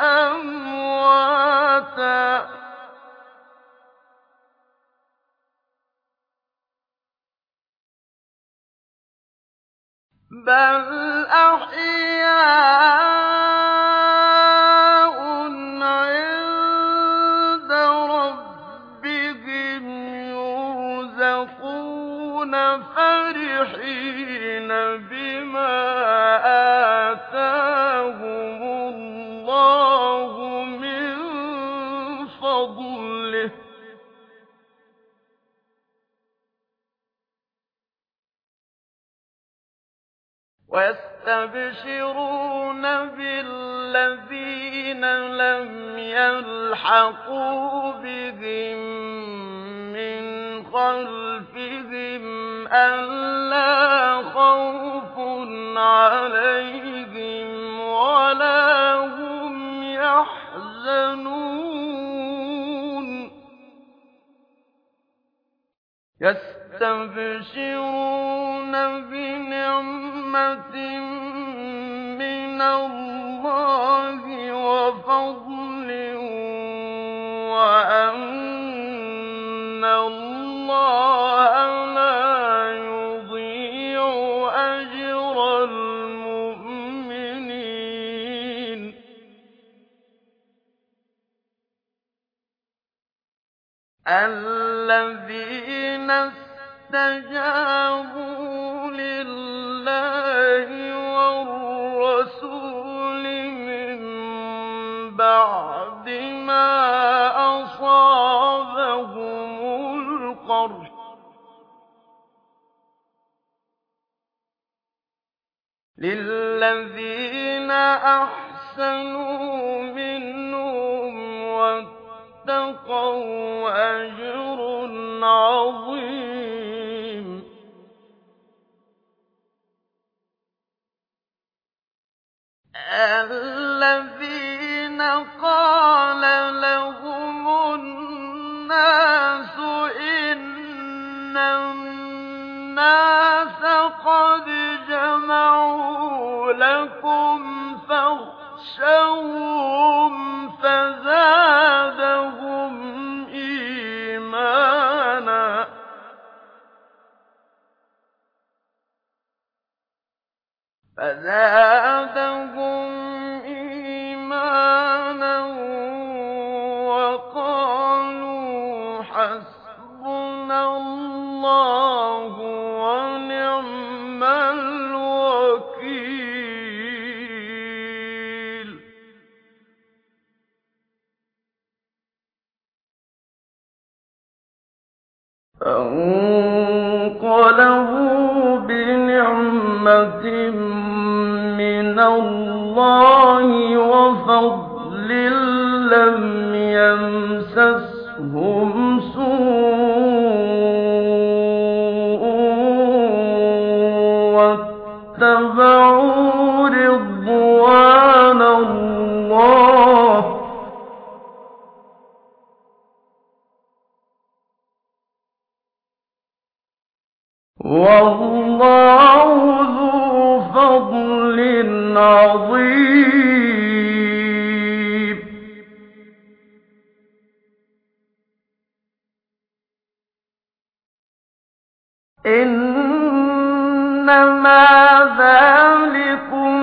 Speaker 1: أَمْوَاتًا ۚ بَلْ أَحْيَاءٌ عِندَ رَبِّهِمْ يُرْزَقُونَ فَرِحِينَ بِمَا آتَاهُمُ اللَّهُ مِن فَضْلِهِ ۖ وَيَسْتَبْشِرُونَ بِالَّذِينَ لَمْ يَلْحَقُوا بِهِم مِّنْ خَلْفِهِمْ أَلَّا خَوْفٌ عَلَيْهِمْ وَلَا هُمْ يَحْزَنُونَ يَسْتَبْشِرُونَ بِنِعْمَةٍ مِّنَ اللَّهِ وَفَضْلٍ وَأَنَّ اللَّهَ لَا يُضِيعُ أَجْرَ الْمُؤْمِنِينَ الَّذِينَ اسْتَجَابُوا لِلَّهِ وَالرَّسُولِ مِن بَعْدِ مَا أَصَابَهُمُ الْقَرْحُ ۚ لِلَّذِينَ أَحْسَنُوا مِنْهُمْ وَاتَّقَوْا أَجْرٌ عَظِيمٌ الَّذِينَ قَالَ لَهُمُ النَّاسُ إِنَّ النَّاسَ قَدْ جَمَعُوا لَكُمْ فَاخْشَوْهُمْ فَزَادَهُمْ إِيمَانًا فَزَادَهُمْ إِيمَانًا وَقَالُوا حَسْبُنَا فانقلبوا بنعمة من الله وفضل لم يمسسهم سوء واتبعوا رضوان الله والله ذو فضل عظيم. إنما ذلكم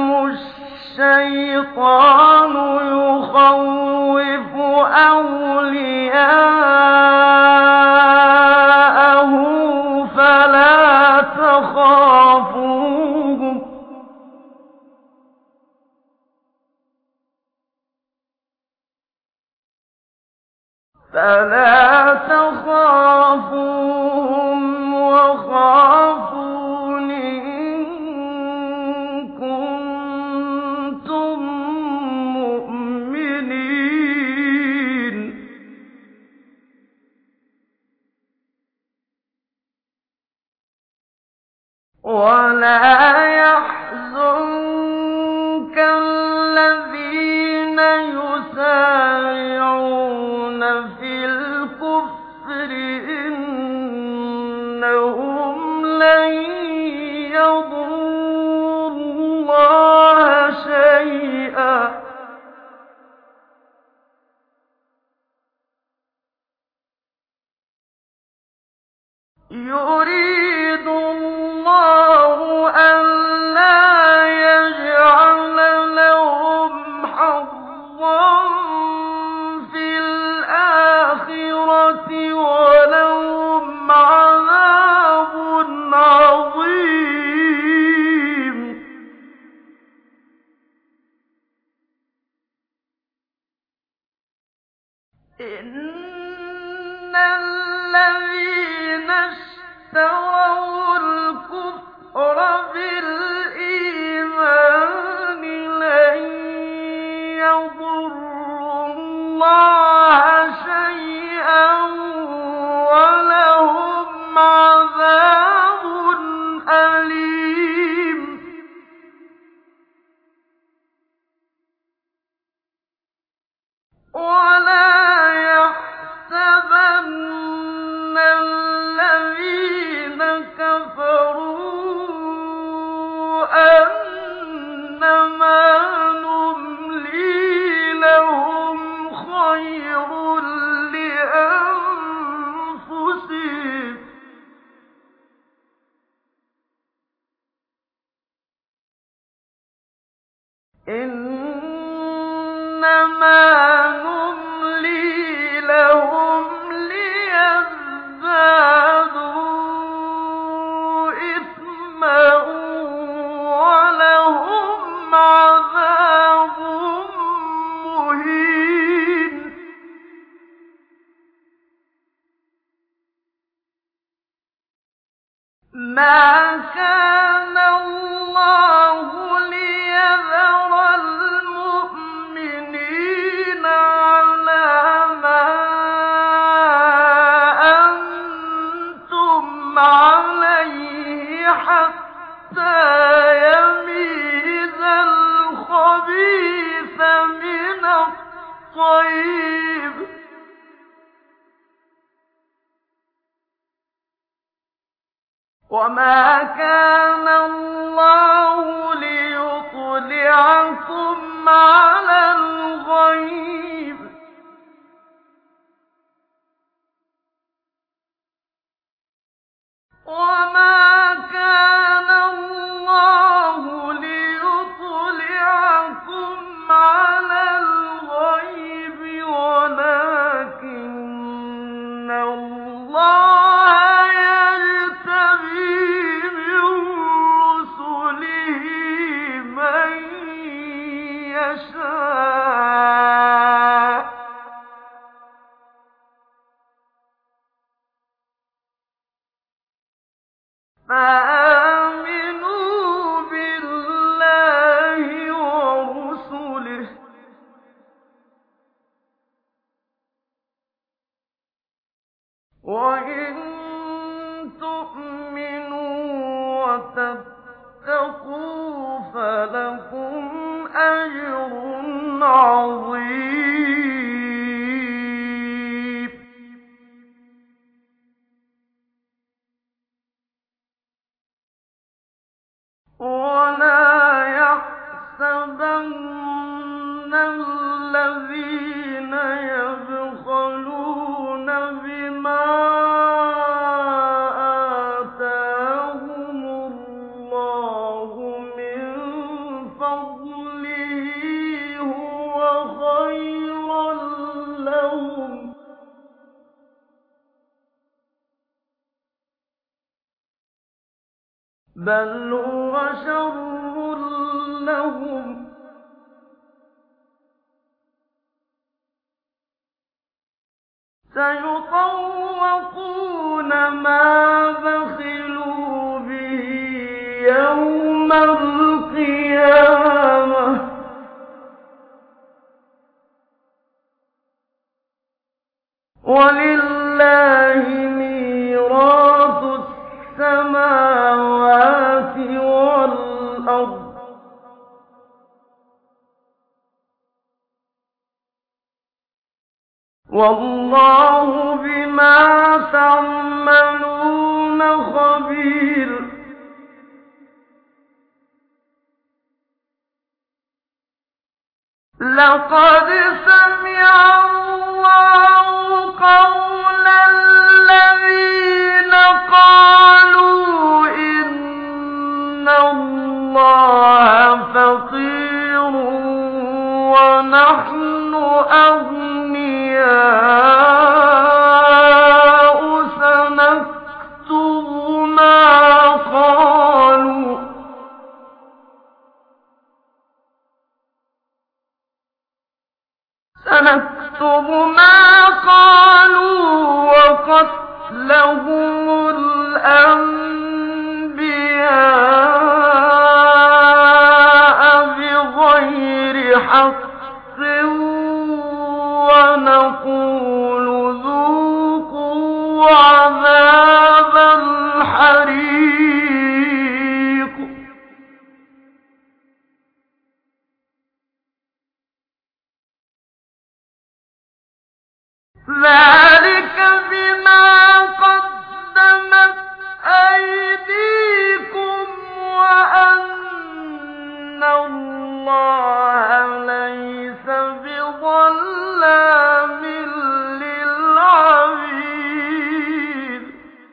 Speaker 1: الشيطان يخوف أولياءه فلا تخافوهم فلا تخافوهم وخافون إن كنتم مؤمنين. ولا يحزنك الذين يسارعون في الكفر إنهم لن يضروا الله شيئا يريد الله ألا يجعل لهم حظا في الآخرة ولهم عذاب عظيم. إن الذين اشتروا الكفر بالإيمان لن يضروا الله شيئا ولهم عذاب أليم. ولا يحسبن الذين كفروا أنما نملي لهم خير لأنفسهم إنما نملي لهم ليزدادوا إثما ولهم عذاب مهين. ما كان الله ليذر المؤمنين على ما أنتم عليه حتى يميز الخبيث من الطيب وما كان الله ليطلعكم على الغيب وما كان الله ليطلعكم على الغيب ولكن الله فآمنوا بالله ورسله وإن تؤمنوا وتتقوا فلكم أجر عظيم. ولا يحسبن الذين يبخلون بما آتاهم الله من فضله هو خيرا لهم بل هو شر لهم سيطوقون ما بخلوا به يوم القيامة ولله ميراث السماوات والأرض والله بما تعملون خبير. لقد سمع الله قول الذين قالوا إن الله فقير ونحن أغنياء سنكتب ما قالوا سنكتب ما قالوا وقتلهم الأنبياء بغير حق ونقول ذوقوا عذاب الحريق. ذلك بما قدمت أيديكم وأن الله ليس بظلام للعبيد.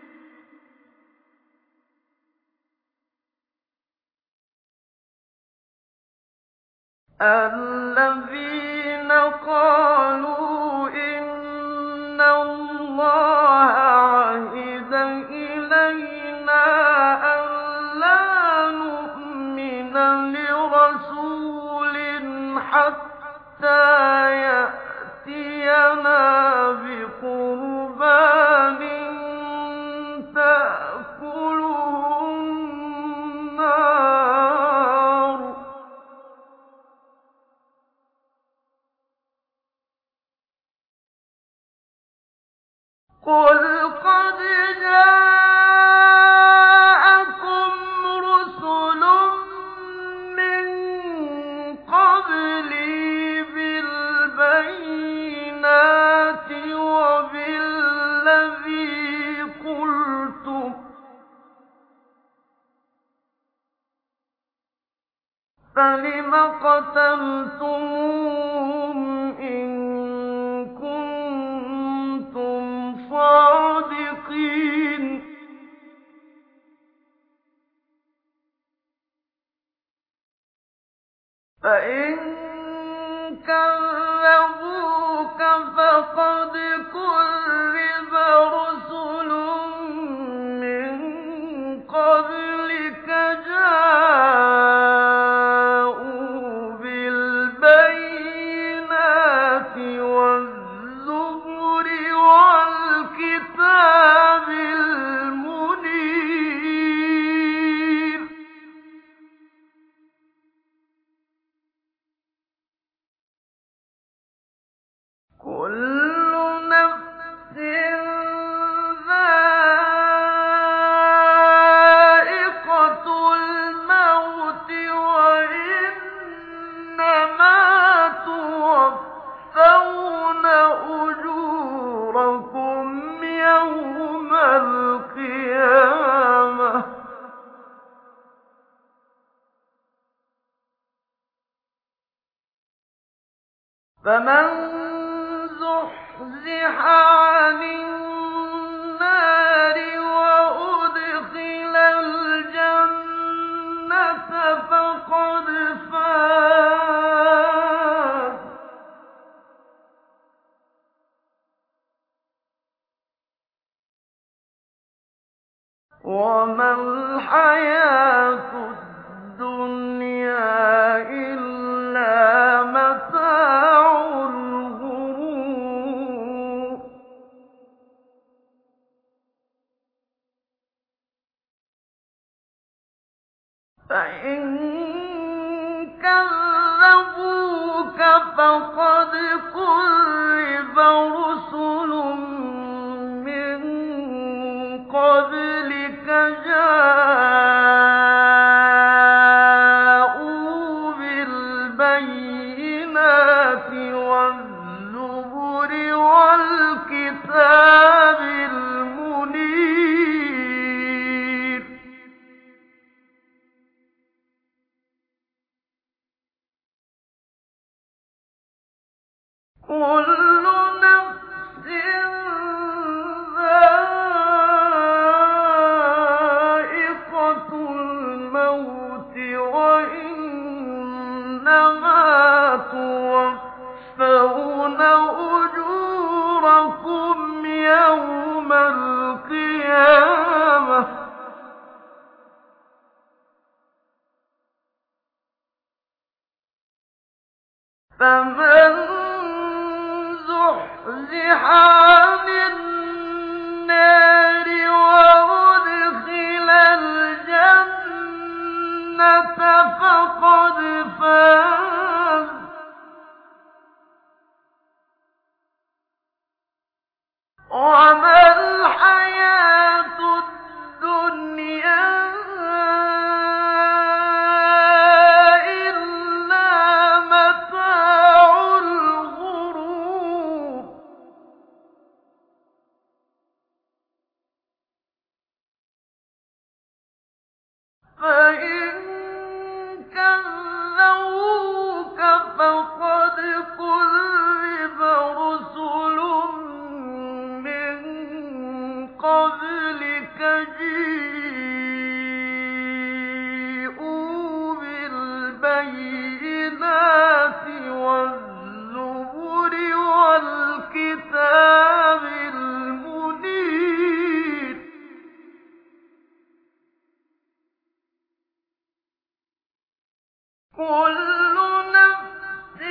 Speaker 1: الذين قالوا إن الله عهد إلينا ألا نؤمن لرسول حتى يأتينا بقربان تأكله النار قل قد جاءكم رسل من قبلي بالبينات وبالذي قلتم فلم قتلتموهم إن كنتم صادقين فإن كذبوك فقد كذب رسل من قبلك جاءوا بالبينات والزبر والكتاب المنير فمن زحزح عن النار وأدخل الجنة فقد فاز. وما الحياة الدنيا إلا متاع الغرور. فإن كذبوك فقد كذب رسل من قبلك جاءوا بالبينات والزبر والكتاب المنير. كل نفس ذائقة الموت وإنما توفون أجوركم يوم القيامة. فمن زحزح عن النار وأدخل الجنة فقد فاز. وما الحياة الدنيا إلا متاع الغرور. فإن كذبوك فقد كذب رسل من قبلك جاءوا بالبينات والزبر والكتاب المنير. كل نفس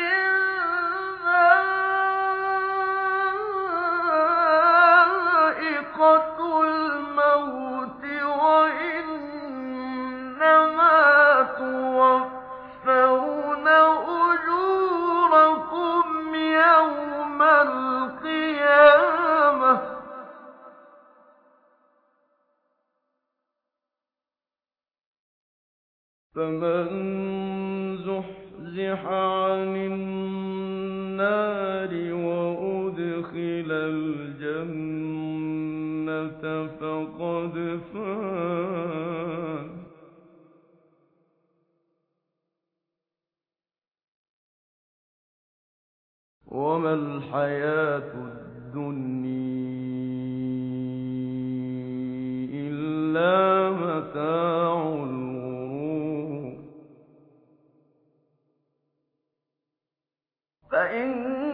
Speaker 1: ذائقة الموت وإنما توفون أجوركم يوم القيامة. فمن زحزح عن النار وأدخل الجنة فقد فاز. وما الحياة الدنيا إلا متاع الغرور. فإن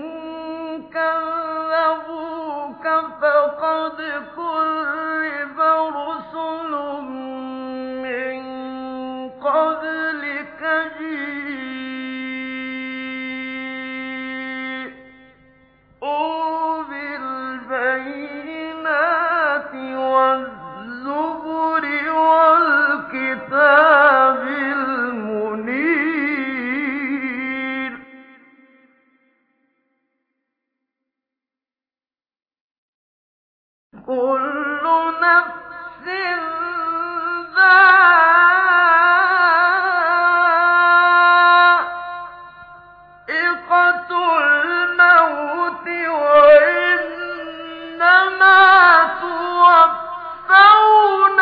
Speaker 1: كذبوك فقد كذب رسل من قبلك جاءوا بالبينات والزبر والكتاب المنير. كل نفس ذائقة الموت وإنما توفون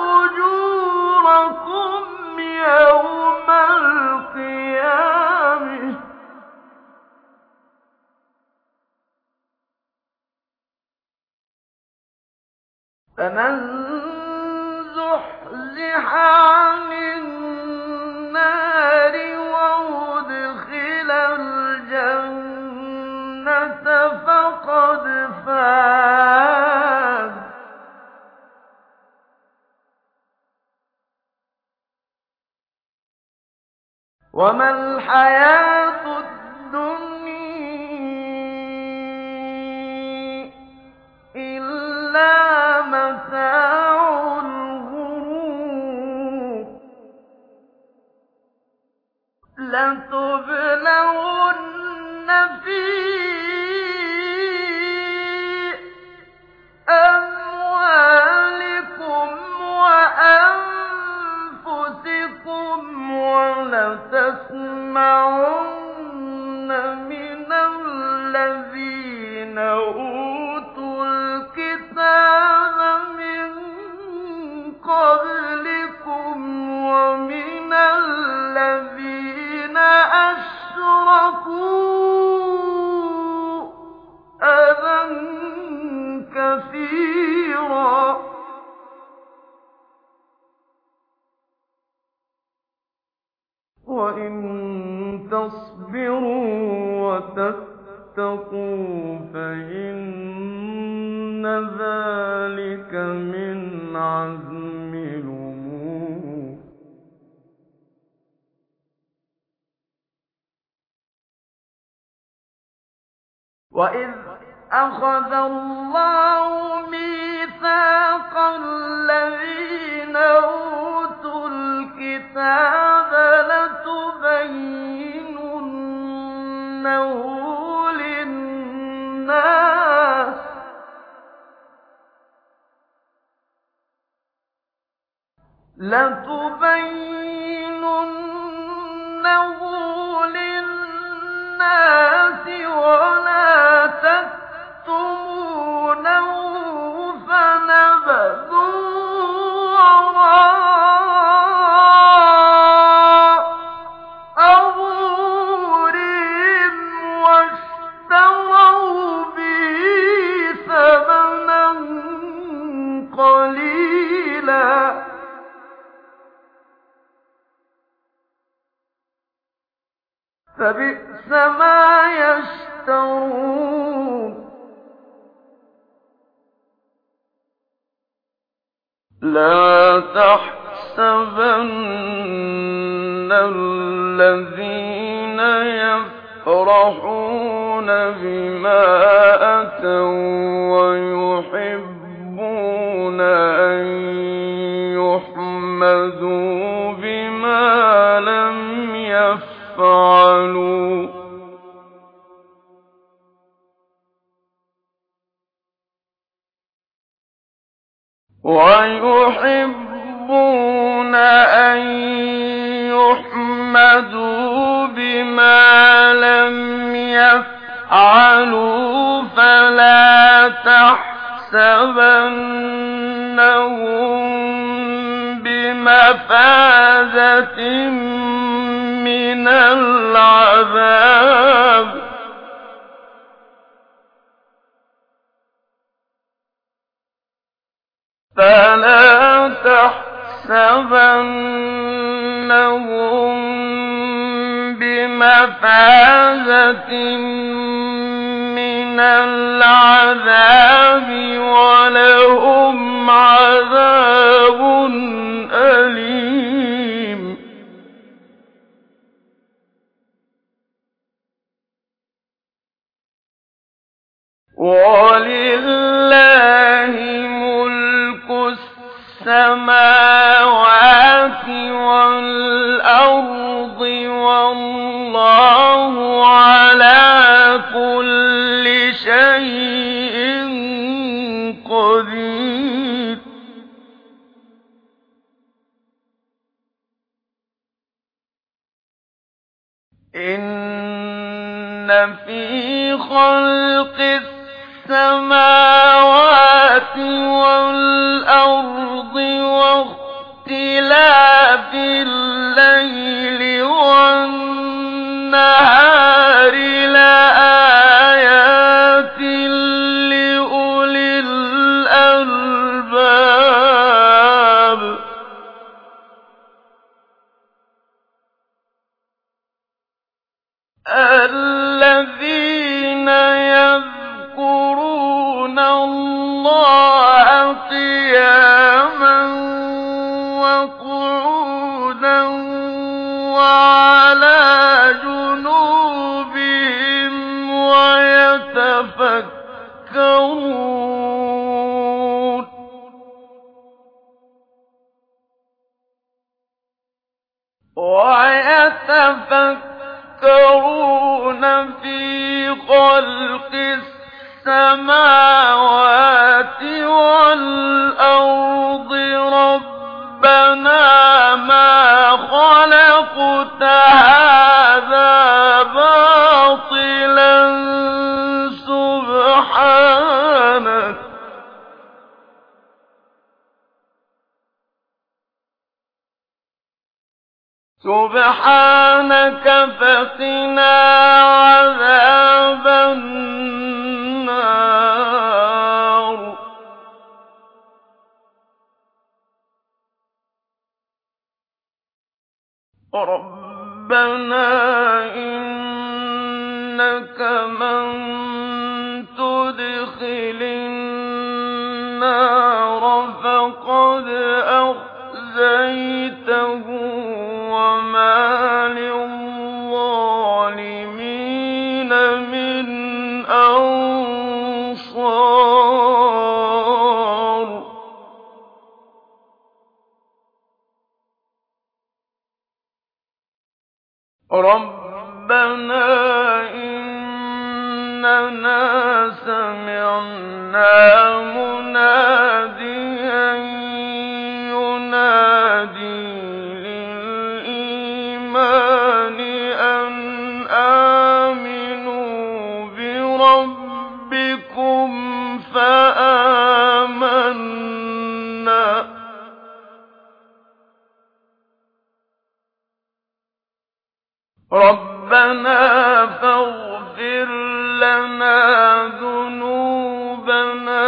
Speaker 1: أجوركم يوم القيامة. زحزح عن النار وأدخل الجنة فقد فاز. وما الحياة الدنيا إلا متاع الغرور. لتبلون في أموالكم وأنفسكم ولتسمعن من الذين أوتوا الكتاب من قبلكم ومن الذين أشركوا أذى كثيرا وإن تصبروا وتتقوا فإن ذلك من عزم الأمور. وإذ أخذ الله ميثاق الذين أوتوا الكتاب لتبيننه للناس لتبيننه للناس ولا تكتمونه فنبذوه وراء ظهورهم واشتروا به ثمنا قليلا فبئس ما يشترون. لا تحسبن الذين يفرحون بما أتوا ويحبون أن يحمدوا بما لم يفعلوا ويحبون أن يحمدوا بما لم يفعلوا فلا تحسبنهم بمفازة من العذاب فلا تحسبنهم بمفازة من العذاب ولهم عذاب أليم. ولله ملك السماوات والأرض والله على كل شيء قدير. إن في خلق السماوات والأرض واختلاف الليل والنهار لآيات لأولي الألباب. يتفكرون ويتفكرون في خلق السماوات والأرض ربنا ما خلقت هذا باطلا سبحانك سبحانك فقنا عذاب النار ربنا إنك من تدخل النار فقد أخزيته وما للظالمين من أنصار ربنا إننا سمعنا مناديا ينادي للإيمان أن آمنوا بربكم فآمنا ربنا فاغفر لنا ذنوبنا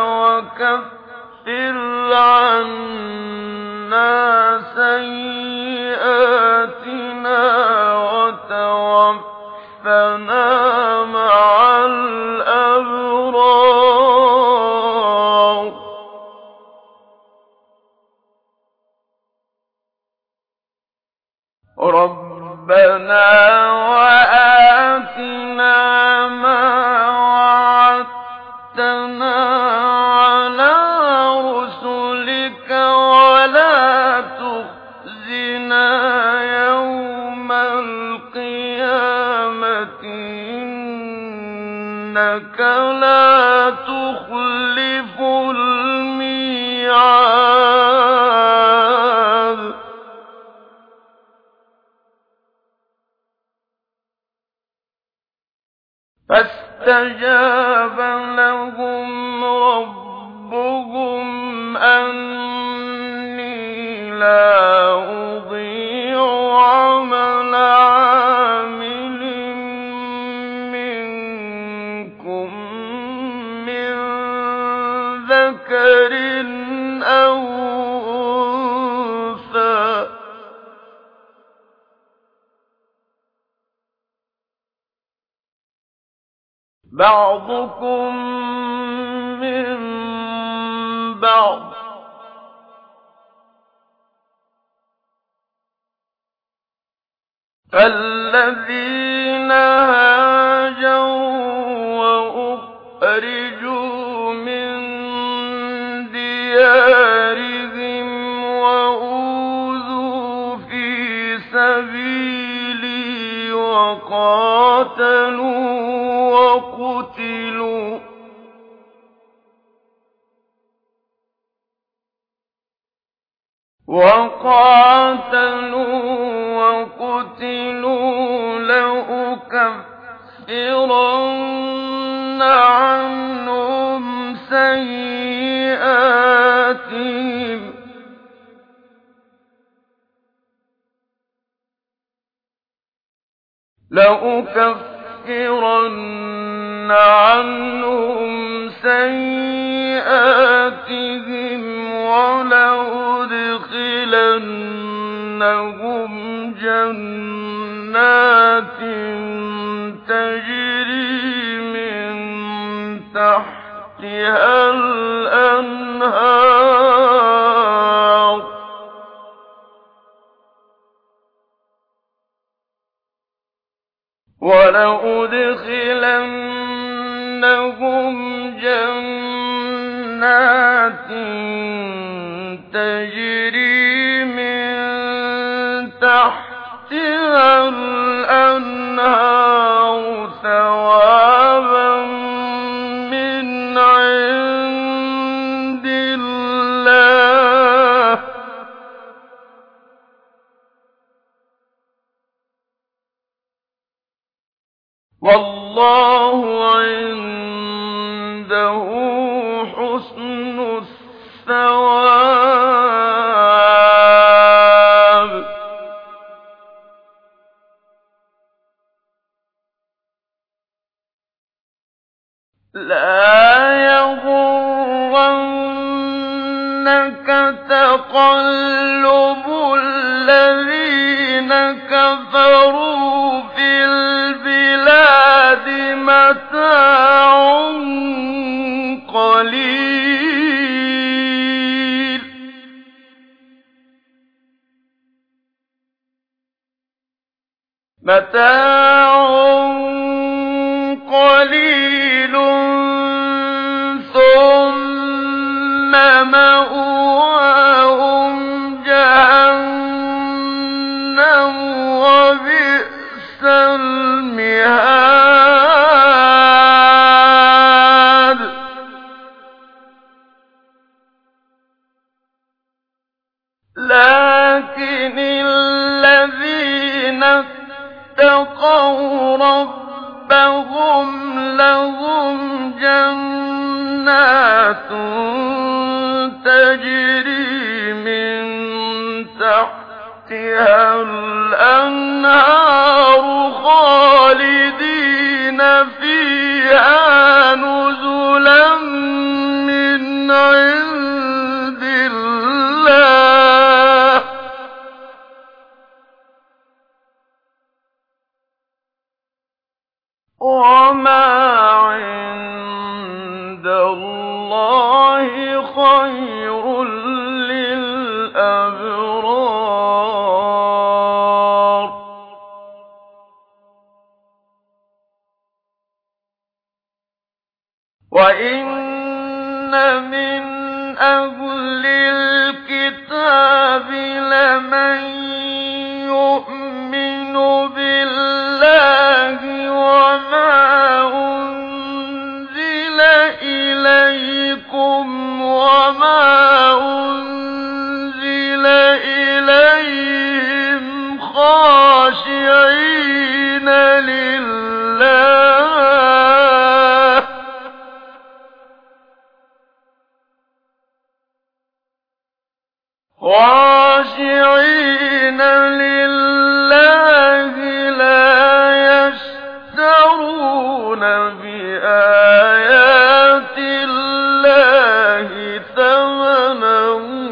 Speaker 1: وكفر عنا سيئاتنا وتوفنا مع الأبرار ربنا وآتنا ما وعدتنا على رسلك ولا تخزنا يوم القيامة إنك لا تخلف الميعاد فاستجاب لهم ربهم أني لا أضيع عمل عامل منكم من ذكر أو أنثى بعضكم من بعض فالذين هاجروا وأخرجوا من ديارهم وأوذوا في سبيلي وقاتلوا وقتلوا وقاتلوا وقتلوا لأكفرن عنهم سيئاتهم لأكفرن عنهم سيئاتهم ولأدخلنهم جنات تجري من تحتها الأنهار ولأدخلنهم جنات تجري من تحتها الأنهار ثوابا من عند الله والله عنده حسن الثواب لا يغرنك تقلب الذين كفروا في البلاد متاع قليل متاع قليل ثم مأواهم جهنم وبئس المهاد لكن الذين اتقوا ربهم لهم جنات تجري من تحتها الأنهار خالدين فيها نزلا من عند الله وما عند الله خير للأبرار وإن من أهل الكتاب لمن يؤمن بالله وما أنزل إليكم وما أنزل إليهم خاشعين لله خاشعين لله لا يشترون بآيات الله ثمنا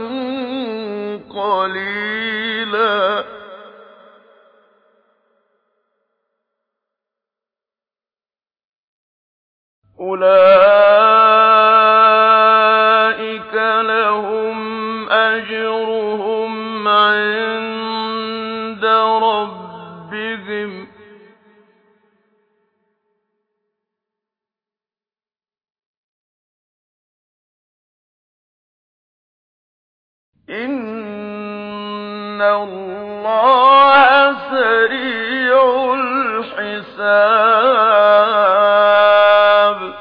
Speaker 1: قليلا أولئك لهم أجرهم عند ربهم إن الله سريع الحساب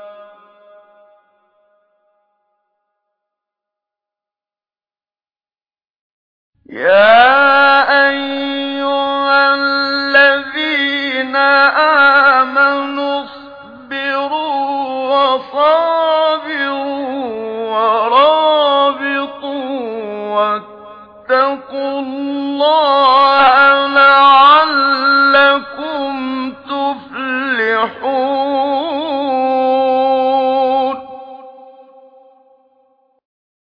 Speaker 1: يا أيها الذين آمنوا اصبروا وصابروا ورابطوا واتقوا الله لعلكم تفلحون